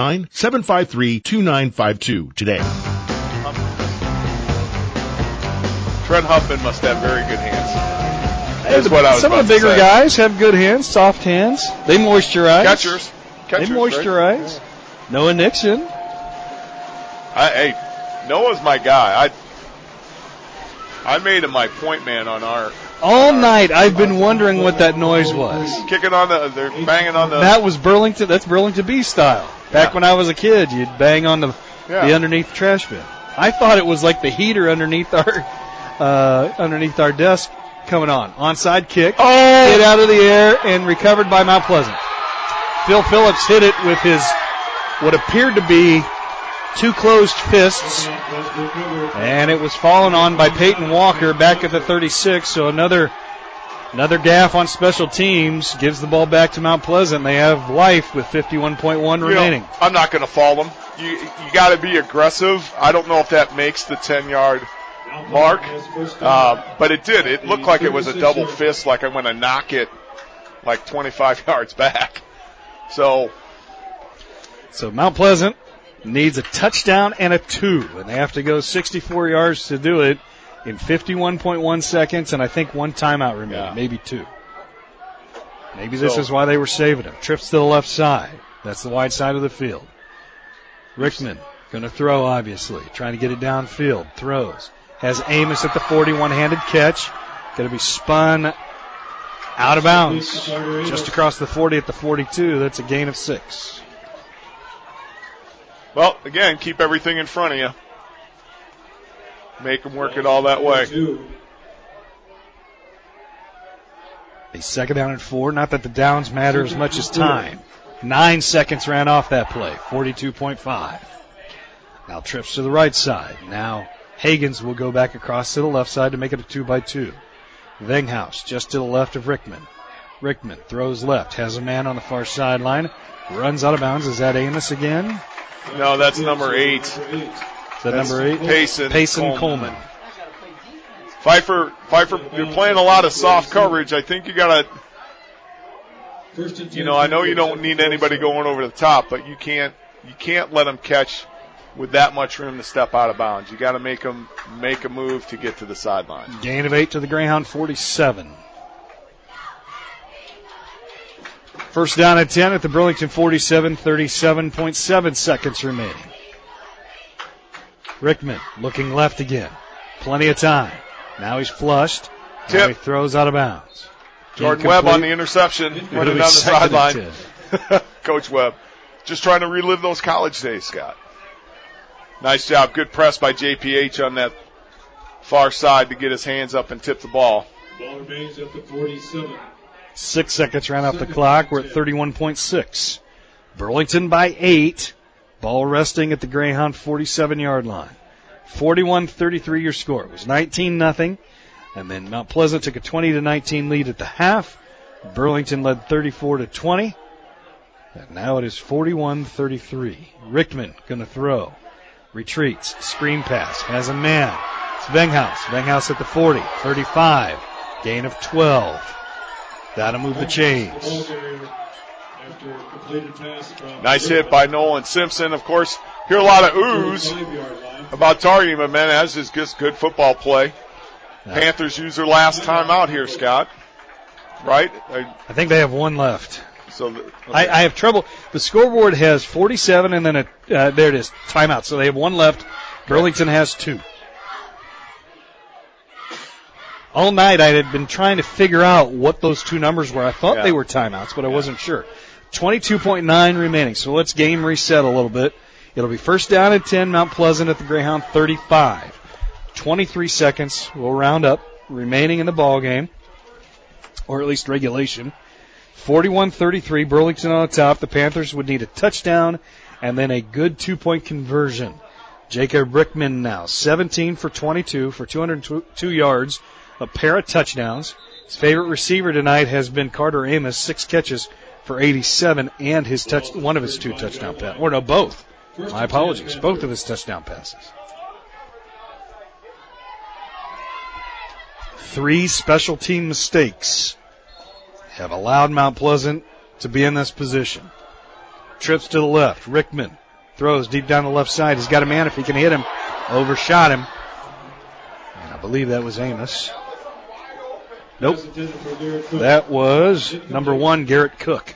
319-753-2952 today. Trent Huffman must have very good hands. That's what I was Some of the bigger guys have good hands, soft hands. They moisturize. Catchers, they moisturize. Right? Noah Nixon. Hey, Noah's my guy. I made him my point man on our. All night I've been wondering what that noise was. Kicking on they're banging on the. That was Burlington. That's Burlington B style. Back when I was a kid, you'd bang on the underneath the trash bin. I thought it was like the heater underneath our desk coming on. Onside kick. Oh! Hit out of the air and recovered by Mount Pleasant. Phil Phillips hit it with his what appeared to be two closed fists, and it was fallen on by Peyton Walker back at the 36. So another gaffe on special teams gives the ball back to Mount Pleasant. They have life with 51.1 remaining. I'm not going to fault them. You got to be aggressive. I don't know if that makes the 10-yard mark, but it did. It looked like it was a double fist, like I'm going to knock it like 25 yards back. So Mount Pleasant needs a touchdown and a 2, and they have to go 64 yards to do it in 51.1 seconds, and I think one timeout remaining, maybe 2. Maybe this is why they were saving him. Trips to the left side. That's the wide side of the field. Rickman going to throw, obviously, trying to get it downfield. Throws. Has Amos at the 40, one-handed catch. Going to be spun out of bounds. Just across the 40 at the 42. That's a gain of 6. Well, again, keep everything in front of you. Make them work it all that way. A second down and 4. Not that the downs matter as much as time. 9 seconds ran off that play. 42.5. Now trips to the right side. Now Hagens will go back across to the left side to make it a 2-by-2. Venghaus just to the left of Rickman. Rickman throws left. Has a man on the far sideline. Runs out of bounds. Is that Amos again? No, that's number 8. Is that number 8? Payson Coleman. Pfeiffer, you're playing a lot of soft coverage. I think you got to, I know you don't need anybody going over the top, but you can't let them catch with that much room to step out of bounds. You got to make them make a move to get to the sideline. Gain of 8 to the Greyhound 47. First down at 10 at the Burlington 47, 37.7 seconds remaining. Rickman looking left again. Plenty of time. Now he's flushed. Tip. Now he throws out of bounds. Jordan Webb on the interception, running down the sideline. Coach Webb. Just trying to relive those college days, Scott. Nice job. Good press by JPH on that far side to get his hands up and tip the ball. Ball remains at the 47. 6 seconds ran off the clock. We're at 31.6. Burlington by 8. Ball resting at the Greyhound 47-yard line. 41-33 your score. It was 19-0. And then Mount Pleasant took a 20-19 lead at the half. Burlington led 34-20. And now it is 41-33. Rickman going to throw. Retreats. Screen pass. Has a man. It's Venghaus. Venghaus at the 40. 35. Gain of 12. That'll move the chains. Nice hit by Nolan Simpson. Of course, hear a lot of oohs about Tardy, but man, that's just good football play. Yeah. Panthers use their last timeout here, Scott. Right? I think they have one left. So okay. I have trouble. The scoreboard has 47 and then there it is, timeout. So they have one left. Burlington has 2. All night I had been trying to figure out what those 2 numbers were. I thought they were timeouts, but I wasn't sure. 22.9 remaining. So let's game reset a little bit. It'll be first down and 10, Mount Pleasant at the Greyhound 35. 23 seconds. We'll round up remaining in the ball game, or at least regulation. 41-33, Burlington on top. The Panthers would need a touchdown and then a good 2-point conversion. Jacob Rickman now 17 for 22 for 202 yards, a pair of touchdowns. His favorite receiver tonight has been Carter Amos, 6 catches for 87 and one of his 2 touchdown passes. Or no, both. My apologies. Both of his touchdown passes. 3 special team mistakes have allowed Mount Pleasant to be in this position. Trips to the left. Rickman throws deep down the left side. He's got a man if he can hit him. Overshot him. And I believe that was Amos. Nope. That was number 1, Garrett Cook.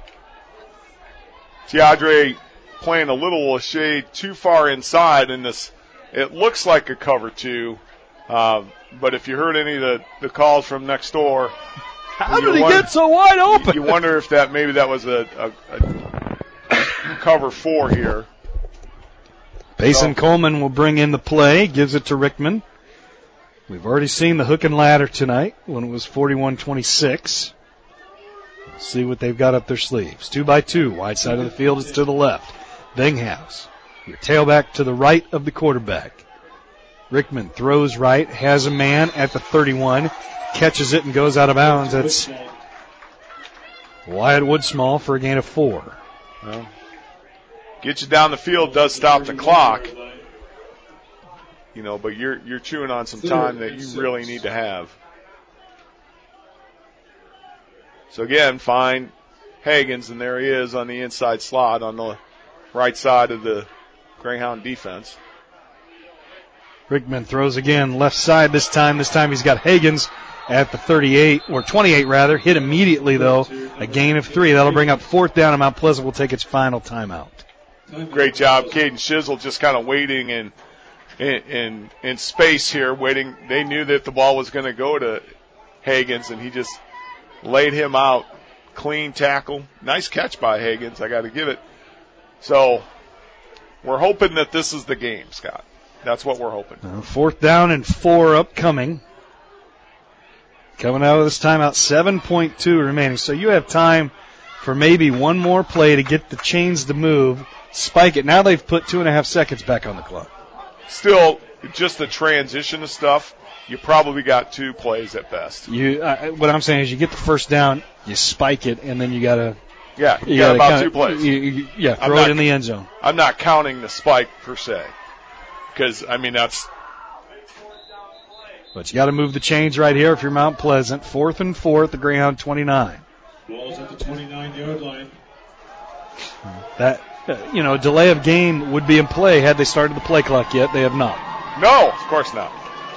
Teodre playing a little shade too far inside in this. It looks like a cover 2. But if you heard any of the calls from next door, how did he get so wide open? You wonder if maybe that was a cover 4 here. Payson Coleman will bring in the play, gives it to Rickman. We've already seen the hook and ladder tonight when it was 41-26. Let's see what they've got up their sleeves. 2-by-2, wide side of the field is to the left. Venghaus, your tailback to the right of the quarterback. Rickman throws right, has a man at the 31, catches it and goes out of bounds. That's Wyatt Woodsmall for a gain of 4. Well, get you down the field does stop the clock. But you're chewing on some time that you really need to have. So again, find Hagens, and there he is on the inside slot on the right side of the Greyhound defense. Rickman throws again, left side this time. This time he's got Hagens at the 38, or 28 rather. Hit immediately though, a gain of 3. That'll bring up 4th down, and Mount Pleasant will take its final timeout. Great job. Caden Shizzle just kind of waiting in space here, waiting. They knew that the ball was going to go to Hagens, and he just laid him out. Clean tackle. Nice catch by Hagens, I got to give it. So we're hoping that this is the game, Scott. That's what we're hoping. 4th down and 4 upcoming. Coming out of this timeout, 7.2 remaining. So you have time for maybe one more play to get the chains to move, spike it. Now they've put 2.5 seconds back on the clock. Still, just the transition of stuff, you probably got 2 plays at best. What I'm saying is you get the first down, you spike it, and then you got to... Yeah, you got about 2 plays. Throw it in the end zone. I'm not counting the spike per se. Because, that's... But you got to move the chains right here if you're Mount Pleasant. 4th and 4 at the Greyhound 29. Ball's at the 29-yard line. That, a delay of game would be in play had they started the play clock yet. They have not. No, of course not.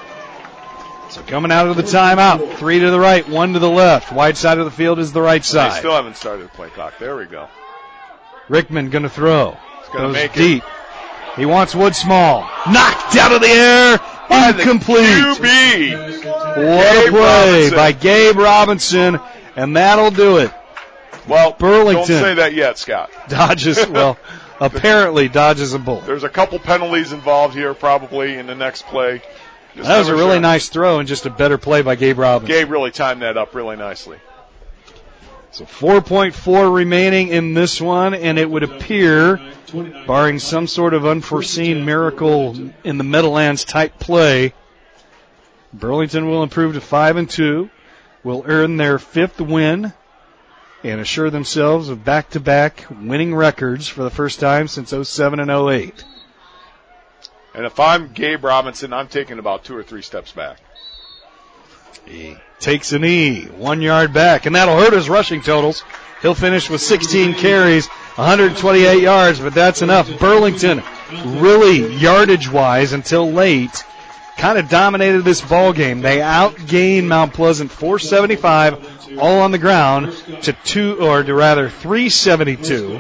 So coming out of the timeout, 3 to the right, 1 to the left. Wide side of the field is the right side. They still haven't started the play clock. There we go. Rickman going to throw. Goes make deep. He wants Wood Small. Knocked out of the air. Incomplete. QB. What a play by Gabe Robinson, and that'll do it. Well, Burlington. Don't say that yet, Scott. Apparently dodges a bullet. There's a couple penalties involved here probably in the next play. That was a really nice throw and just a better play by Gabe Robinson. Gabe really timed that up really nicely. So 4.4 remaining in this one, and it would appear, barring some sort of unforeseen miracle in the Meadowlands type play, Burlington will improve to 5-2, will earn their 5th win, and assure themselves of back-to-back winning records for the first time since 07 and 08. And if I'm Gabe Robinson, I'm taking about 2 or 3 steps back. He takes a knee, 1 yard back, and that'll hurt his rushing totals. He'll finish with 16 carries, 128 yards, but that's enough. Burlington, really yardage-wise until late, kind of dominated this ball game. They outgained Mount Pleasant 475 all on the ground to 372.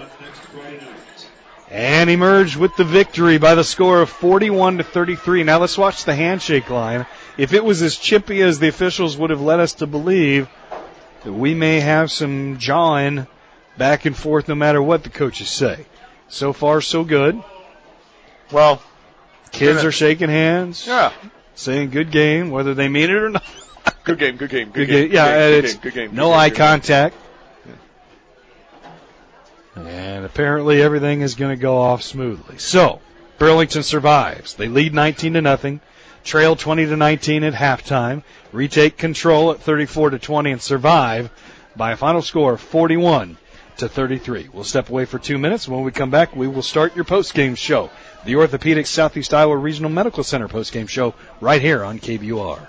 And emerged with the victory by the score of 41-33. Now let's watch the handshake line. If it was as chippy as the officials would have led us to believe, we may have some jawing back and forth no matter what the coaches say. So far, so good. Well, kids are shaking hands. Yeah. Saying good game, whether they mean it or not. Good game. Good game. No eye contact. And apparently everything is going to go off smoothly. So, Burlington survives. They lead 19-0, trail 20-19 at halftime, retake control at 34-20, and survive by a final score of 41-33. We'll step away for 2 minutes. When we come back, we will start your postgame show, the Orthopedic Southeast Iowa Regional Medical Center postgame show, right here on KBUR.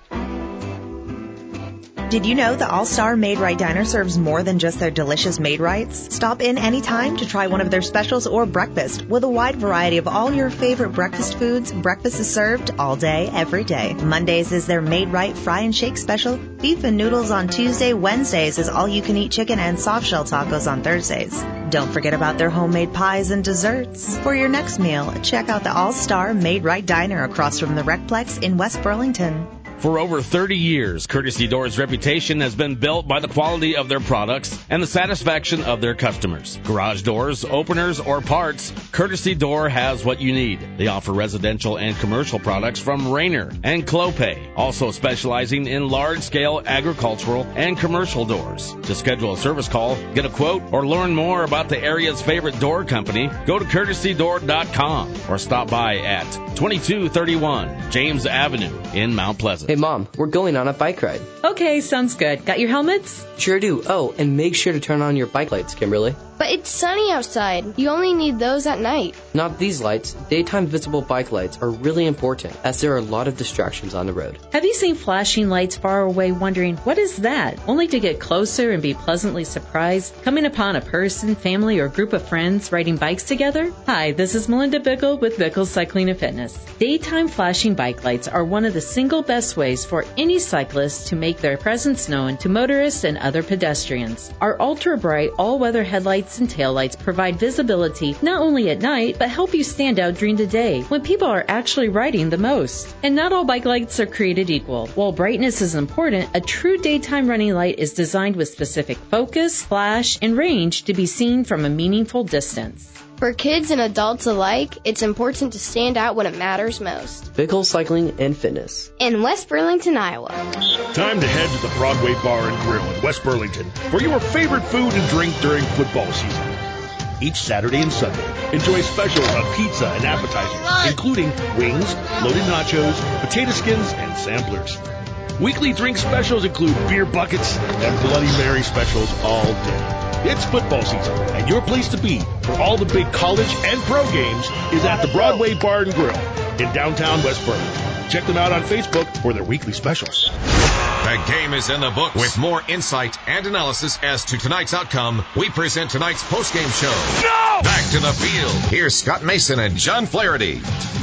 Did you know the All-Star Made Right Diner serves more than just their delicious Made Rights? Stop in anytime to try one of their specials or breakfast. With a wide variety of all your favorite breakfast foods, breakfast is served all day, every day. Mondays is their Made Right Fry and Shake special. Beef and noodles on Tuesday. Wednesdays is all-you-can-eat chicken and soft-shell tacos on Thursdays. Don't forget about their homemade pies and desserts. For your next meal, check out the All-Star Made Right Diner across from the Recplex in West Burlington. For over 30 years, Courtesy Doors' reputation has been built by the quality of their products and the satisfaction of their customers. Garage doors, openers, or parts, Courtesy Door has what you need. They offer residential and commercial products from Rainer and Clopay, also specializing in large-scale agricultural and commercial doors. To schedule a service call, get a quote, or learn more about the area's favorite door company, go to courtesydoor.com or stop by at 2231 James Avenue in Mount Pleasant. Hey, Mom, we're going on a bike ride. Okay, sounds good. Got your helmets? Sure do. Oh, and make sure to turn on your bike lights, Kimberly. But it's sunny outside. You only need those at night. Not these lights. Daytime visible bike lights are really important, as there are a lot of distractions on the road. Have you seen flashing lights far away wondering, what is that? Only to get closer and be pleasantly surprised, coming upon a person, family, or group of friends riding bikes together? Hi, this is Melinda Bickle with Bickle Cycling and Fitness. Daytime flashing bike lights are one of the single best ways for any cyclist to make their presence known to motorists and other pedestrians. Our ultra-bright, all-weather headlights and taillights provide visibility not only at night, but help you stand out during the day when people are actually riding the most. And not all bike lights are created equal. While brightness is important, a true daytime running light is designed with specific focus, flash, and range to be seen from a meaningful distance. For kids and adults alike, it's important to stand out when it matters most. Bickle Cycling and Fitness. In West Burlington, Iowa. Time to head to the Broadway Bar and Grill in West Burlington for your favorite food and drink during football season. Each Saturday and Sunday, enjoy specials on pizza and appetizers, including wings, loaded nachos, potato skins, and samplers. Weekly drink specials include beer buckets and Bloody Mary specials all day. It's football season, and your place to be for all the big college and pro games is at the Broadway Bar and Grill in downtown West Burlington. Check them out on Facebook for their weekly specials. The game is in the books. With more insight and analysis as to tonight's outcome, we present tonight's postgame show. No! Back to the field. Here's Scott Mason and John Flaherty.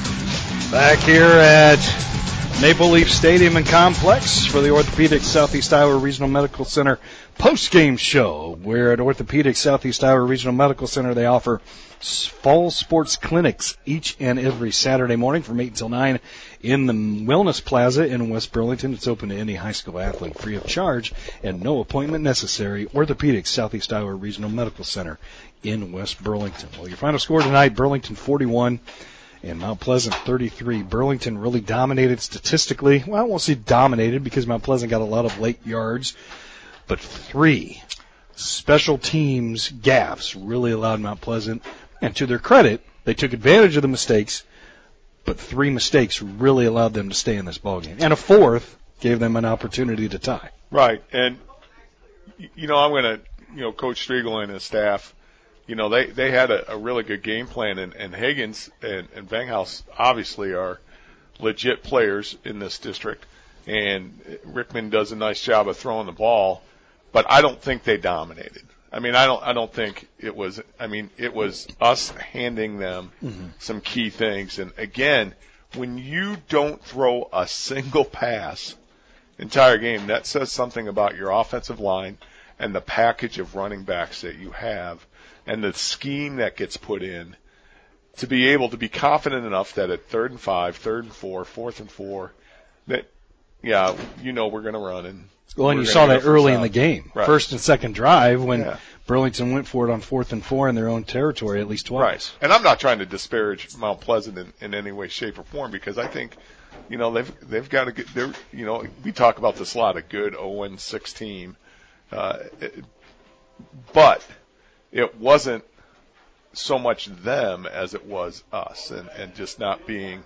Back here at Maple Leaf Stadium and Complex for the Orthopedic Southeast Iowa Regional Medical Center post-game show. We're at Orthopedic Southeast Iowa Regional Medical Center. They offer fall sports clinics each and every Saturday morning from 8 until 9 in the Wellness Plaza in West Burlington. It's open to any high school athlete free of charge and no appointment necessary. Orthopedic Southeast Iowa Regional Medical Center in West Burlington. Well, your final score tonight, Burlington 41. And Mount Pleasant 33. Burlington really dominated statistically. Well, I won't say dominated because Mount Pleasant got a lot of late yards. But 3 special teams gaffes really allowed Mount Pleasant. And to their credit, they took advantage of the mistakes. But 3 mistakes really allowed them to stay in this ballgame. And a 4th gave them an opportunity to tie. Right. And, I'm going to, Coach Striegel and his staff, they had a really good game plan, and Higgins and Vanghouse obviously are legit players in this district, and Rickman does a nice job of throwing the ball, but I don't think they dominated. I don't think it was, it was us handing them some key things, and again, when you don't throw a single pass entire game, that says something about your offensive line and the package of running backs that you have, and the scheme that gets put in to be able to be confident enough that at 3rd and 5, 3rd and 4, 4th and 4, that, we're going to run. And you saw that early in the game. Right. First and second drive when Burlington went for it on 4th and 4 in their own territory at least twice. Right. And I'm not trying to disparage Mount Pleasant in any way, shape, or form because I think, they've got a good, we talk about this a lot, a good 0-6 team. But it wasn't so much them as it was us, and just not being,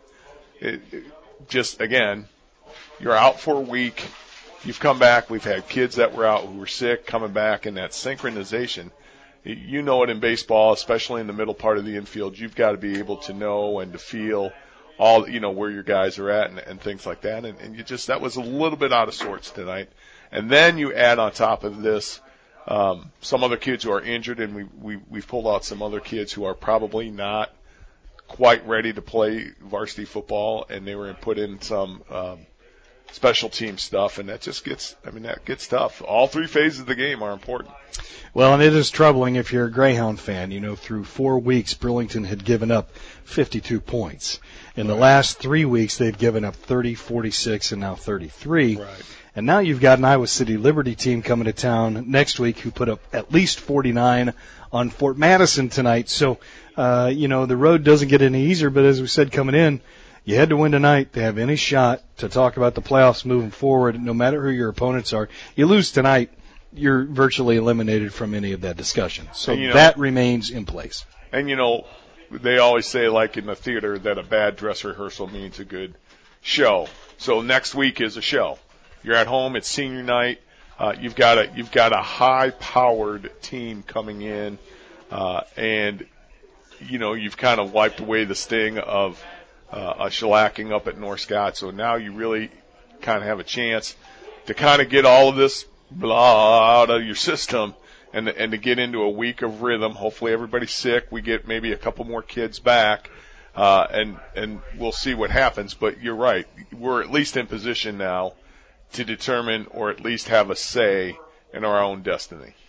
again, you're out for a week, you've come back, we've had kids that were out who were sick coming back, and that synchronization, it in baseball, especially in the middle part of the infield, you've got to be able to know and to feel all, where your guys are at and things like that, and that was a little bit out of sorts tonight. And then you add on top of this, some other kids who are injured, and we've pulled out some other kids who are probably not quite ready to play varsity football, and they were put in some special team stuff, and that just gets tough. All 3 phases of the game are important. Well, and it is troubling if you're a Greyhound fan. Through 4 weeks, Burlington had given up 52 points. In the last 3 weeks, they've given up 30, 46, and now 33. Right. And now you've got an Iowa City Liberty team coming to town next week who put up at least 49 on Fort Madison tonight. So, the road doesn't get any easier, but as we said coming in, you had to win tonight to have any shot to talk about the playoffs moving forward, no matter who your opponents are. You lose tonight, you're virtually eliminated from any of that discussion. So that remains in place. And, they always say, like in the theater, that a bad dress rehearsal means a good show. So next week is a show. You're at home. It's senior night. You've got a high-powered team coming in, and you've kind of wiped away the sting of a shellacking up at North Scott. So now you really kind of have a chance to kind of get all of this blah out of your system, and to get into a week of rhythm. Hopefully everybody's sick. We get maybe a couple more kids back, and we'll see what happens. But you're right. We're at least in position now to determine or at least have a say in our own destiny.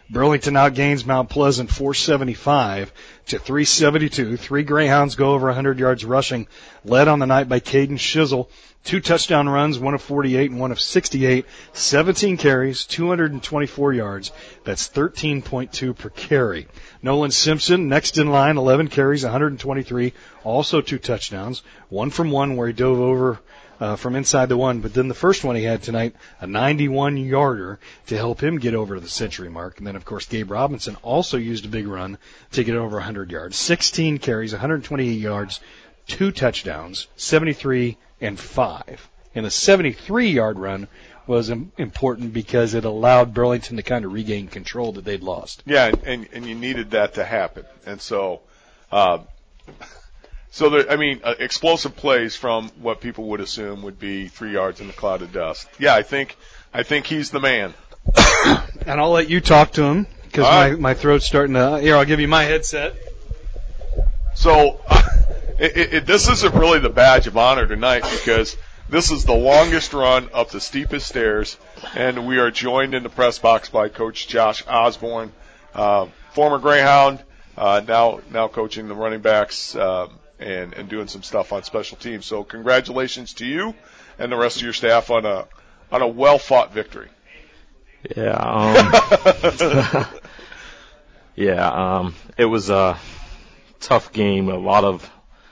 Burlington outgains Mount Pleasant 475 to 372. 3 Greyhounds go over 100 yards rushing, led on the night by Caden Shizzle. 2 touchdown runs, 1 of 48 and 1 of 68. 17 carries, 224 yards. That's 13.2 per carry. Nolan Simpson, next in line, 11 carries, 123. Also 2 touchdowns. 1 from 1 where he dove over from inside the 1. But then the first one he had tonight, a 91-yarder to help him get over the century mark. And then, of course, Gabe Robinson also used a big run to get over 100 yards. 16 carries, 128 yards, 2 touchdowns, 73 and 5. And a 73-yard run was important because it allowed Burlington to kind of regain control that they'd lost. Yeah, and you needed that to happen. And so, explosive plays from what people would assume would be 3 yards in the cloud of dust. Yeah, I think he's the man. And I'll let you talk to him because my throat's starting to. Here, I'll give you my headset. So, this isn't really the badge of honor tonight because this is the longest run up the steepest stairs, and we are joined in the press box by Coach Josh Osborne, former Greyhound, now coaching the running backs and doing some stuff on special teams. So, congratulations to you and the rest of your staff on a well-fought victory. Yeah. It was a tough game. A lot of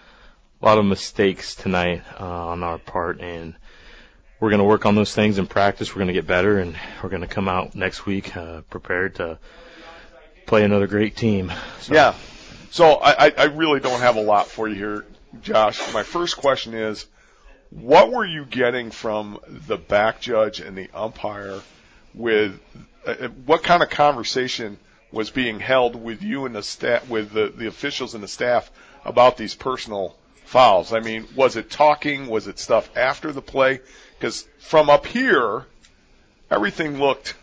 mistakes tonight on our part, and we're going to work on those things in practice. We're going to get better, and we're going to come out next week prepared to play another great team. Yeah. So I really don't have a lot for you here, Josh. My first question is, what were you getting from the back judge and the umpire with what kind of conversation was being held with you and the staff, with the officials and the staff about these personal fouls? I mean, was it talking? Was it stuff after the play? Because from up here, everything looked,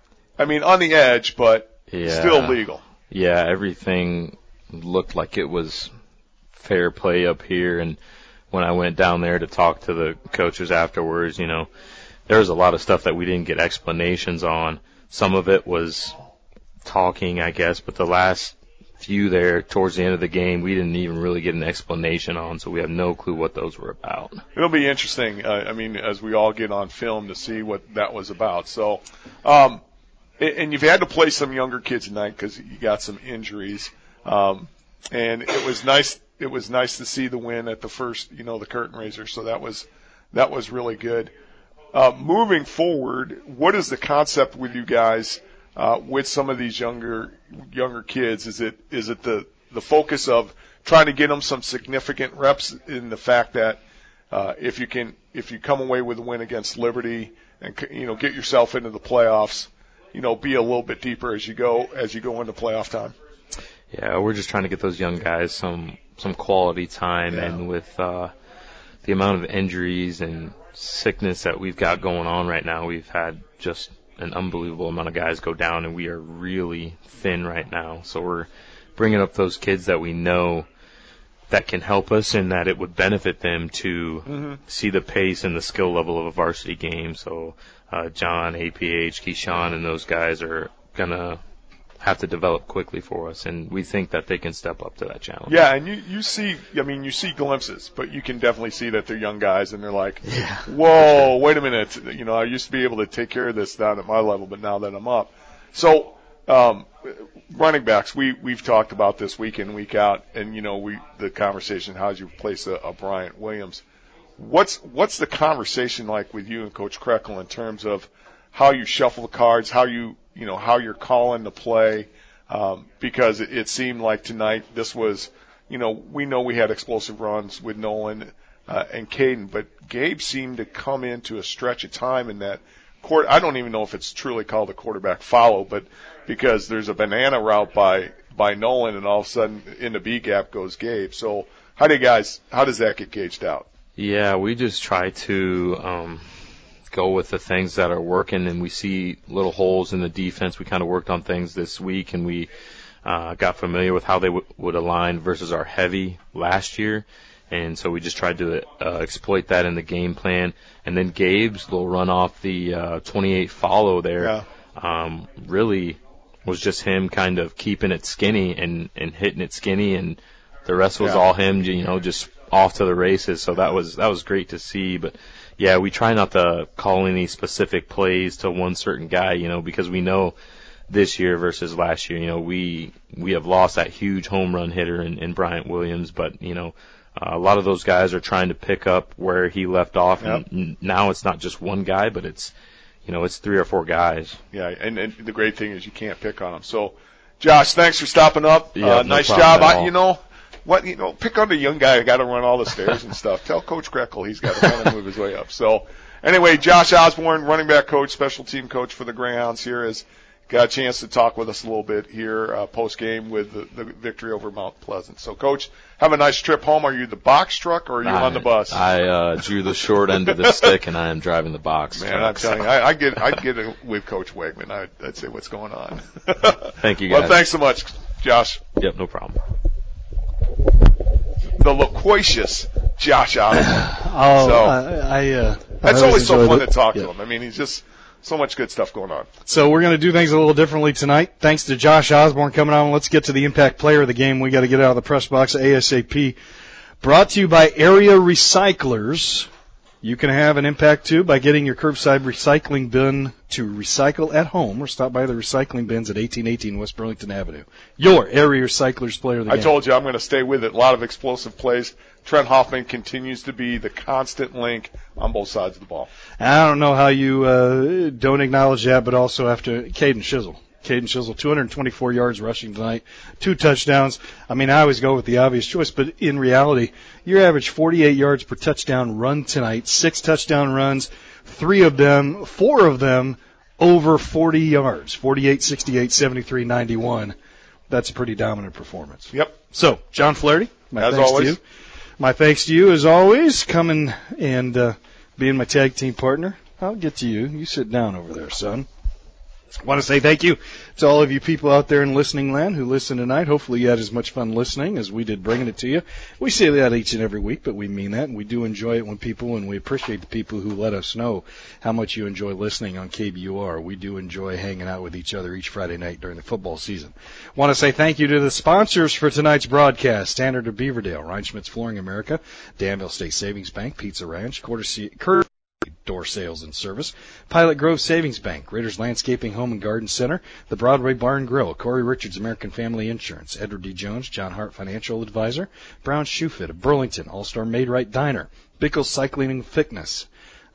on the edge, but still legal. Yeah, everything looked like it was fair play up here. And when I went down there to talk to the coaches afterwards, there was a lot of stuff that we didn't get explanations on. Some of it was talking, I guess, but the last few there towards the end of the game, we didn't even really get an explanation on, so we have no clue what those were about. It'll be interesting, as we all get on film to see what that was about. So, and you've had to play some younger kids tonight because you got some injuries. And it was nice to see the win at the first, the curtain raiser. So that was really good. Moving forward, what is the concept with you guys? With some of these younger kids, is it the focus of trying to get them some significant reps in the fact that if you come away with a win against Liberty and get yourself into the playoffs, be a little bit deeper as you go into playoff time? Yeah, we're just trying to get those young guys some quality time, and with the amount of injuries and sickness that we've got going on right now, we've had just an unbelievable amount of guys go down, and we are really thin right now. So we're bringing up those kids that we know that can help us and that it would benefit them to see the pace and the skill level of a varsity game. So John, APH, Keyshawn, and those guys are going to have to develop quickly for us, and we think that they can step up to that challenge. Yeah, and you see glimpses, but you can definitely see that they're young guys, and they're like, whoa, wait a minute, I used to be able to take care of this down at my level, but now that I'm up. So, running backs, we've talked about this week in, week out, and the conversation, how you replace a Bryant Williams. What's the conversation like with you and Coach Krekel in terms of how you shuffle the cards, how you're calling the play, because it seemed like tonight this was, we know we had explosive runs with Nolan and Caden, but Gabe seemed to come into a stretch of time in that court. I don't even know if it's truly called a quarterback follow, but because there's a banana route by Nolan, and all of a sudden in the B gap goes Gabe. So how does that get gauged out? Yeah, we just try to go with the things that are working, and we see little holes in the defense. We kind of worked on things this week, and we got familiar with how they would align versus our heavy last year, and so we just tried to exploit that in the game plan. And then Gabe's little run off the 28 follow there really was just him kind of keeping it skinny and hitting it skinny, and the rest was all him, just off to the races. So that was great to see. But yeah, we try not to call any specific plays to one certain guy, because we know this year versus last year, we have lost that huge home run hitter in Bryant Williams, but a lot of those guys are trying to pick up where he left off, and now it's not just one guy, but it's 3 or 4 guys. Yeah, and the great thing is you can't pick on them. So, Josh, thanks for stopping up. Nice job. Pick on the young guy who got to run all the stairs and stuff. Tell Coach Grekel he's got to kind of move his way up. So, anyway, Josh Osborne, running back coach, special team coach for the Greyhounds here, has got a chance to talk with us a little bit here post-game with the victory over Mount Pleasant. So, Coach, have a nice trip home. Are you the box truck or are you on the bus? I drew the short end of the stick, and I am driving the box truck. Man, I'm telling you, I'd get it with Coach Wegman. I'd say, what's going on? Thank you, guys. Well, thanks so much, Josh. Yep, no problem. The loquacious Josh Osborne. That's always so fun to talk to him. I mean, he's just so much good stuff going on. So we're going to do things a little differently tonight. Thanks to Josh Osborne coming on. Let's get to the impact player of the game. We got to get out of the press box ASAP. Brought to you by Area Recyclers. You can have an impact too by getting your curbside recycling bin to recycle at home or stop by the recycling bins at 1818 West Burlington Avenue. Your Area Recyclers player of the game. I told you I'm going to stay with it. A lot of explosive plays. Trent Hoffman continues to be the constant link on both sides of the ball. I don't know how you don't acknowledge that, but also after Caden Shizzle. 224 yards rushing tonight, 2 touchdowns. I mean, I always go with the obvious choice, but in reality, you average 48 yards per touchdown run tonight, 6 touchdown runs, 4 of them over 40 yards, 48, 68, 73, 91. That's a pretty dominant performance. Yep. So, John Flaherty, as always. My thanks to you, as always, coming and being my tag team partner. I'll get to you. You sit down over there, son. I want to say thank you to all of you people out there in listening land who listen tonight. Hopefully you had as much fun listening as we did bringing it to you. We say that each and every week, but we mean that, and we do enjoy it and we appreciate the people who let us know how much you enjoy listening on KBUR. We do enjoy hanging out with each other each Friday night during the football season. I want to say thank you to the sponsors for tonight's broadcast: Standard of Beaverdale, Reinschmidt's Flooring America, Danville State Savings Bank, Pizza Ranch, Door Sales and Service, Pilot Grove Savings Bank, Raiders Landscaping Home and Garden Center, the Broadway Bar and Grill, Corey Richards American Family Insurance, Edward D. Jones, John Hart Financial Advisor, Brown Shoe Fit of Burlington, All-Star Made Right Diner, Bickles Cycling and Fitness,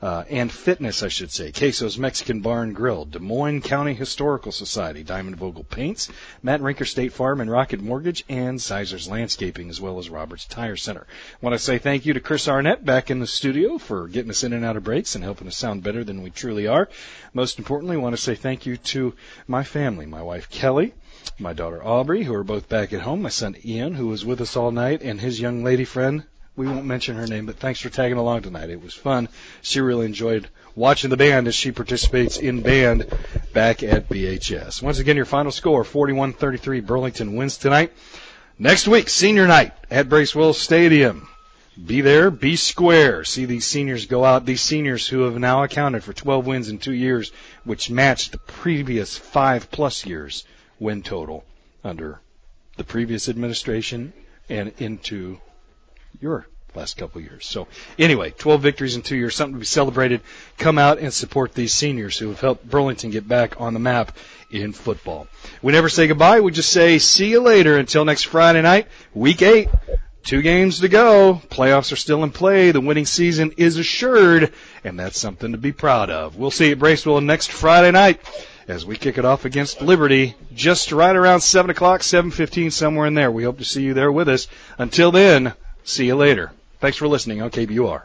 Queso's Mexican Bar and Grill, Des Moines County Historical Society, Diamond Vogel Paints, Matt Rinker State Farm and Rocket Mortgage, and Sizer's Landscaping, as well as Roberts Tire Center. I want to say thank you to Chris Arnett back in the studio for getting us in and out of breaks and helping us sound better than we truly are. Most importantly, I want to say thank you to my family, my wife Kelly, my daughter Aubrey, who are both back at home, my son Ian, who was with us all night, and his young lady friend. We won't mention her name, but thanks for tagging along tonight. It was fun. She really enjoyed watching the band as she participates in band back at BHS. Once again, your final score, 41-33. Burlington wins tonight. Next week, senior night at Bracewell Stadium. Be there, be square. See these seniors go out. These seniors who have now accounted for 12 wins in 2 years, which matched the previous 5+ years win total under the previous administration and into your last couple years. So anyway, 12 victories in 2 years, something to be celebrated. Come out and support these seniors who have helped Burlington get back on the map in football. We never say goodbye. We just say see you later until next Friday night, week 8. 2 games to go. Playoffs are still in play. The winning season is assured, and that's something to be proud of. We'll see you at Bracewell next Friday night as we kick it off against Liberty just right around 7 o'clock, 7:15, somewhere in there. We hope to see you there with us. Until then, see you later. Thanks for listening on KBUR.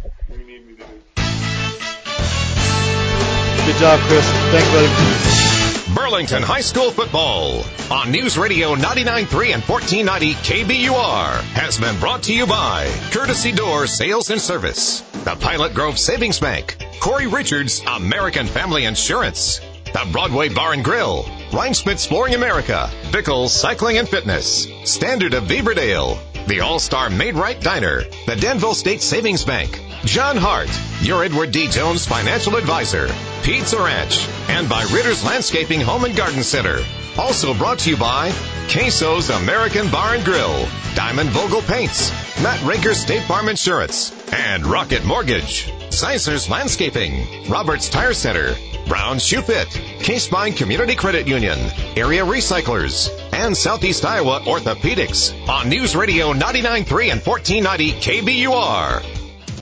Good job, Chris. Thanks, buddy. Burlington High School football on News Radio 99.3 and 1490 KBUR has been brought to you by Courtesy Door Sales and Service, the Pilot Grove Savings Bank, Corey Richards American Family Insurance, the Broadway Bar and Grill, Reinschmidt's Flooring America, Bickles Cycling and Fitness, Standard of Beaverdale, the All-Star Made Right Diner, the Danville State Savings Bank, John Hart, your Edward D. Jones Financial Advisor, Pizza Ranch, and by Ritter's Landscaping Home and Garden Center. Also brought to you by Queso's American Bar and Grill, Diamond Vogel Paints, Matt Raker State Farm Insurance, and Rocket Mortgage, Sizer's Landscaping, Roberts Tire Center, Brown Shoe Fit, Case Pine Community Credit Union, Area Recyclers, and Southeast Iowa Orthopedics on News Radio 99.3 and 1490 KBUR.